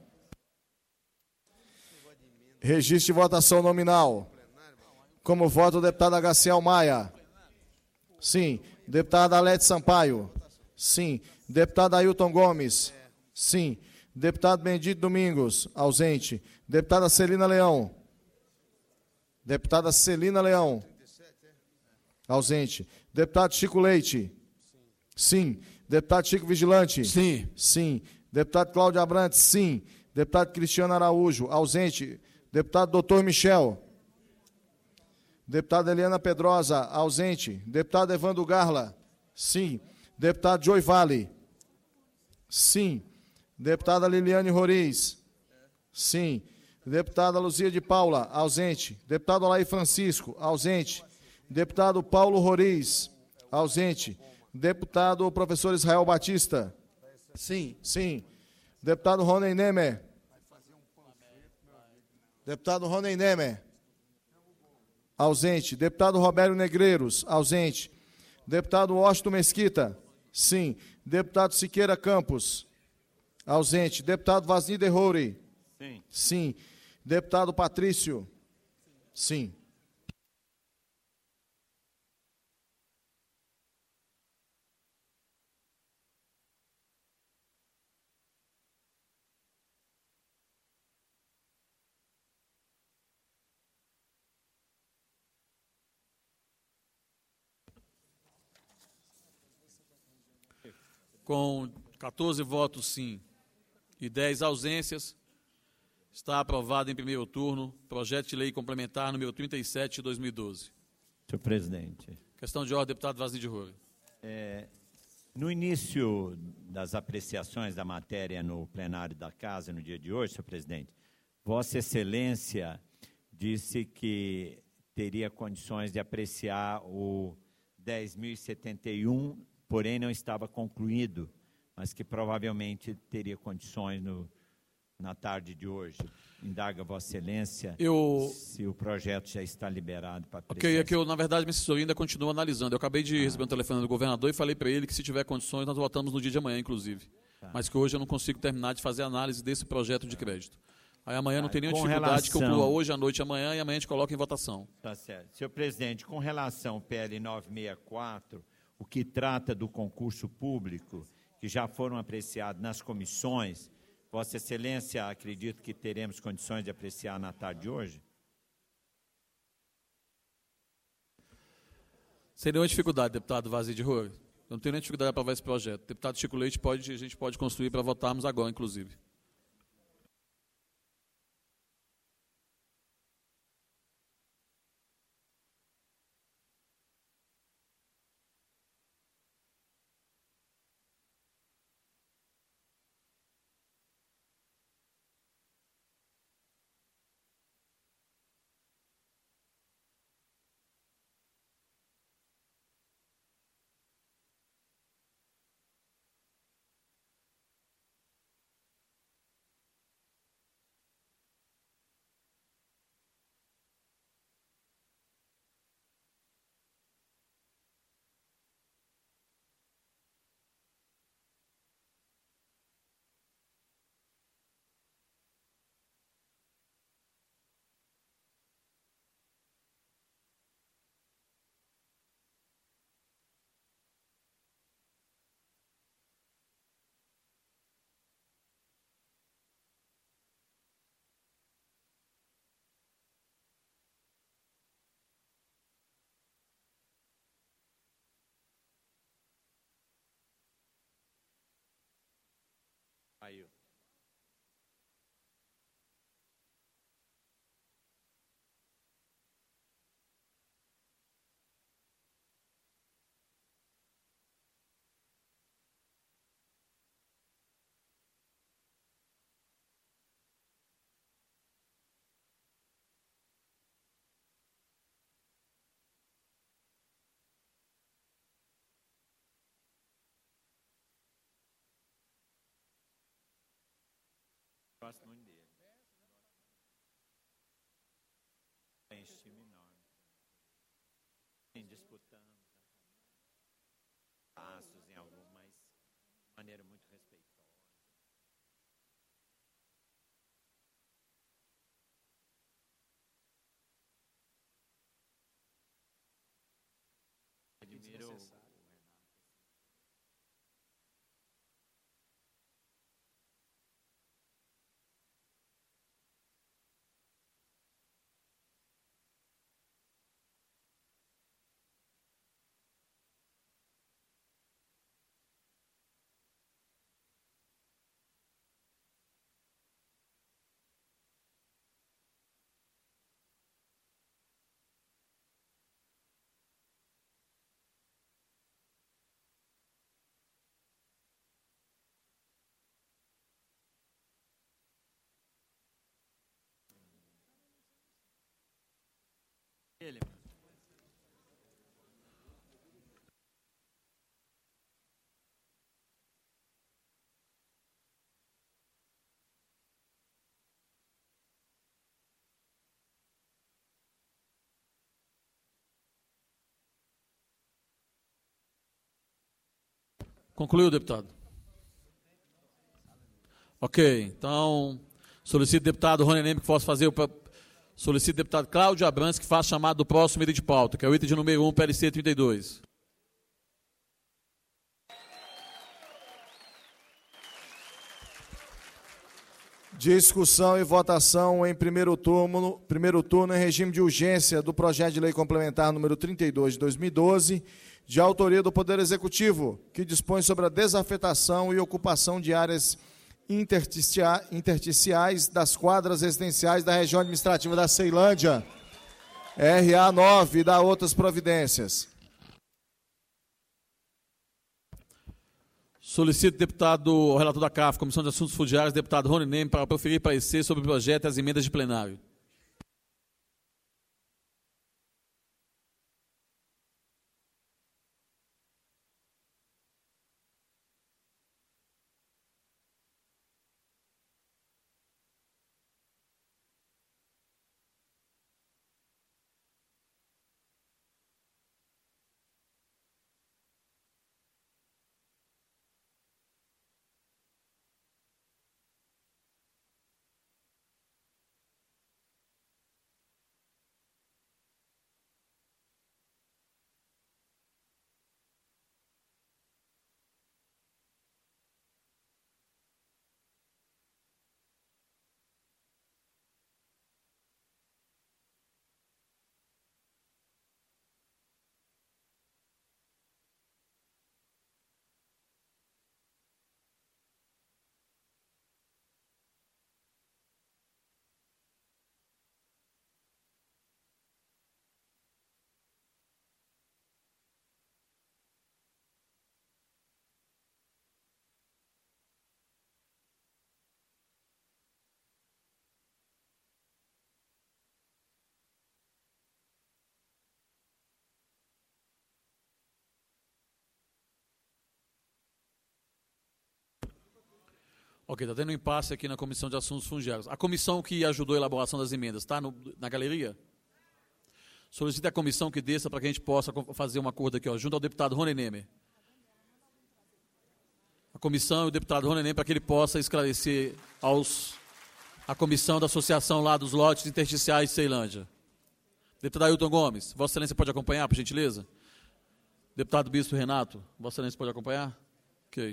E: Registro de votação nominal. Como voto o deputado Agaciel Maia. Sim. Deputado Alete Sampaio. Sim. Deputado Ailton Gomes. Sim. Deputado Bendito Domingos. Ausente. Deputada Celina Leão. Deputada Celina Leão. Ausente. Deputado Chico Leite. Sim. Deputado Chico Vigilante.
A: Sim.
E: Sim. Deputado Cláudio Abrantes. Sim. Deputado Cristiano Araújo. Ausente. Deputado Doutor Michel. Deputada Eliana Pedrosa. Ausente. Deputado Evandro Garla. Sim. Deputado Joy Vale. Sim. Deputada Liliane Roriz. Sim. Deputada Luzia de Paula. Ausente. Deputado Olaí Francisco. Ausente. Deputado Paulo Roriz, ausente. Deputado professor Israel Batista.
M: Sim.
E: Sim. Deputado Rony Nemer. Deputado Rony Nemer. Ausente. Deputado Roberto Negreiros, ausente. Deputado Washington Mesquita. Sim. Deputado Siqueira Campos. Ausente. Deputado Vasni de Roure.
G: Sim.
E: Sim. Deputado Patrício. Sim.
A: Com 14 votos sim e 10 ausências, está aprovado em primeiro turno projeto de lei complementar número 37 de 2012.
G: Senhor presidente.
A: Questão de ordem, deputado Vasni de Roure.
G: No início das apreciações da matéria no plenário da Casa, no dia de hoje, senhor presidente, Vossa Excelência disse que teria condições de apreciar o 10.071, porém não estava concluído, mas que provavelmente teria condições na tarde de hoje. Indaga Vossa Excelência se o projeto já está liberado para apreciação.
A: Ok, é que eu, na verdade, minha assessoria ainda continua analisando. Eu acabei de receber um telefone do governador e falei para ele que, se tiver condições, nós votamos no dia de amanhã, inclusive. Mas que hoje eu não consigo terminar de fazer a análise desse projeto de crédito. Aí amanhã não tem nenhuma dificuldade que eu conclua hoje à noite, amanhã, e amanhã a gente coloca em votação.
G: Tá certo. Senhor presidente, com relação ao PL 964, o que trata do concurso público, que já foram apreciados nas comissões, Vossa Excelência, acredito que teremos condições de apreciar na tarde de hoje?
A: Sem nenhuma dificuldade, deputado Vazio de Roura. Eu não tenho nenhuma dificuldade para aprovar esse projeto. Deputado Chico Leite, a gente pode construir para votarmos agora, inclusive.
G: Aí. Gosto muito dele. Tem time enorme. Tem disputando passos em algum, mas de maneira muito respeitosa. Admiro ele.
A: Concluiu, deputado? Ok, então solicito o deputado Rony Neme que possa fazer o... Solicito o deputado Cláudio Abrantes que faça chamado do próximo item de pauta, que é o item de número 1, PLC 32.
E: Discussão e votação em primeiro turno em regime de urgência do projeto de lei complementar número 32 de 2012, de autoria do Poder Executivo, que dispõe sobre a desafetação e ocupação de áreas intersticiais das quadras residenciais da região administrativa da Ceilândia, RA 9, e dá outras providências.
A: Solicito o relator da CAF, Comissão de Assuntos Fundiários, deputado Rony Neme, para proferir parecer sobre o projeto e as emendas de plenário. Ok, está tendo um impasse aqui na Comissão de Assuntos Fundiários. A comissão que ajudou a elaboração das emendas está na galeria? Solicita a comissão que desça para que a gente possa fazer um acordo aqui, ó, junto ao deputado Rony Nemer. A comissão e o deputado Rony Nemer, para que ele possa esclarecer a comissão da associação lá dos lotes intersticiais de Ceilândia. Deputado Ailton Gomes, Vossa Excelência pode acompanhar, por gentileza? Deputado Bispo Renato, Vossa Excelência pode acompanhar? Ok.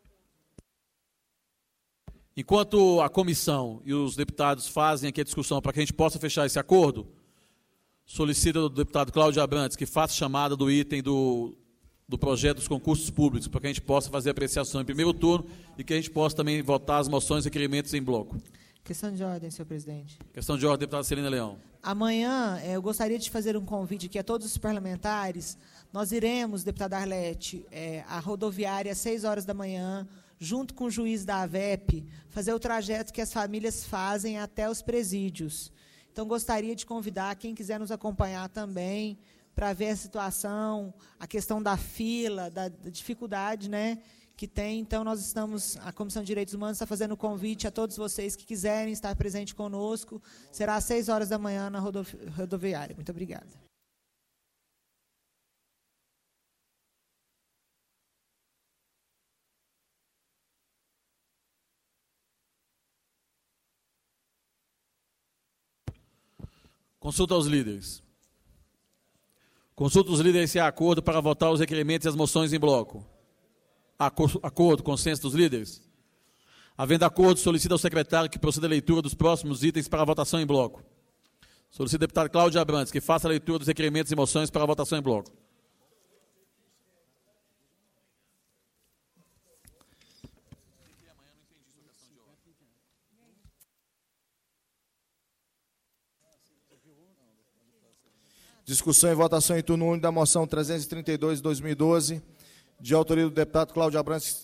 A: Enquanto a comissão e os deputados fazem aqui a discussão para que a gente possa fechar esse acordo, solicita do deputado Cláudio Abrantes que faça chamada do item do projeto dos concursos públicos, para que a gente possa fazer a apreciação em primeiro turno e que a gente possa também votar as moções e requerimentos em bloco.
L: Questão de ordem, senhor presidente.
A: Questão de ordem, deputada Celina Leão.
L: Amanhã, eu gostaria de fazer um convite aqui a todos os parlamentares. Nós iremos, deputada Arlete, à rodoviária às 6 horas da manhã, junto com o juiz da AVEP, fazer o trajeto que as famílias fazem até os presídios. Então, gostaria de convidar quem quiser nos acompanhar também, para ver a situação, a questão da fila, da dificuldade, né, que tem. Então, a Comissão de Direitos Humanos está fazendo o convite a todos vocês que quiserem estar presente conosco. Será às 6 horas da manhã na rodoviária. Muito obrigada.
A: Consulta aos líderes. Consulta os líderes se há acordo para votar os requerimentos e as moções em bloco. Acordo, consenso dos líderes? Havendo acordo, solicita ao secretário que proceda a leitura dos próximos itens para a votação em bloco. Solicita ao deputado Cláudio Abrantes que faça a leitura dos requerimentos e moções para a votação em bloco.
E: Discussão e votação em turno único da moção 332 de 2012, de autoria do deputado Cláudio Abrantes.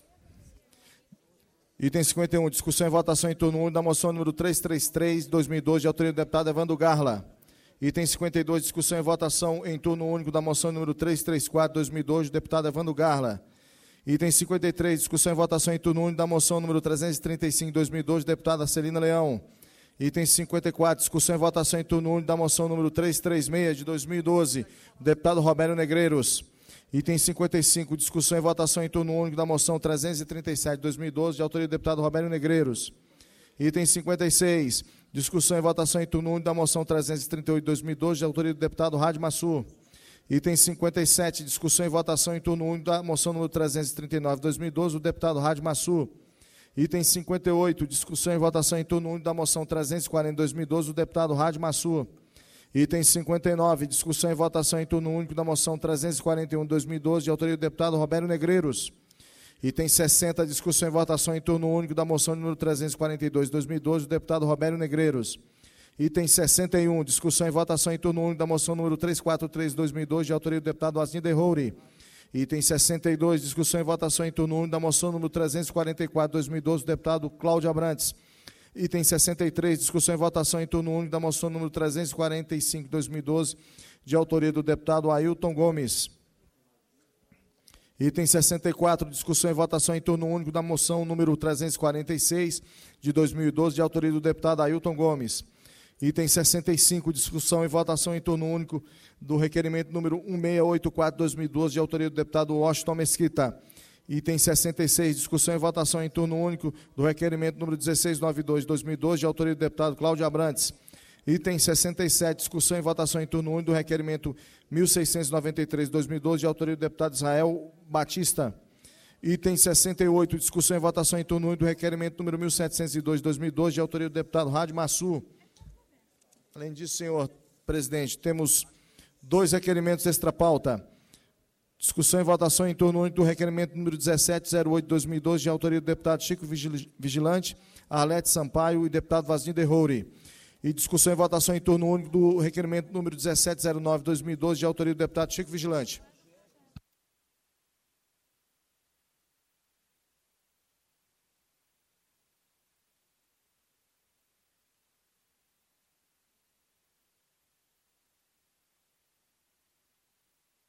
E: Item 51, discussão e votação em turno único da moção número 333 de 2012, de autoria do deputado Evandro Garla. Item 52, discussão e votação em turno único da moção número 334 de 2012, do deputado Evandro Garla. Item 53, discussão e votação em turno único da moção número 335 de 2012, deputada Celina Leão. Item 54, discussão e votação em turno único da moção número 336 de 2012, do deputado Robério Negreiros. Item 55, discussão e votação em turno único da moção 337 de 2012, de autoria do deputado Robério Negreiros. Item 56, discussão e votação em turno único da moção 338 de 2012, de autoria do deputado Rádio Massu. Item 57, discussão e votação em turno único da moção número 339 de 2012, do deputado Rádio Massu. Item 58, discussão e votação em turno único da moção 340 de 2012, do deputado Rádio Massu. Item 59, discussão e votação em turno único da moção 341 de 2012, de autoria do deputado Robério Negreiros. Item 60, discussão e votação em turno único da moção número 342 de 2012, do deputado Robério Negreiros. Item 61, discussão e votação em turno único da moção número 343 de 2012, de autoria do deputado Asnir Roure. Item 62, discussão e votação em turno único da moção número 344 de 2012, do deputado Cláudio Abrantes. Item 63, discussão e votação em turno único da moção número 345 de 2012, de autoria do deputado Ailton Gomes. Item 64, discussão e votação em turno único da moção número 346 de 2012, de autoria do deputado Ailton Gomes. Item 65, discussão e votação em turno único do requerimento número 1684 de 2012, de autoria do deputado Washington Mesquita. Item 66, discussão e votação em turno único do requerimento número 1692 de 2012, de autoria do deputado Cláudio Abrantes. Item 67, discussão e votação em turno único do requerimento 1693 de 2012, de autoria do deputado Israel Batista. Item 68, discussão e votação em turno único do requerimento número 1702 de 2012, de autoria do deputado Rádio Massu. Além disso, senhor presidente, temos 2 requerimentos extra-pauta. Discussão e votação em turno único do requerimento número 1708 de 2012, de autoria do deputado Chico Vigilante, Arlete Sampaio e deputado Vasnir Roure. E discussão e votação em turno único do requerimento número 1709 de 2012, de autoria do deputado Chico Vigilante.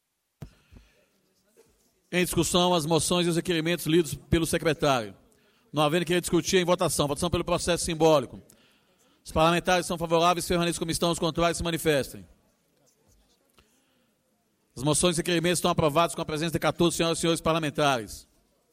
A: Em discussão, as moções e os requerimentos lidos pelo secretário. Não havendo querer discutir, em votação. Votação pelo processo simbólico. Os parlamentares são favoráveis, permaneçam como estão, os contrários se manifestem. As moções e requerimentos estão aprovados com a presença de 14 senhoras e senhores parlamentares.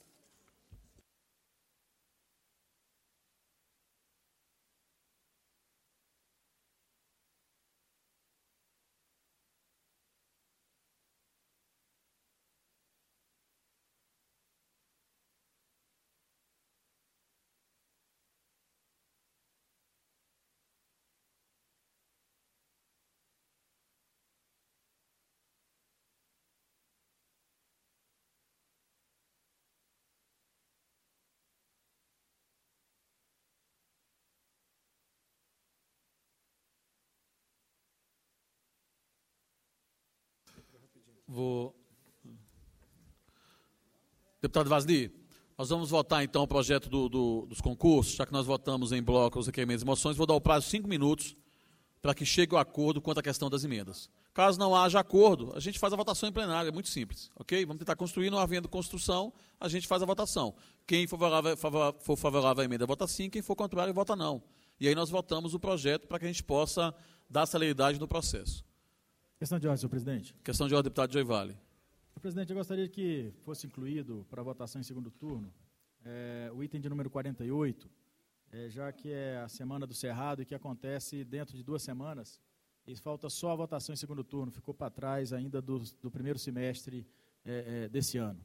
A: Deputado Vasni, nós vamos votar então o projeto dos concursos, já que nós votamos em bloco os requerimentos e moções, vou dar o prazo de 5 minutos para que chegue o acordo quanto à questão das emendas. Caso não haja acordo, a gente faz a votação em plenário, é muito simples, ok? Vamos tentar construir, não havendo construção, a gente faz a votação. Quem for favorável à emenda vota sim, quem for contrário vota não. E aí nós votamos o projeto para que a gente possa dar celeridade no processo.
Q: Questão de ordem, senhor presidente.
A: Questão de ordem, deputado Joy Vale.
Q: Senhor presidente, eu gostaria que fosse incluído para votação em segundo turno o item de número 48, já que é a Semana do Cerrado e que acontece dentro de 2 semanas, e falta só a votação em segundo turno, ficou para trás ainda do primeiro semestre desse ano.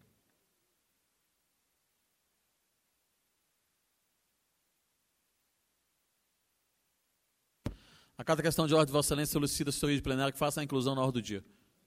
A: A cada questão de ordem de Vossa Excelência solicita a assessoria de plenário que faça a inclusão na ordem do dia.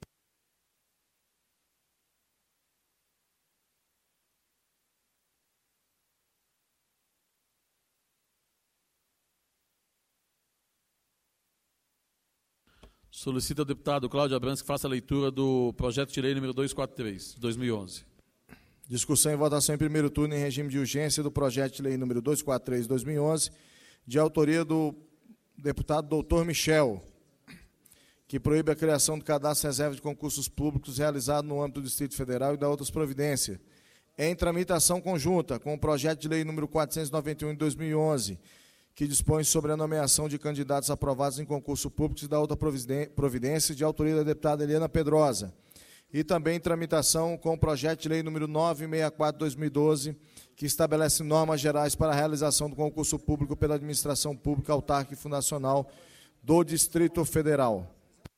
A: Solicita ao deputado Cláudio Abrantes que faça a leitura do projeto de lei número 243, de 2011.
E: Discussão e votação em primeiro turno em regime de urgência do projeto de lei número 243, de 2011, de autoria do deputado doutor Michel, que proíbe a criação do cadastro reserva de concursos públicos realizado no âmbito do Distrito Federal e da outras providências, em tramitação conjunta com o projeto de lei número 491, de 2011, que dispõe sobre a nomeação de candidatos aprovados em concurso público e da outra providência, de autoria da deputada Eliana Pedrosa, e também em tramitação com o projeto de lei número 964, de 2012, que estabelece normas gerais para a realização do concurso público pela administração pública autárquica e fundacional do Distrito Federal.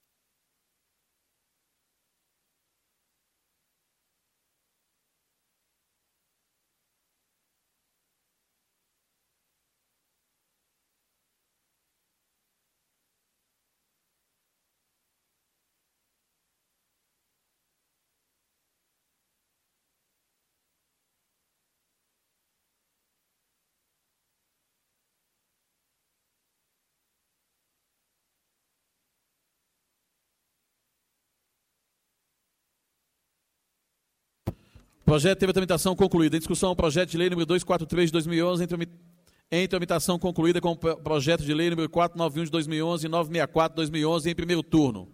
A: O projeto teve a tramitação concluída. Em discussão, o projeto de lei número 243 de 2011, em tramitação concluída com o projeto de lei número 491 de 2011 e 964 de 2011, em primeiro turno.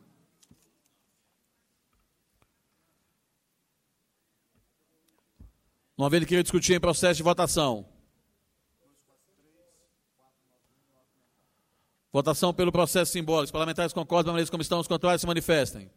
A: Não havendo querer discutir em processo de votação. Votação pelo processo simbólico. Os parlamentares concordam, permaneçam como estão, os contrários se manifestem.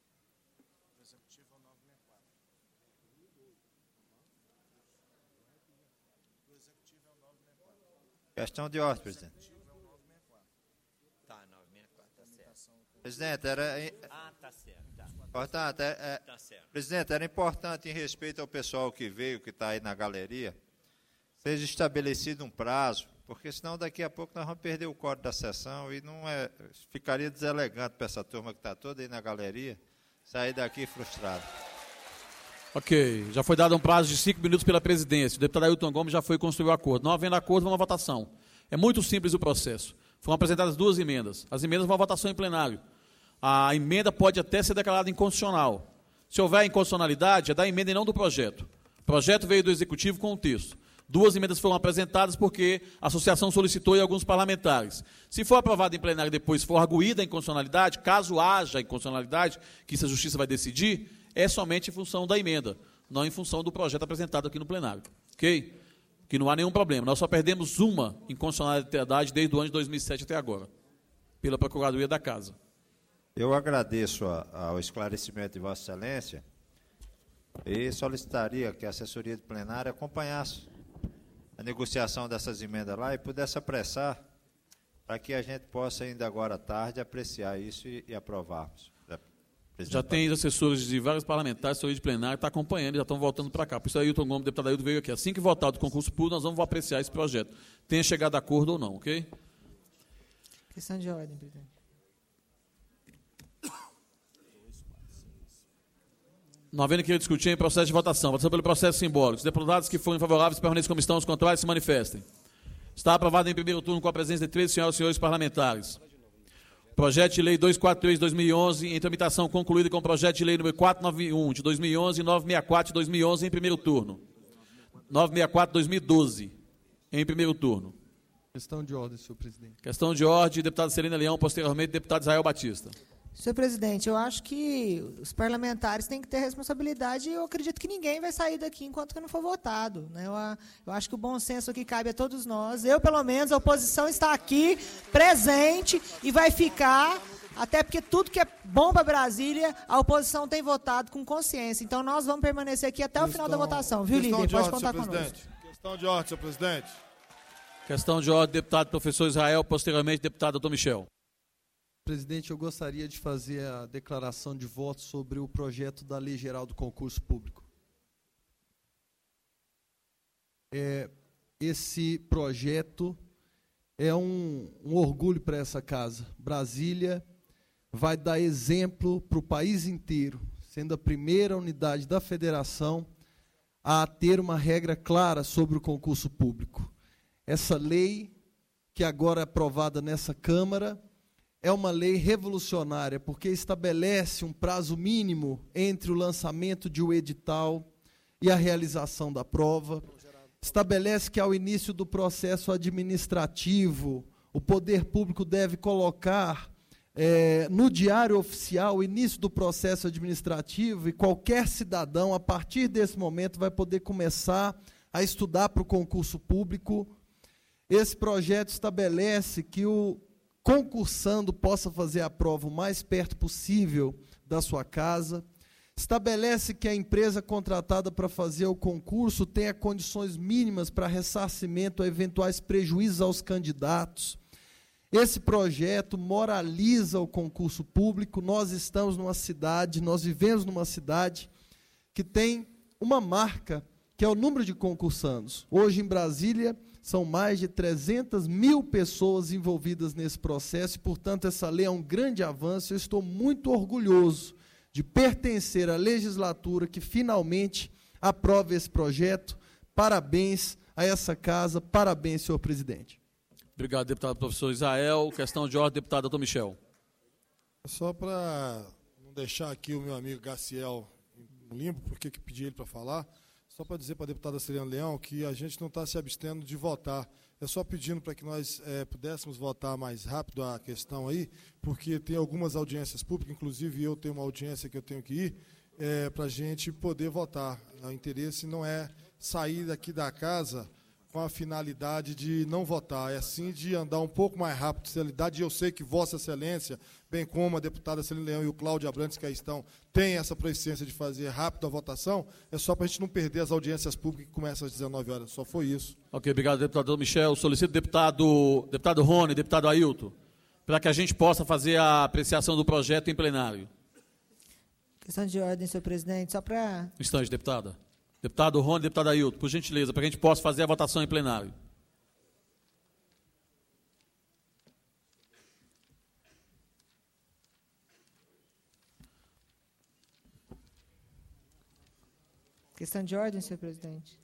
D: Questão de ordem, presidente.
G: Tá, 964, tá certo.
D: Presidente, era...
G: tá certo, tá.
D: Importante,
G: Tá certo.
D: Presidente, era importante, em respeito ao pessoal que veio, que está aí na galeria, seja estabelecido um prazo, porque senão daqui a pouco nós vamos perder o código da sessão e não ficaria deselegante para essa turma que está toda aí na galeria sair daqui frustrado.
A: Ok, já foi dado um prazo de 5 minutos pela presidência. O deputado Ailton Gomes já foi construir o acordo. Não havendo acordo, vamos à votação. É muito simples o processo. Foram apresentadas 2 emendas. As emendas vão à votação em plenário. A emenda pode até ser declarada inconstitucional. Se houver inconstitucionalidade, é da emenda e não do projeto. O projeto veio do Executivo com o texto. 2 emendas foram apresentadas porque a associação solicitou e alguns parlamentares. Se for aprovado em plenário e depois for arguída a inconstitucionalidade, caso haja inconstitucionalidade, que isso a Justiça vai decidir, é somente em função da emenda, não em função do projeto apresentado aqui no plenário. Ok? que não há nenhum problema. Nós só perdemos uma inconstitucionalidade desde o ano de 2007 até agora, pela Procuradoria da Casa.
D: Eu agradeço ao esclarecimento de Vossa Excelência e solicitaria que a assessoria de plenário acompanhasse a negociação dessas emendas lá e pudesse apressar para que a gente possa, ainda agora à tarde, apreciar isso e aprovarmos.
A: Já tem assessores de vários parlamentares, assessoria de plenário, está acompanhando, já estão voltando para cá. Por isso, Ailton Gomes, deputado Ailton, veio aqui. Assim que votar do concurso público, nós vamos apreciar esse projeto. Tenha chegado a acordo ou não, ok?
L: Questão de ordem, presidente.
A: Não havendo que discutir em processo de votação. Votação pelo processo simbólico. Os deputados que forem favoráveis permaneçam como estão, os contrários se manifestem. Está aprovado em primeiro turno com a presença de 13 senhoras e senhores parlamentares. Projeto de Lei 243 de 2011, em tramitação concluída com o projeto de Lei número 491 de 2011 e 964 de 2011 em primeiro turno. 964 de 2012 em primeiro turno.
K: Questão de ordem, senhor presidente.
A: Questão de ordem, deputada Celina Leão, posteriormente, deputado Israel Batista.
L: Senhor presidente, eu acho que os parlamentares têm que ter responsabilidade e eu acredito que ninguém vai sair daqui enquanto que não for votado, né? Eu acho que o bom senso aqui cabe a todos nós. Eu, pelo menos, a oposição está aqui, presente, e vai ficar, até porque tudo que é bom para Brasília, a oposição tem votado com consciência. Então, nós vamos permanecer aqui até o final da votação, viu, líder? Pode contar conosco.
B: Questão de ordem, senhor presidente.
A: Questão de ordem, deputado professor Israel, posteriormente, deputado doutor Michel.
K: Presidente, eu gostaria de fazer a declaração de voto sobre o projeto da Lei Geral do Concurso Público. Esse projeto é um orgulho para essa casa. Brasília vai dar exemplo para o país inteiro, sendo a primeira unidade da federação a ter uma regra clara sobre o concurso público. Essa lei, que agora é aprovada nessa Câmara, é uma lei revolucionária, porque estabelece um prazo mínimo entre o lançamento de um edital e a realização da prova. Estabelece que, ao início do processo administrativo, o poder público deve colocar no Diário Oficial o início do processo administrativo e qualquer cidadão, a partir desse momento, vai poder começar a estudar para o concurso público. Esse projeto estabelece que o concursando possa fazer a prova o mais perto possível da sua casa, estabelece que a empresa contratada para fazer o concurso tenha condições mínimas para ressarcimento a eventuais prejuízos aos candidatos. Esse projeto moraliza o concurso público. Nós estamos numa cidade, nós vivemos numa cidade que tem uma marca, que é o número de concursandos. Hoje, em Brasília, são mais de 300 mil pessoas envolvidas nesse processo e, portanto, essa lei é um grande avanço. Eu estou muito orgulhoso de pertencer à legislatura que finalmente aprova esse projeto. Parabéns a essa casa, parabéns, senhor presidente.
A: Obrigado, deputado professor Israel. Questão de ordem, deputado doutor Michel.
B: Só para não deixar aqui o meu amigo Gaciel no limbo, porque que pedi ele para falar, só para dizer para a deputada Celina Leão que a gente não está se abstendo de votar. É só pedindo para que nós pudéssemos votar mais rápido a questão aí, porque tem algumas audiências públicas, inclusive eu tenho uma audiência que eu tenho que ir, para a gente poder votar. O interesse não é sair daqui da casa com a finalidade de não votar, é sim de andar um pouco mais rápido, e eu sei que Vossa Excelência, bem como a deputada Celina Leão e o Cláudio Abrantes, que aí estão, têm essa proficiência de fazer rápido a votação, é só para a gente não perder as audiências públicas que começam às 19 horas, só foi isso.
A: Ok, obrigado, deputado Michel. Solicito deputado Rony, deputado Ailton, para que a gente possa fazer a apreciação do projeto em plenário.
L: Questão de ordem, senhor presidente, só para...
A: Um instante, deputada. Deputado Rony, deputado Ailton, por gentileza, para que a gente possa fazer a votação em plenário.
L: Questão de ordem, senhor presidente.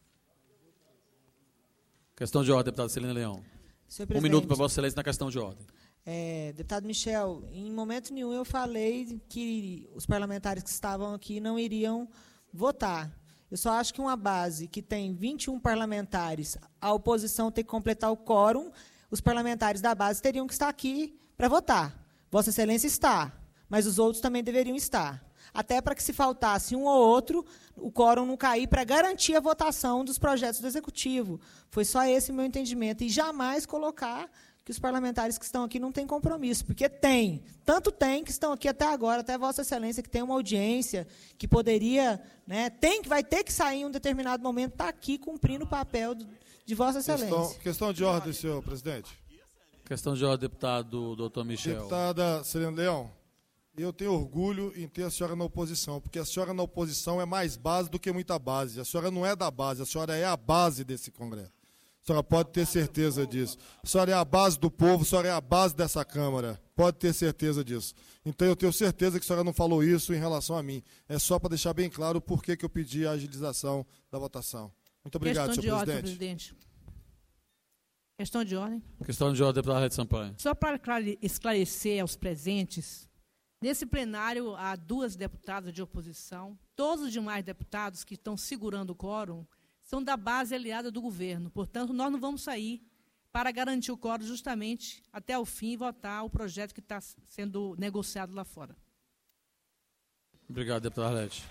A: Questão de ordem, deputada Celina Leão. Um minuto para Vossa Excelência na questão de ordem.
L: Deputado Michel, em momento nenhum eu falei que os parlamentares que estavam aqui não iriam votar. Eu só acho que uma base que tem 21 parlamentares, a oposição tem que completar o quórum, os parlamentares da base teriam que estar aqui para votar. Vossa Excelência está, mas os outros também deveriam estar. até para que, se faltasse um ou outro, o quórum não cair, para garantir a votação dos projetos do Executivo. Foi só esse o meu entendimento. E jamais colocar que os parlamentares que estão aqui não têm compromisso, porque tem, tanto tem que estão aqui até agora, até Vossa Excelência, que tem uma audiência, que poderia, né, vai ter que sair em um determinado momento, está aqui cumprindo o papel de Vossa Excelência.
B: Questão de ordem, senhor presidente.
A: Questão de ordem, deputado doutor Michel.
B: Deputada Celina Leão, eu tenho orgulho em ter a senhora na oposição, porque a senhora na oposição é mais base do que muita base. A senhora não é da base, a senhora é a base desse Congresso. A senhora pode ter certeza disso. A senhora é a base do povo, a senhora é a base dessa Câmara. Pode ter certeza disso. Então, eu tenho certeza que a senhora não falou isso em relação a mim. É só para deixar bem claro o porquê que eu pedi a agilização da votação. Muito obrigado, senhor presidente.
N: Questão de ordem.
A: Questão de ordem, deputado Arlete Sampaio.
N: Só para esclarecer aos presentes, nesse plenário há 2 deputadas de oposição. Todos os demais deputados que estão segurando o quórum são da base aliada do governo. Portanto, nós não vamos sair para garantir o quórum justamente até o fim e votar o projeto que está sendo negociado lá fora.
A: Obrigado, deputado Arlete.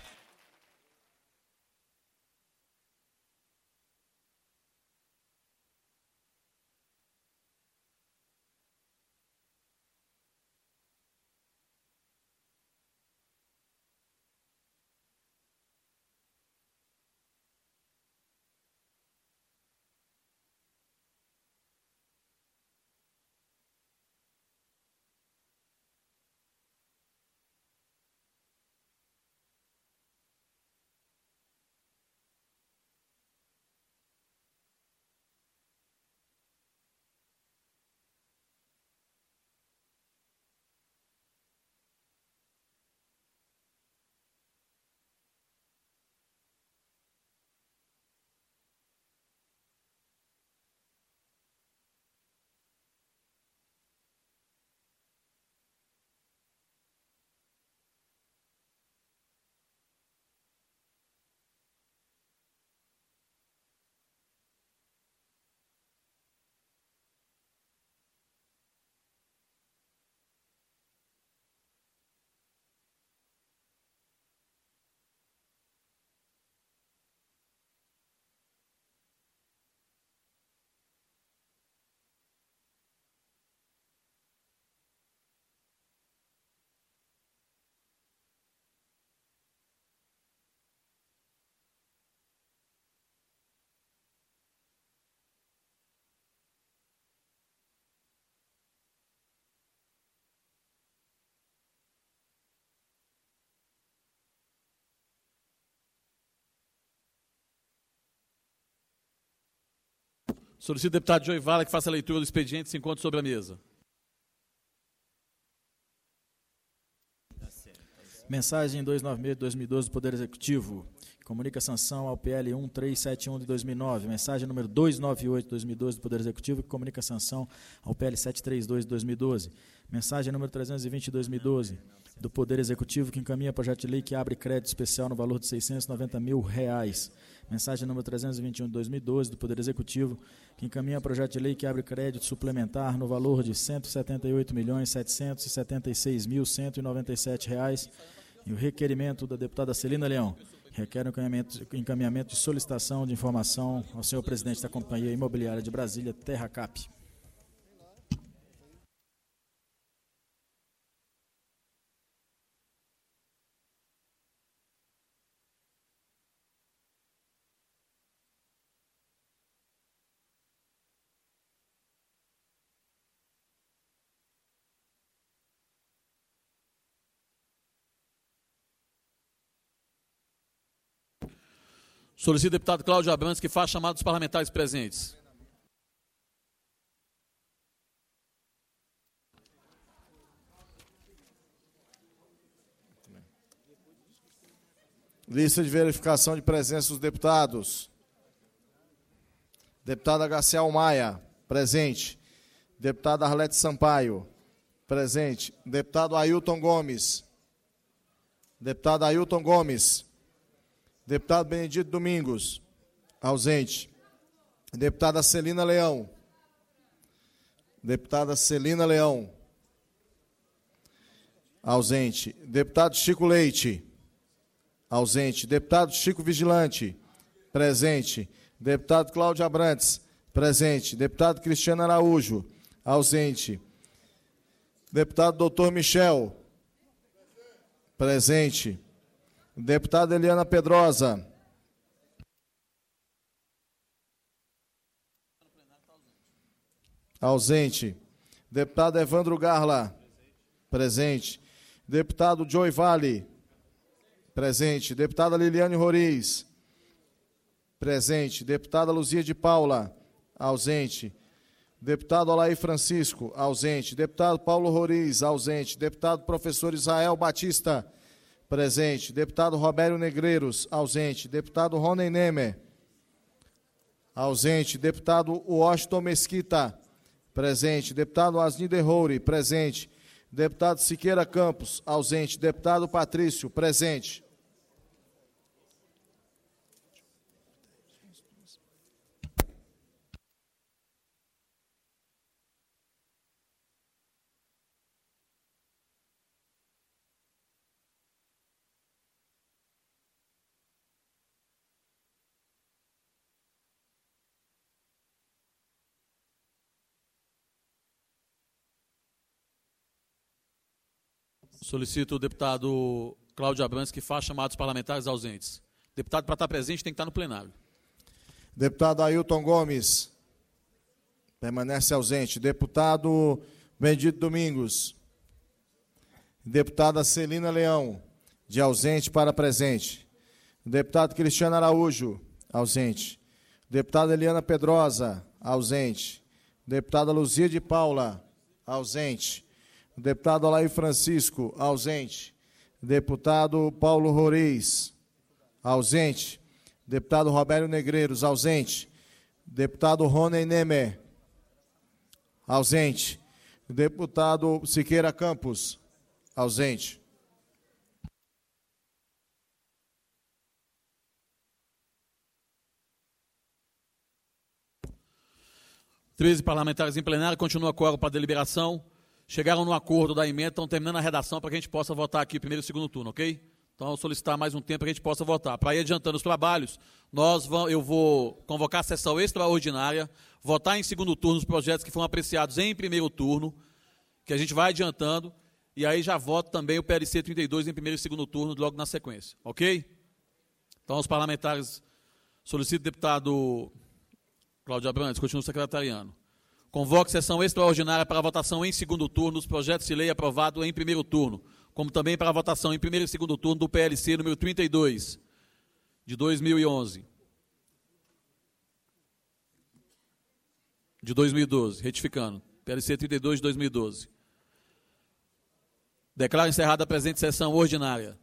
A: Solicito ao deputado Joivala que faça a leitura do expediente e se encontre sobre a mesa.
Q: Mensagem 296 de 2012 do Poder Executivo. Comunica sanção ao PL 1371 de 2009. Mensagem número 298 de 2012 do Poder Executivo, que comunica sanção ao PL 732 de 2012. Mensagem número 320 de 2012 do Poder Executivo, que encaminha projeto de lei que abre crédito especial no valor de R$ 690 mil. Mensagem número 321 de 2012 do Poder Executivo, que encaminha projeto de lei que abre crédito suplementar no valor de R$ 178.776.197. E o requerimento da deputada Celina Leão requer um encaminhamento de solicitação de informação ao senhor presidente da Companhia Imobiliária de Brasília, Terracap.
A: Solicito ao deputado Cláudio Abrantes que faça chamada dos parlamentares presentes.
E: Lista de verificação de presença dos deputados. Deputada Garcial Maia, presente. Deputada Arlete Sampaio, presente. Deputado Ailton Gomes. Deputado Ailton Gomes. Deputado Benedito Domingos, ausente. Deputada Celina Leão. Deputada Celina Leão, ausente. Deputado Chico Leite. Ausente. Deputado Chico Vigilante. Presente. Deputado Cláudio Abrantes. Presente. Deputado Cristiano Araújo. Ausente. Deputado Doutor Michel. Presente. Deputada Eliana Pedrosa. Ausente. Deputado Evandro Garla. Presente. Deputado Joey Vale. Presente. Deputada Liliane Roriz. Presente. Deputada Luzia de Paula. Ausente. Deputado Olaí Francisco. Ausente. Deputado Paulo Roriz. Ausente. Deputado Professor Israel Batista. Presente. Deputado Robério Negreiros. Ausente. Deputado Rony Nemer. Ausente. Deputado Washington Mesquita. Presente. Deputado Asni Derrouri. Presente. Deputado Siqueira Campos. Ausente. Deputado Patrício. Presente.
A: Solicito o deputado Cláudio Abrantes que faça chamados parlamentares ausentes. Deputado, para estar presente, tem que estar no plenário.
E: Deputado Ailton Gomes. Permanece ausente. Deputado Benedito Domingos. Deputada Celina Leão. De ausente para presente. Deputado Cristiano Araújo. Ausente. Deputada Eliana Pedrosa. Ausente. Deputada Luzia de Paula. Ausente. Deputado Olaí Francisco, ausente. Deputado Paulo Roriz, ausente. Deputado Robério Negreiros, ausente. Deputado Rony Nemer, ausente. Deputado Siqueira Campos, ausente.
A: Treze parlamentares em plenário, continua quórum para deliberação. Chegaram no acordo da emenda, estão terminando a redação para que a gente possa votar aqui primeiro e segundo turno, ok? Então, solicitar mais um tempo para que a gente possa votar. Para ir adiantando os trabalhos, eu vou convocar a sessão extraordinária, votar em segundo turno os projetos que foram apreciados em primeiro turno, que a gente vai adiantando, e aí já voto também o PLC 32 em primeiro e segundo turno, logo na sequência, ok? Então, os parlamentares, solicito o deputado Cláudio Abrantes, continua secretariando. Convoque sessão extraordinária para a votação em segundo turno dos projetos de lei aprovados em primeiro turno, como também para a votação em primeiro e segundo turno do PLC número 32, de 2011. De 2012, retificando. PLC 32 de 2012. Declaro encerrada a presente sessão ordinária.